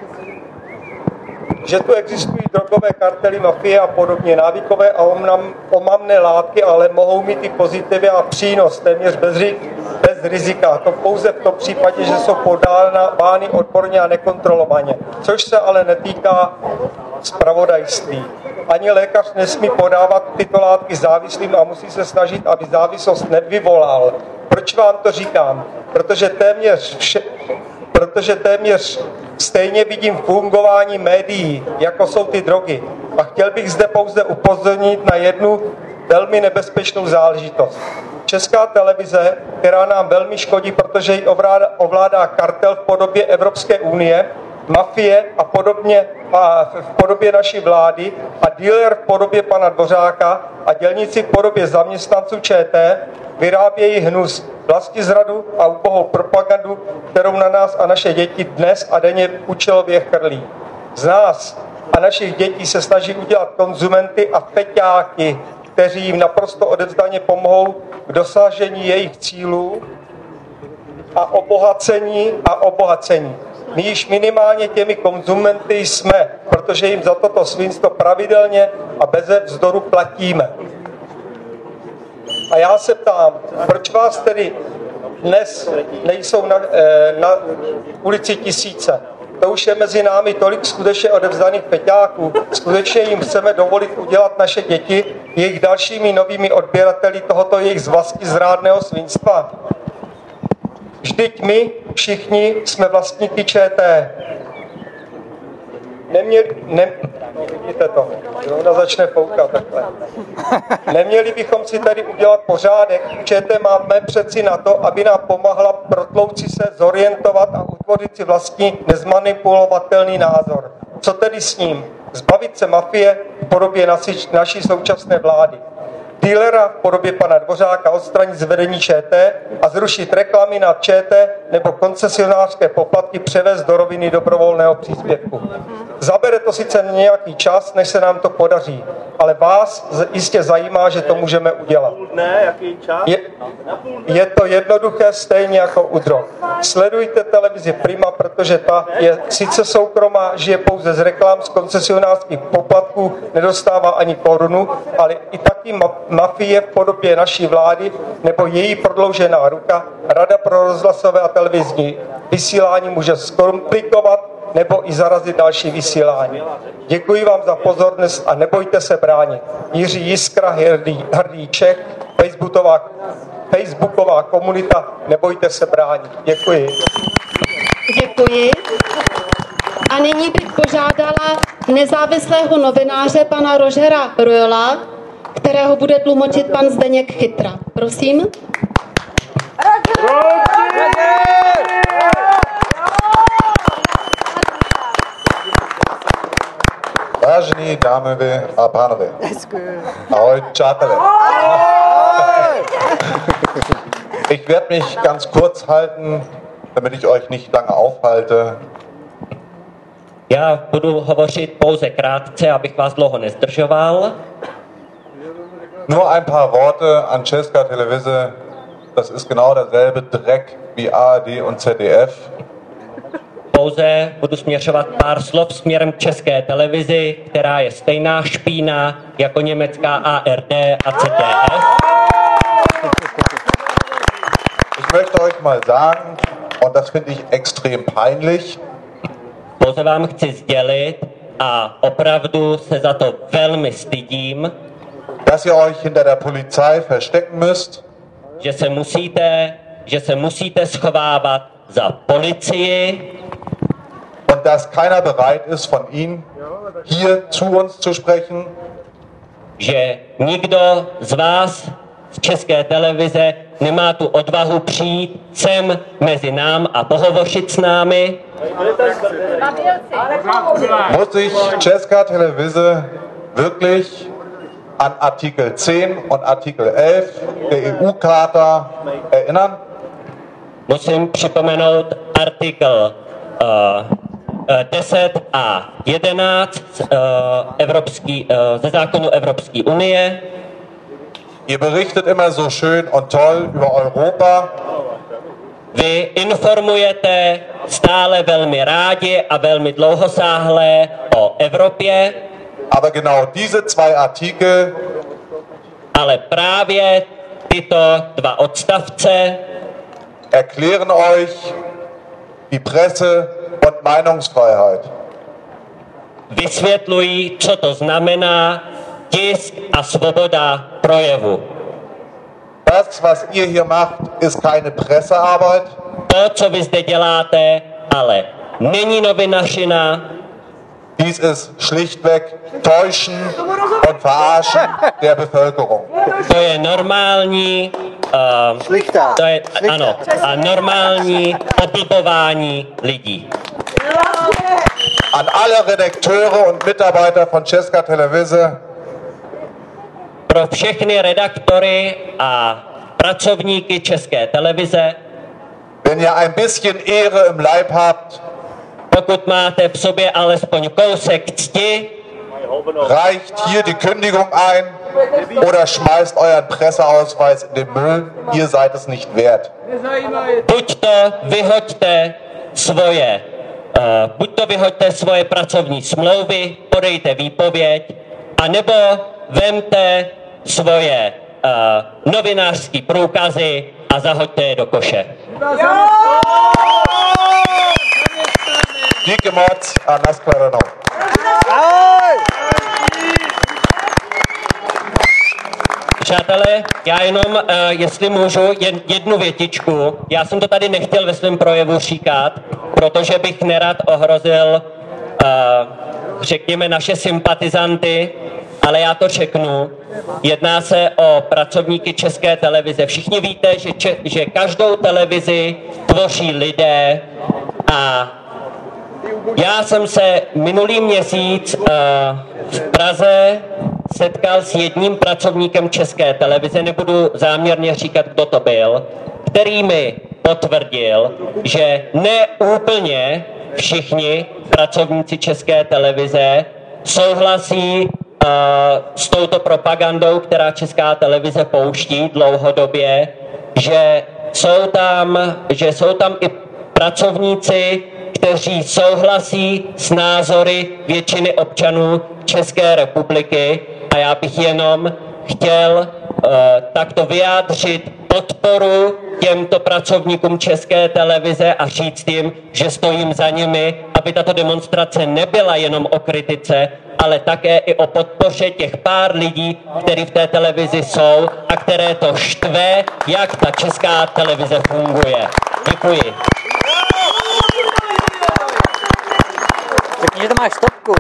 Že tu existují drogové kartely, mafie a podobně, návykové a omamné látky, ale mohou mít i pozitivy a přínos, téměř bez, bez rizika. To pouze v tom případě, že jsou podávány odborně a nekontrolovaně, což se ale netýká zpravodajství. Ani lékař nesmí podávat tyto látky závislým a musí se snažit, aby závislost nevyvolal. Proč vám to říkám? Protože téměř vše, protože téměř stejně vidím fungování médií, jako jsou ty drogy. A chtěl bych zde pouze upozornit na jednu velmi nebezpečnou záležitost. Česká televize, která nám velmi škodí, protože ji ovládá, ovládá kartel v podobě Evropské unie, mafie a podobně a v podobě naší vlády a dealer v podobě pana Dvořáka a dělníci v podobě zaměstnanců ČT vyrábějí hnus, vlastizradu a ubohou propagandu, kterou na nás a naše děti dnes a denně účelově chrlí. Z nás a našich dětí se snaží udělat konzumenty a feťáky, kteří jim naprosto odevzdaně pomohou k dosažení jejich cílů a obohacení a obohacení. My již minimálně těmi konzumenty jsme, protože jim za toto svinstvo pravidelně a beze vzdoru platíme. A já se ptám, proč vás tedy dnes nejsou na, na ulici tisíce? To už je mezi námi tolik skutečně odevzdaných peťáků. Skutečně jim chceme dovolit udělat naše děti jejich dalšími novými odběrateli tohoto jejich zvlasti zrádného svinstva? Vždyť my všichni jsme vlastníky ČT. Neměli, ne, vidíte to, ona začne foukat takhle. Neměli bychom si tady udělat pořádek. ČT máme přeci na to, aby nám pomáhla protlouci se, zorientovat a utvořit si vlastní nezmanipulovatelný názor. Co tedy s ním? Zbavit se mafie v podobě naši, naší současné vlády. Dealera v podobě pana Dvořáka odstranit z vedení ČT a zrušit reklamy na ČT nebo koncesionářské poplatky převést do roviny dobrovolného příspěvku. Zabere to sice nějaký čas, než se nám to podaří, ale vás jistě zajímá, že to můžeme udělat. Je, je to jednoduché, stejně jako u drog. Sledujte televizi Prima, protože ta je sice soukromá, žije pouze z reklam, z koncesionářských poplatků, nedostává ani korunu, ale i taky ma- mafie v podobě naší vlády nebo její prodloužená ruka, Rada pro rozhlasové a televizní vysílání může zkomplikovat nebo i zarazit další vysílání. Děkuji vám za pozornost a nebojte se bránit. Jiří Jiskra, hrdý, hrdý Čech, Facebooková, Facebooková komunita, nebojte se bránit. Děkuji. Děkuji. A nyní bych požádala nezávislého novináře pana Rožera Rojola, kterého bude tlumočit pan Zdeněk Chytra. Prosím. Vážení dámy a pánové, ahoj, přátelé. Ich werde mich ganz kurz halten, damit ich euch nicht lange aufhalte. Já budu hovořit pouze krátce, abych vás dlouho nezdržoval. Nur ein paar Worte an Česká Televize. Das ist genau derselbe Dreck wie A R D und Z D F. Pouze budu směřovat pár slov směrem k České televizi, která je stejná špína jako německá A R D a Z D F. Ich möchte euch mal sagen, und das finde ich extrem peinlich, pouze vám chci sdělit a opravdu se za to velmi stydím, dass ihr euch hinter der Polizei verstecken müsst, že se musíte, že se musíte schovávat za policii und dass keiner bereit ist, von ihnen hier zu uns zu sprechen. že nikdo z vás z České televize nemá tu odvahu přijít sem mezi nám a pohovořit s námi. Muss sich Česká televize wirklich an Artikel zehn und Artikel elf der E U-Charta erinnern? Musím připomenout artikl uh, deset a jedenáct uh, Evropský, uh, ze zákonu Evropské unie. Ihr berichtet immer so schön und toll über Europa. Vy informujete stále velmi rádi a velmi dlouhosáhle o Evropě. Aber genau diese zwei Artikel, ale právě tyto dva odstavce erklären euch die Presse und Meinungsfreiheit. Vysvětlují, co to znamená tisk a svoboda projevu. Das, was ihr hier macht, ist keine Pressearbeit. To, co vy zde děláte, ale není novinařina. Dies ist schlichtweg Täuschen und Verarschen der Bevölkerung. To je normální, uh, to je, ano, a normální oblbování lidí. An alle Redakteure und Mitarbeiter von Česká televize. Pro všechny redaktory a pracovníky České televize. Wenn ihr ein bisschen Ehre im Leib habt, pokud máte v sobě alespoň kousek cti, reicht hier die Kündigung ein oder schmeißt euren Presseausweis in den Müll. Ihr seid es nicht wert. Buď to vyhoďte svoje, uh, buď to vyhoďte svoje pracovní smlouvy, podejte výpověď, anebo vemte svoje uh, novinářské průkazy a zahoďte je do koše. Díky moc a nashledanou. Přátelé, já jenom, uh, jestli můžu, jen, jednu větičku. Já jsem to tady nechtěl ve svém projevu říkat, protože bych nerad ohrozil, uh, řekněme, naše sympatizanty, ale já to řeknu. Jedná se o pracovníky České televize. Všichni víte, že, če, že každou televizi tvoří lidé a já jsem se minulý měsíc uh, v Praze setkal s jedním pracovníkem České televize, nebudu záměrně říkat, kdo to byl, který mi potvrdil, že ne úplně všichni pracovníci České televize souhlasí uh, s touto propagandou, která Česká televize pouští dlouhodobě, že jsou tam, že jsou tam i pracovníci, kteří souhlasí s názory většiny občanů České republiky a já bych jenom chtěl uh, takto vyjádřit podporu těmto pracovníkům České televize a říct jim, že stojím za nimi, aby tato demonstrace nebyla jenom o kritice, ale také i o podpoře těch pár lidí, kteří v té televizi jsou a které to štve, jak ta Česká televize funguje. Děkuji. Řekni, že to máš stopku.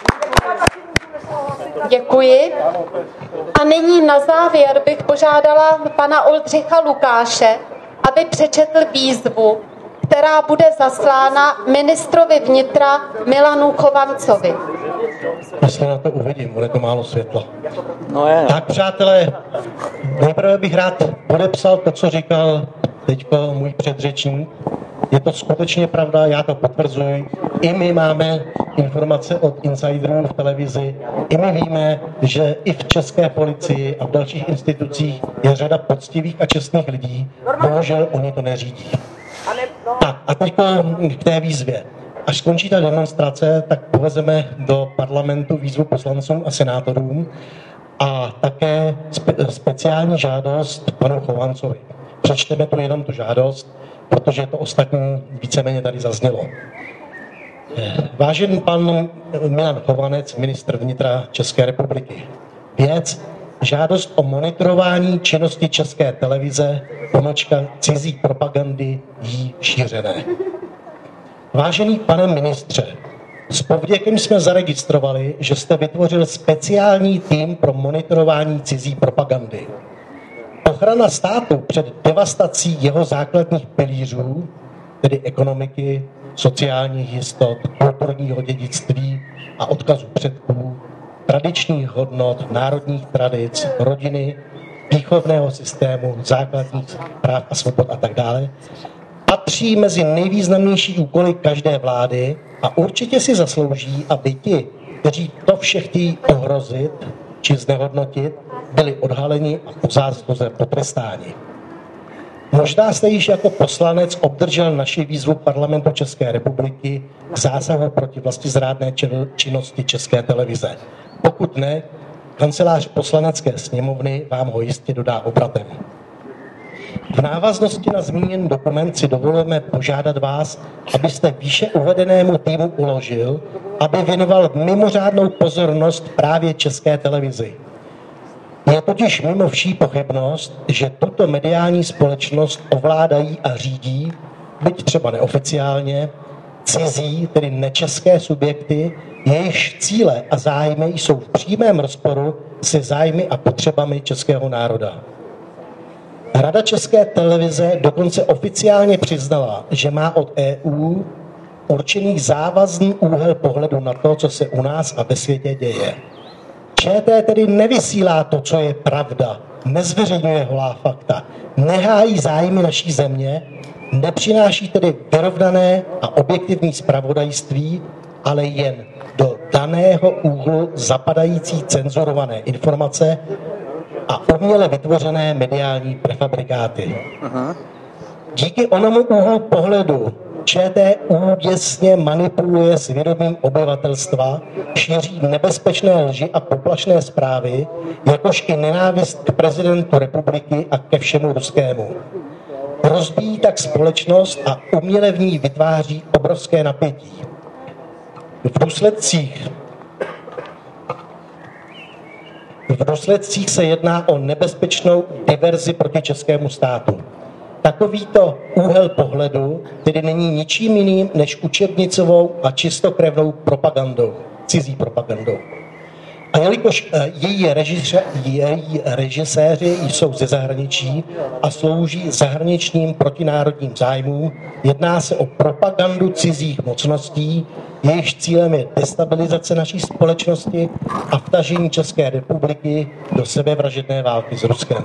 Děkuji. A nyní na závěr bych požádala pana Oldřicha Lukáše, aby přečetl výzvu, která bude zaslána ministrovi vnitra Milanu Chovancovi. Jestli na to uvidím, bude to málo světla. No je. Tak přátelé, nejprve bych rád podepsal to, co říkal teďko můj předřečník. Je to skutečně pravda, já to potvrzuji. I my máme informace od insiderů v televizi. I my víme, že i v české policii a v dalších institucích je řada poctivých a čestných lidí. Bohužel oni to neřídí. Tak a teď k té výzvě. Až skončí ta demonstrace, tak povezeme do parlamentu výzvu poslancům a senátorům a také spe- speciální žádost panu Chovancovi. Přečteme tu jenom tu žádost, protože to ostatní víceméně tady zaznělo. Vážený pan Milan Chovanec, ministr vnitra České republiky. Věc, žádost o monitorování činnosti České televize, pomlčka cizí propagandy jí šířené. Vážený pane ministře, S povděkem jsme zaregistrovali, že jste vytvořil speciální tým pro monitorování cizí propagandy. Ochrana státu před devastací jeho základních pilířů, tedy ekonomiky, sociálních jistot, kulturního dědictví a odkazu předků, tradičních hodnot, národních tradic, rodiny, výchovného systému, základních práv a svobod a tak dále, patří mezi nejvýznamnější úkoly každé vlády a určitě si zaslouží, aby ti, kteří to vše chtějí ohrozit či znehodnotit, byli odhaleni a po zásluze potrestáni. Možná jste již jako poslanec obdržel naši výzvu Parlamentu České republiky k zásahu proti vlastizrádné činnosti České televize. Pokud ne, kancelář poslanecké sněmovny vám ho jistě dodá obratem. V návaznosti na zmíněný dokument si dovolujeme požádat vás, abyste výše uvedenému týmu uložil, aby věnoval mimořádnou pozornost právě České televizi. Je totiž mimo vší pochybnost, že tuto mediální společnost ovládají a řídí, byť třeba neoficiálně, cizí, tedy nečeské subjekty, jejichž cíle a zájmy jsou v přímém rozporu se zájmy a potřebami českého národa. Rada České televize dokonce oficiálně přiznala, že má od E U určený závazný úhel pohledu na to, co se u nás a ve světě děje. ČT tedy nevysílá to, co je pravda, nezveřejňuje holá fakta, nehájí zájmy naší země, nepřináší tedy vyrovnané a objektivní zpravodajství, ale jen do daného úhlu zapadající cenzurované informace a uměle vytvořené mediální prefabrikáty. Aha. Díky onomu úhlu pohledu ČT úděsně manipuluje svědomím obyvatelstva, šíří nebezpečné lži a poplašné zprávy, jakož i nenávist k prezidentu republiky a ke všemu ruskému. Rozbíjí tak společnost a uměle v ní vytváří obrovské napětí. V důsledcích V důsledcích se jedná o nebezpečnou diverzi proti českému státu. Takovýto úhel pohledu tedy není ničím jiným než učebnicovou a čistokrevnou propagandou, cizí propagandou. A jelikož její, režiře, její režiséři jsou ze zahraničí a slouží zahraničním protinárodním zájmům, jedná se o propagandu cizích mocností, jejichž cílem je destabilizace naší společnosti a vtažení České republiky do sebevražedné války s Ruskem.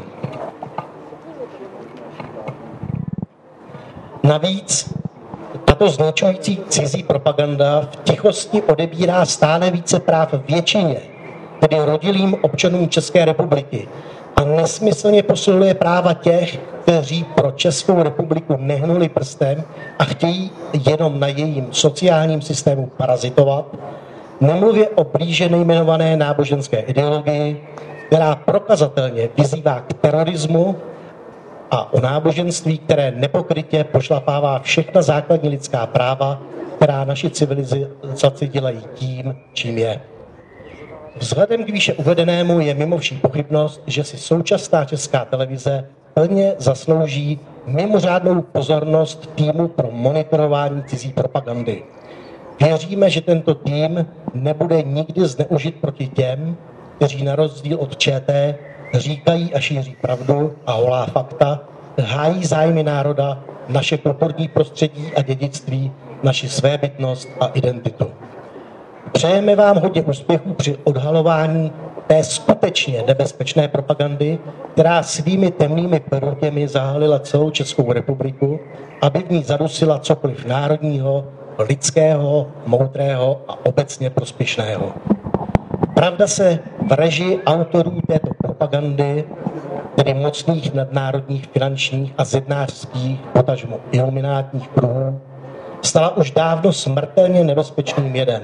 Navíc tato zničující cizí propaganda v tichosti odebírá stále více práv většině, tedy rodilým občanům České republiky, a nesmyslně posiluje práva těch, kteří pro Českou republiku nehnuli prstem a chtějí jenom na jejím sociálním systému parazitovat, nemluvě o blíže nejmenované náboženské ideologii, která prokazatelně vyzývá k terorismu, a o náboženství, které nepokrytě pošlapává všechna základní lidská práva, která naši civilizaci dělají tím, čím je. Vzhledem k výše uvedenému je mimo vší pochybnost, že si současná Česká televize plně zaslouží mimořádnou pozornost týmu pro monitorování cizí propagandy. Věříme, že tento tým nebude nikdy zneužit proti těm, kteří na rozdíl od ČT říkají a šíří pravdu a holá fakta, hájí zájmy národa, naše kulturní prostředí a dědictví, naši svébytnost a identitu. Přejeme vám hodně úspěchů při odhalování té skutečně nebezpečné propagandy, která svými temnými perutěmi zahalila celou Českou republiku, aby v ní zadusila cokoliv národního, lidského, moudrého a obecně prospěšného. Pravda se v režii autorů této propagandy, tedy mocných nadnárodních finančních a zednářských, potažmo iluminátních kruhů, stala už dávno smrtelně nebezpečným jedem.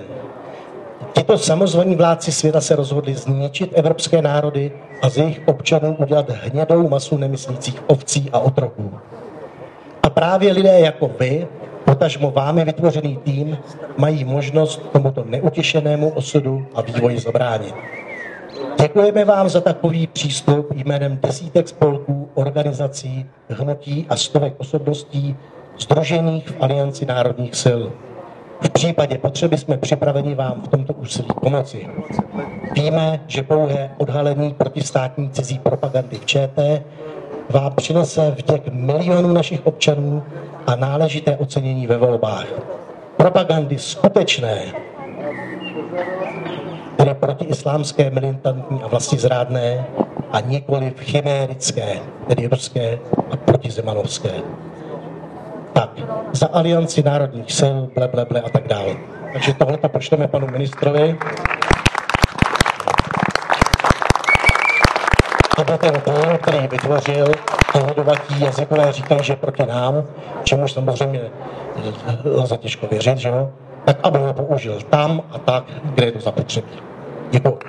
Tito samozvaní vládci světa se rozhodli zničit evropské národy a z jejich občanů udělat hnědou masu nemyslících ovcí a otroků. A právě lidé jako vy, potažmo vámi vytvořený tým, mají možnost tomuto neutěšenému osudu a vývoji zabránit. Děkujeme vám za takový přístup jménem desítek spolků, organizací, hnutí a stovek osobností sdružených v Alianci národních sil. V případě potřeby jsme připraveni vám v tomto úsilí pomoci. Víme, že pouhé odhalení protistátní cizí propagandy v ČT vám přinese vděk milionů našich občanů a náležité ocenění ve volbách. Propagandy skutečné, tedy protiislámské, militantní a vlastizrádné, a nikoli chimérické, tedy ruské a protizemanovské. Tak, za Alianci národních sil, ble, ble, ble a tak dále. Takže tohle pošleme panu ministrovi. Aby ten tým, který vytvořil, pohodovatí jazykové říkají, že proti nám, čemuž samozřejmě lze těžko věřit, že jo? Tak aby ho použil tam a tak, kde je to zapotřebí. Děkuji.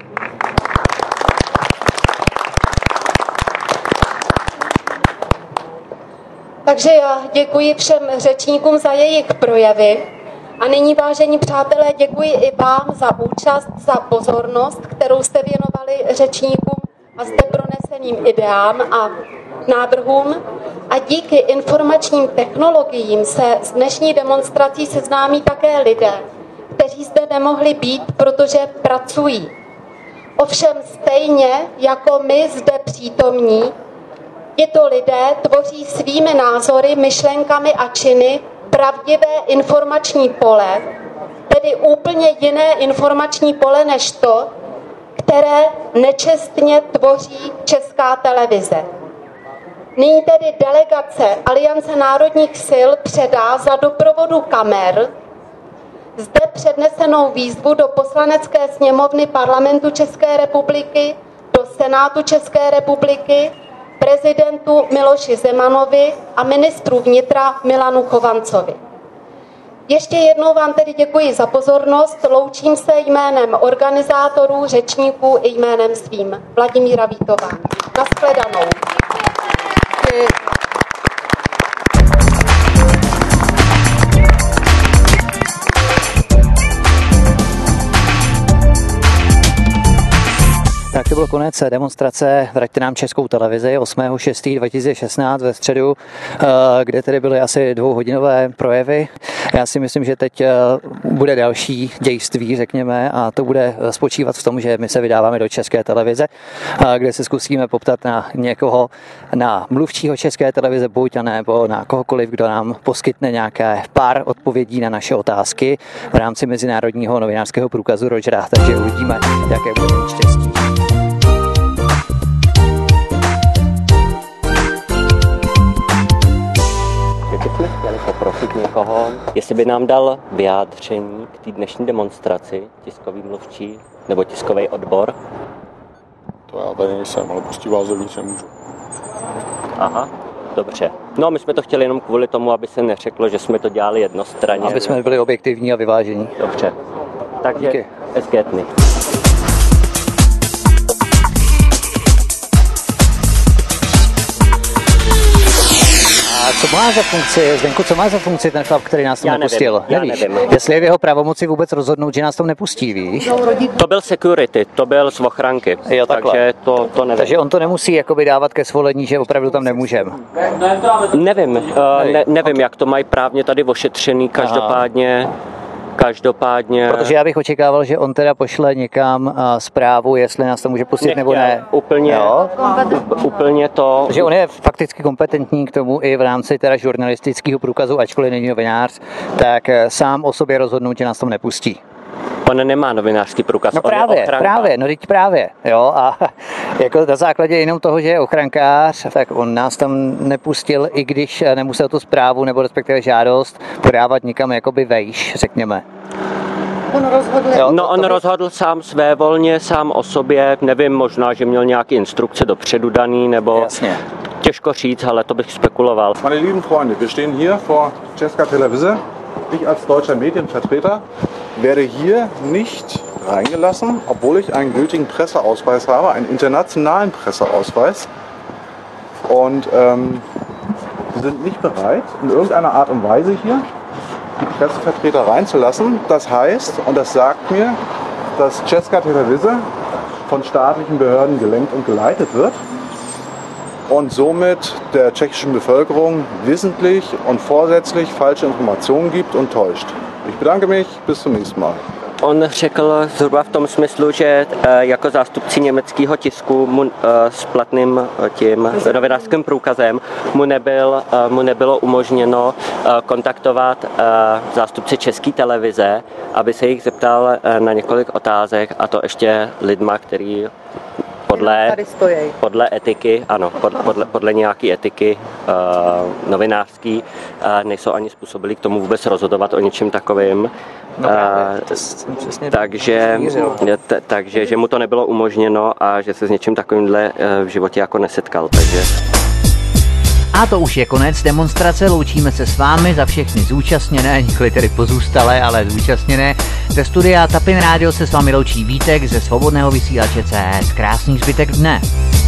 Takže já děkuji všem řečníkům za jejich projevy. A nyní, vážení přátelé, děkuji i vám za účast, za pozornost, kterou jste věnovali řečníkům a zde proneseným ideám a návrhům. A díky informačním technologiím se s dnešní demonstrací seznámí také lidé, kteří zde nemohli být, protože pracují. Ovšem stejně jako my zde přítomní, tito lidé tvoří svými názory, myšlenkami a činy pravdivé informační pole, tedy úplně jiné informační pole než to, které nečestně tvoří Česká televize. Nyní tedy delegace Aliance národních sil předá za doprovodu kamer zde přednesenou výzvu do Poslanecké sněmovny Parlamentu České republiky, do Senátu České republiky, prezidentu Miloši Zemanovi a ministru vnitra Milanu Chovancovi. Ještě jednou vám tedy děkuji za pozornost, loučím se jménem organizátorů, řečníků i jménem svým. Vladimíra Vítová. Nashledanou. Tak to byl konec demonstrace Vraťte nám Českou televizi osmého šestého dva tisíce šestnáct ve středu, kde tedy byly asi dvouhodinové projevy. Já si myslím, že teď bude další dějství, řekněme, a to bude spočívat v tom, že my se vydáváme do České televize, kde se zkusíme poptat na někoho, na mluvčího České televize, buď a nebo na kohokoliv, kdo nám poskytne nějaké pár odpovědí na naše otázky v rámci Mezinárodního novinářského průkazu Rogera, takže uvidíme, jaké bude mít štěstí. Kdybychom chtěli poprosit někoho, jestli by nám dal vyjádření k té dnešní demonstraci, tiskový mluvčí nebo tiskový odbor. To já tady nejsem, ale pustit vás dovnitř nemůžu. Aha, dobře. No, my jsme to chtěli jenom kvůli tomu, aby se neřeklo, že jsme to dělali jednostranně. Aby jsme byli objektivní a vyvážení. Dobře. Takže díky. Es geht nicht. A co má za funkci, Zdenku, co má za funkci ten chlap, který nás tam já nepustil? Nevím, Nevíš? já nevím. Jestli je v jeho pravomoci vůbec rozhodnout, že nás tam nepustí, víš? To byl security, to byl z ochranky. Jo, takhle. Takže to, to nevím. Takže on to nemusí jakoby dávat ke svolení, že opravdu tam nemůžeme. Nevím, uh, ne, nevím, jak to mají právně tady ošetřený, každopádně... Každopádně... Protože já bych očekával, že on teda pošle někam uh, zprávu, jestli nás to může pustit Nechtěl, nebo ne. Úplně, jo? úplně to... Že on je fakticky kompetentní k tomu i v rámci teda žurnalistického průkazu, ačkoliv není novinář, tak uh, sám o sobě rozhodnout, že nás tam nepustí. On nemá novinářský průkaz. No on právě, je právě, no teď právě, jo, a jako na základě jenom toho, že je ochrankář, tak on nás tam nepustil, i když nemusel tu zprávu nebo respektive žádost podávat nikam jakoby vejš, řekněme. On rozhodl. Jo, no on rozhodl sám svévolně, sám o sobě, nevím, možná, že měl nějaké instrukce dopředu daný, nebo... Jasně. Těžko říct, ale to bych spekuloval. Meine lieben Freunde, wir stehen hier vor Česká televize. Ich als deutscher Medienvertreter werde hier nicht reingelassen, obwohl ich einen gültigen Presseausweis habe, einen internationalen Presseausweis. Und ähm, wir sind nicht bereit, in irgendeiner Art und Weise hier die Pressevertreter reinzulassen. Das heißt, und das sagt mir, dass Česká televize von staatlichen Behörden gelenkt und geleitet wird und somit der tschechischen Bevölkerung wissentlich und vorsätzlich falsche Informationen gibt und täuscht. Ich bedanke mich, bis zum nächsten Mal. On řekl zhruba v tom smyslu, že jako zástupci německého tisku mu, s platným tím novinářským průkazem mu, nebyl, mu nebylo umožněno kontaktovat zástupce České televize, aby se jich zeptal na několik otázek, a to ještě lidma, který podle, podle etiky, ano, podle, podle nějaké etiky uh, novinářský uh, nejsou ani způsobili k tomu vůbec rozhodovat o něčem takovým. No, uh, takže, t, takže že mu to nebylo umožněno a že se s něčím takovýmhle uh, v životě jako nesetkal. Takže... A to už je konec demonstrace, loučíme se s vámi za všechny zúčastněné, nikoli tedy pozůstalé, ale zúčastněné. Ze studia Tapin Radio se s vámi loučí Vítek ze Svobodného vysílače C S. Krásný zbytek dne.